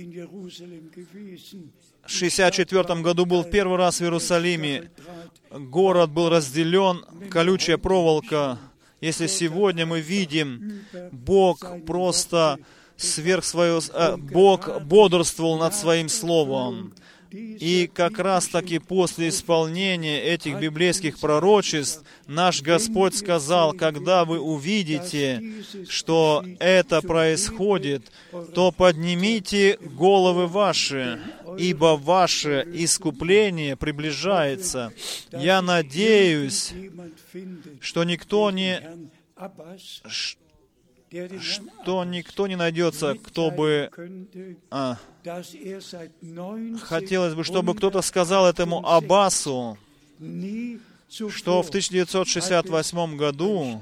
шестьдесят четвёртом году был первый раз в Иерусалиме. Город был разделен, колючая проволока. Если сегодня мы видим, Бог просто сверх своего... Э, Бог бодрствовал над Своим Словом. И как раз-таки после исполнения этих библейских пророчеств наш Господь сказал, когда вы увидите, что это происходит, то поднимите головы ваши, ибо ваше искупление приближается. Я надеюсь, что никто не... что никто не найдется, кто бы... А, хотелось бы, чтобы кто-то сказал этому Аббасу, что в тысяча девятьсот шестьдесят восьмом году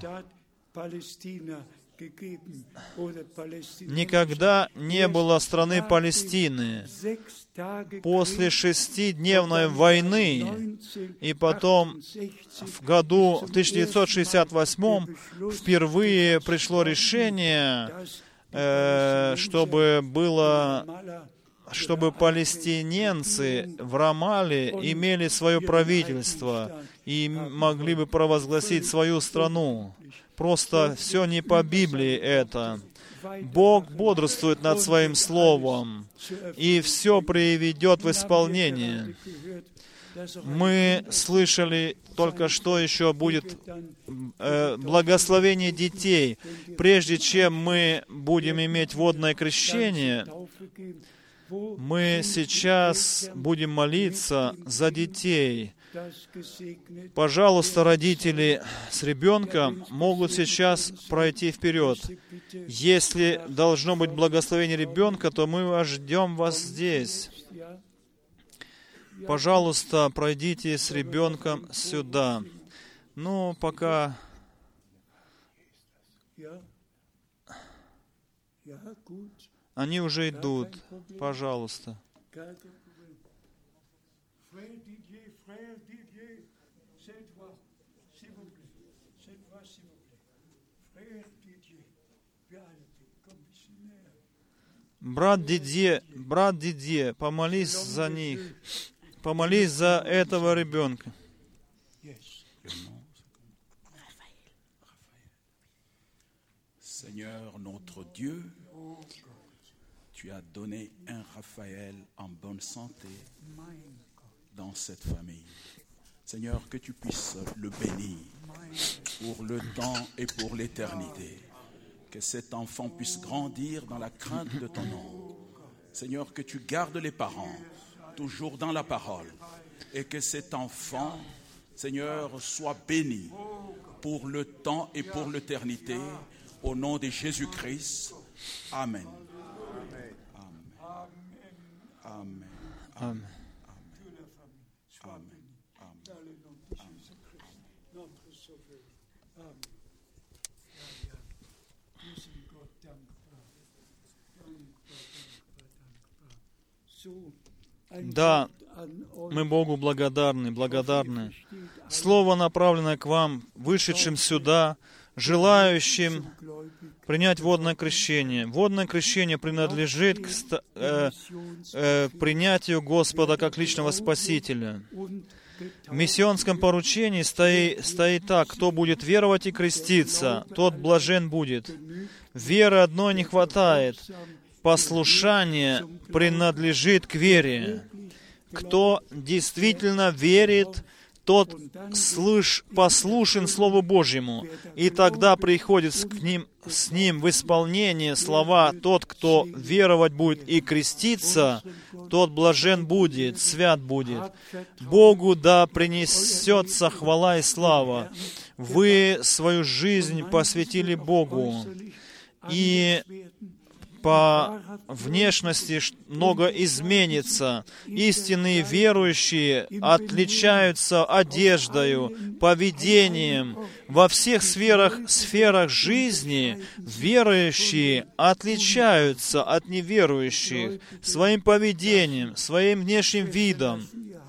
никогда не было страны Палестины. После шестидневной войны, и потом в году в тысяча девятьсот шестьдесят восьмом впервые пришло решение, э, чтобы было, чтобы палестиненцы в Рамале имели свое правительство и могли бы провозгласить свою страну. Просто все не по Библии это. Бог бодрствует над Своим Словом, и все приведет в исполнение. Мы слышали только что еще будет э, благословение детей. Прежде чем мы будем иметь водное крещение, мы сейчас будем молиться за детей. Пожалуйста, родители с ребенком могут сейчас пройти вперед. Если должно быть благословение ребенка, то мы ждем вас здесь. Пожалуйста, пройдите с ребенком сюда. Ну, пока... Они уже идут. Пожалуйста. Брат Дидье, брат Дидье, помолись за них. Помолись за этого ребенка. Seigneur notre Dieu, tu as donné un Raphaël en bonne santé dans cette famille. Seigneur, que tu puisses le bénir pour le temps et pour l'éternité. Que cet enfant puisse grandir dans la crainte de ton nom. Seigneur, que tu gardes les parents, toujours dans la parole. Et que cet enfant, Seigneur, soit béni pour le temps et pour l'éternité. Au nom de Jésus-Christ. Amen. Amen. Amen. Да, мы Богу благодарны, благодарны. Слово, направленное к вам, вышедшим сюда, желающим принять водное крещение. Водное крещение принадлежит к э, э, принятию Господа как личного Спасителя. В миссионском поручении стоит, стоит так: кто будет веровать и креститься, тот блажен будет. Веры одной не хватает. Послушание принадлежит к вере. Кто действительно верит, тот слыш, послушен Слову Божьему, и тогда приходит к ним, с ним в исполнение слова: «Тот, кто веровать будет и креститься, тот блажен будет, свят будет». Богу да принесется хвала и слава. Вы свою жизнь посвятили Богу, и по внешности много изменится. Истинные верующие отличаются одеждою, поведением. Во всех сферах, сферах жизни верующие отличаются от неверующих своим поведением, своим внешним видом.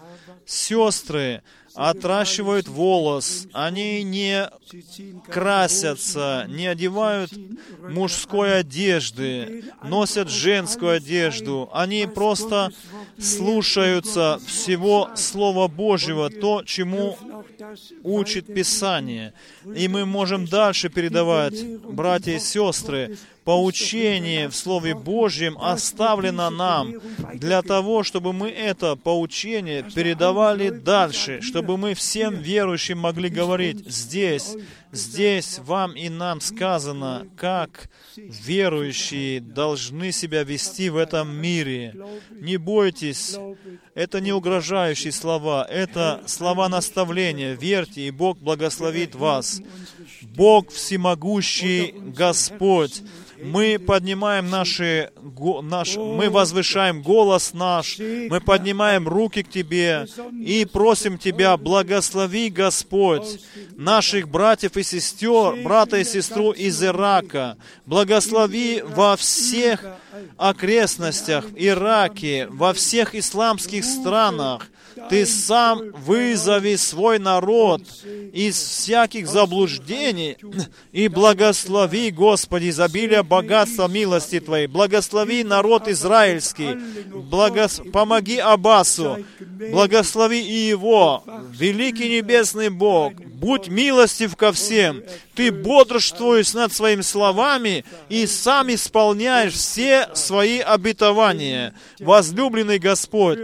Сестры отращивают волос, они не красятся, не одевают мужской одежды, носят женскую одежду. Они просто слушаются всего Слова Божьего, то, чему учит Писание. И мы можем дальше передавать, братья и сестры, поучение в Слове Божьем оставлено нам для того, чтобы мы это поучение передавали дальше, чтобы мы всем верующим могли говорить: здесь, здесь вам и нам сказано, как верующие должны себя вести в этом мире. Не бойтесь, это не угрожающие слова, это слова наставления. Верьте, и Бог благословит вас. Бог всемогущий Господь. Мы поднимаем наши, наш, мы возвышаем голос наш, мы поднимаем руки к Тебе и просим Тебя: благослови, Господь, наших братьев и сестер, брата и сестру из Ирака. Благослови во всех окрестностях Ираке, во всех исламских странах. Ты сам вызови свой народ из всяких заблуждений и благослови, Господи, изобилие богатства милости Твоей. Благослови народ израильский. Благос... Помоги Аббасу. Благослови и его. Великий небесный Бог, будь милостив ко всем. Ты бодрствуешь над своими словами и сам исполняешь все свои обетования. Возлюбленный Господь,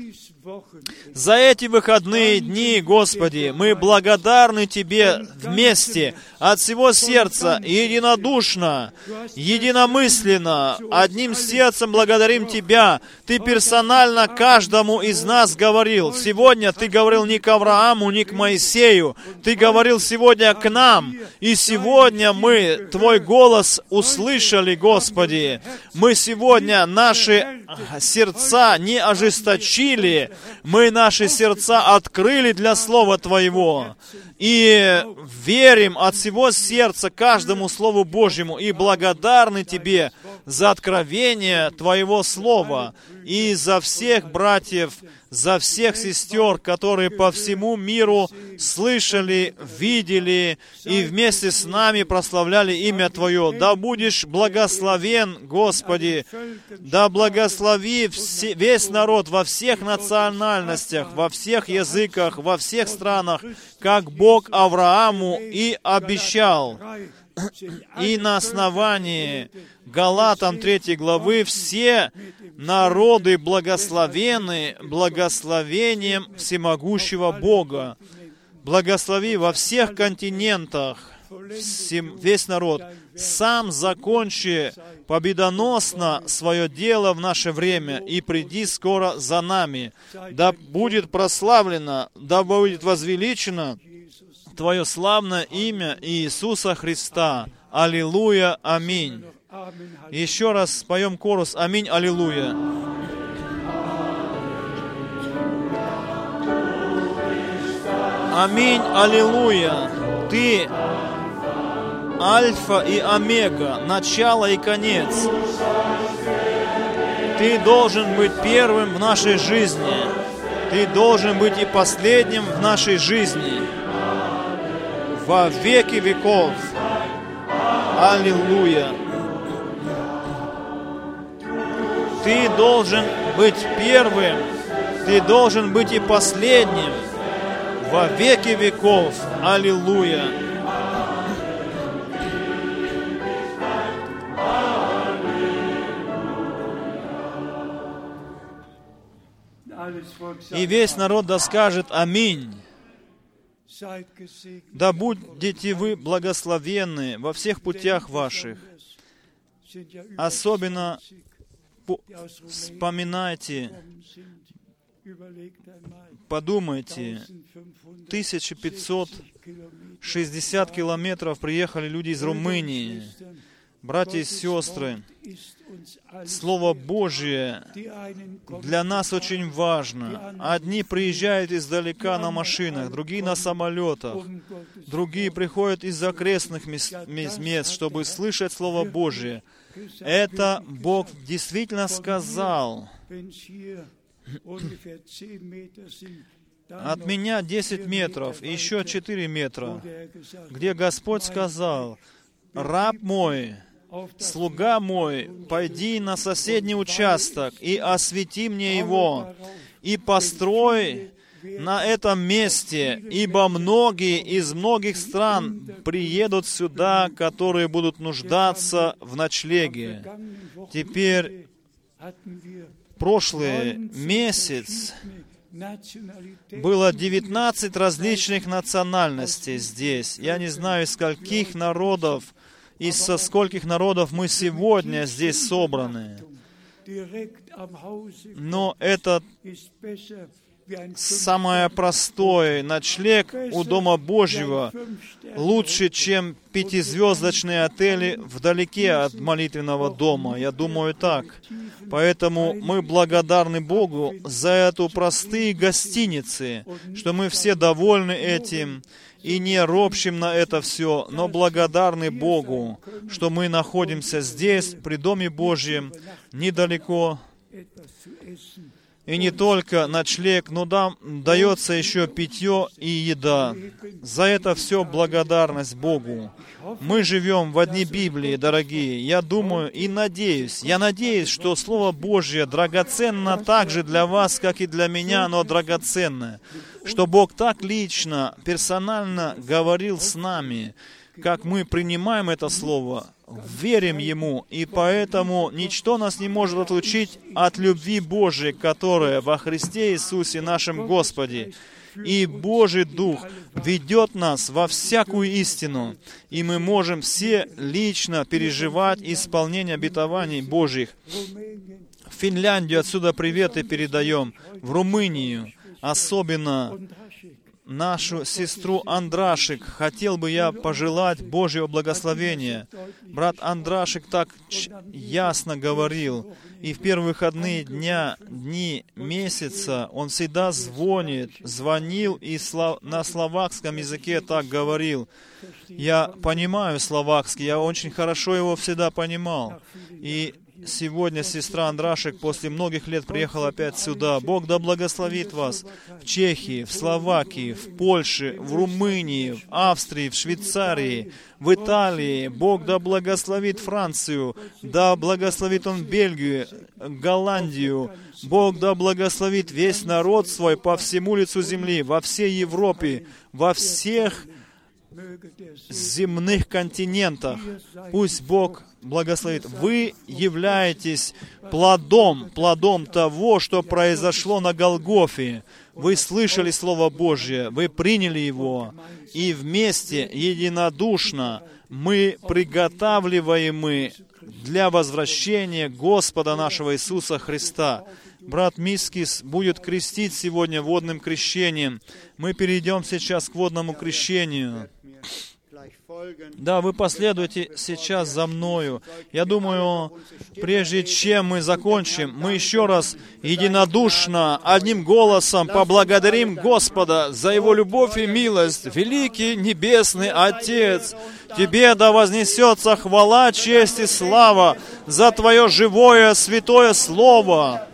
за эти выходные дни, Господи, мы благодарны Тебе вместе, от всего сердца, единодушно, единомысленно, одним сердцем благодарим Тебя. Ты персонально каждому из нас говорил. Сегодня Ты говорил не к Аврааму, не к Моисею. Ты говорил сегодня к нам. И сегодня мы Твой голос услышали, Господи. Мы сегодня наши сердца не ожесточили, мы наши сердца открыли для Слова Твоего. И верим от всего сердца каждому Слову Божьему и благодарны Тебе за откровение Твоего Слова и за всех братьев, за всех сестер, которые по всему миру слышали, видели и вместе с нами прославляли имя Твое. Да будешь благословен, Господи, да благослови все, весь народ во всех национальностях, во всех языках, во всех странах, как Бог Аврааму и обещал. И на основании Галатам третьей главы все народы благословены благословением всемогущего Бога. Благослови во всех континентах, всем, весь народ, сам закончи победоносно свое дело в наше время и приди скоро за нами. Да будет прославлено, да будет возвеличено Твое славное имя Иисуса Христа. Аллилуйя, аминь. Еще раз споем корус. Аминь, аллилуйя. Аминь, аллилуйя. Ты Альфа и Омега, начало и конец. Ты должен быть первым в нашей жизни. Ты должен быть и последним в нашей жизни. Во веки веков. Аллилуйя. Ты должен быть первым. Ты должен быть и последним. Во веки веков. Аллилуйя. И весь народ да скажет аминь. Да будете вы благословенны во всех путях ваших. Особенно вспоминайте, подумайте, тысяча пятьсот шестьдесят километров приехали люди из Румынии. Братья и сестры, Слово Божье для нас очень важно. Одни приезжают издалека на машинах, другие на самолетах, другие приходят из окрестных мест, мест, чтобы слышать Слово Божье. Это Бог действительно сказал. От меня десять метров и еще четыре метра, где Господь сказал: «Раб мой, слуга мой, пойди на соседний участок и освети мне его, и построй на этом месте, ибо многие из многих стран приедут сюда, которые будут нуждаться в ночлеге». Теперь, прошлый месяц было девятнадцать различных национальностей здесь. Я не знаю, из скольких народов, из со скольких народов мы сегодня здесь собраны. Но это самое простое ночлег у Дома Божьего лучше, чем пятизвездочные отели вдалеке от молитвенного дома. Я думаю так. Поэтому мы благодарны Богу за эту простые гостиницы, что мы все довольны этим и не ропщим на это все, но благодарны Богу, что мы находимся здесь, при Доме Божьем, недалеко. И не только ночлег, но нам дается еще питье и еда. За это все благодарность Богу. Мы живем в одни Библии, дорогие. Я думаю и надеюсь, я надеюсь, что Слово Божье драгоценно так же для вас, как и для меня, оно драгоценное. Что Бог так лично, персонально говорил с нами, как мы принимаем это Слово, верим Ему, и поэтому ничто нас не может отлучить от любви Божией, которая во Христе Иисусе нашем Господе. И Божий Дух ведет нас во всякую истину, и мы можем все лично переживать исполнение обетований Божьих. В Финляндию отсюда приветы передаем, в Румынию, особенно нашу сестру Андрашик хотел бы я пожелать Божьего благословения. Брат Андрашик так ясно говорил, и в первые выходные дня, дни месяца он всегда звонит, звонил и на словакском языке так говорил. Я понимаю словакский, я очень хорошо его всегда понимал. И сегодня сестра Андрашек после многих лет приехала опять сюда. Бог да благословит вас в Чехии, в Словакии, в Польше, в Румынии, в Австрии, в Швейцарии, в Италии. Бог да благословит Францию, да благословит Он Бельгию, Голландию. Бог да благословит весь народ свой по всему лицу земли, во всей Европе, во всех земных континентах. Пусть Бог благословит. Вы являетесь плодом, плодом того, что произошло на Голгофе. Вы слышали Слово Божье, вы приняли его, и вместе, единодушно, мы приготавливаемы для возвращения Господа нашего Иисуса Христа. Брат Мискис будет крестить сегодня водным крещением. Мы перейдем сейчас к водному крещению. Да, вы последуйте сейчас за мною. Я думаю, прежде чем мы закончим, мы еще раз единодушно, одним голосом поблагодарим Господа за Его любовь и милость. Великий Небесный Отец, Тебе да вознесется хвала, честь и слава за Твое живое, святое Слово,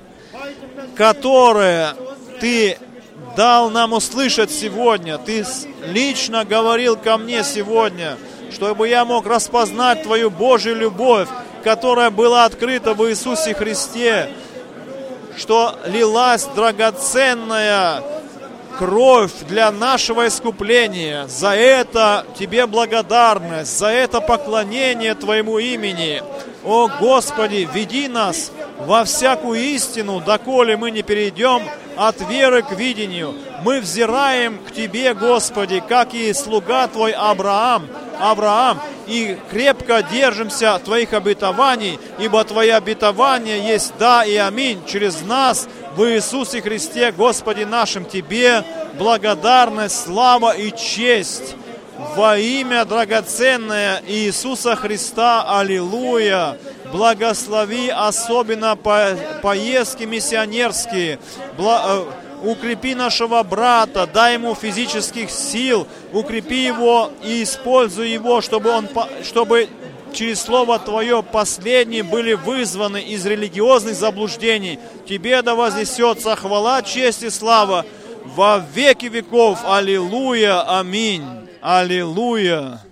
которое Ты дал нам услышать сегодня. Ты лично говорил ко мне сегодня, чтобы я мог распознать Твою Божью любовь, которая была открыта в Иисусе Христе, что лилась драгоценная кровь для нашего искупления. За это Тебе благодарность, за это поклонение Твоему имени. О Господи, веди нас во всякую истину, доколе мы не перейдем от веры к видению. Мы взираем к Тебе, Господи, как и слуга Твой Авраам, Авраам, и крепко держимся Твоих обетований, ибо Твои обетования есть да и аминь через нас в Иисусе Христе, Господи нашим. Тебе благодарность, слава и честь во имя драгоценное Иисуса Христа. Аллилуйя! Благослови особенно по поездки миссионерские. Бла укрепи нашего брата, дай ему физических сил, укрепи его и используй его, чтобы, он, чтобы через Слово Твое последние были вызваны из религиозных заблуждений. Тебе да вознесется хвала, честь и слава во веки веков. Аллилуйя, аминь. Аллилуйя.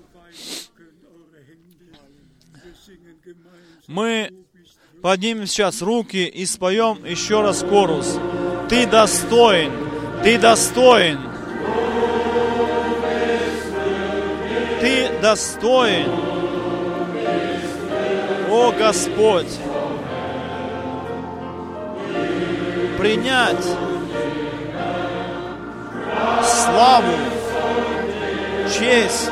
Мы поднимем сейчас руки и споем еще раз хорус. Ты достоин, Ты достоин, Ты достоин, о Господь, принять славу, честь,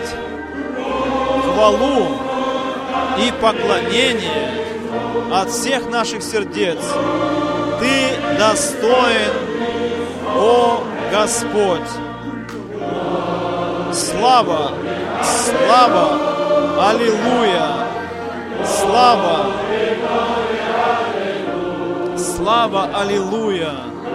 хвалу и поклонение от всех наших сердец. Ты достоин, о Господь. Слава, слава, аллилуйя, слава, слава, аллилуйя,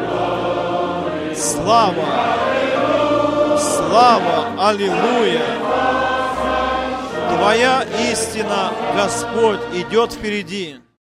слава, слава, аллилуйя. Твоя истина, Господь, идет впереди.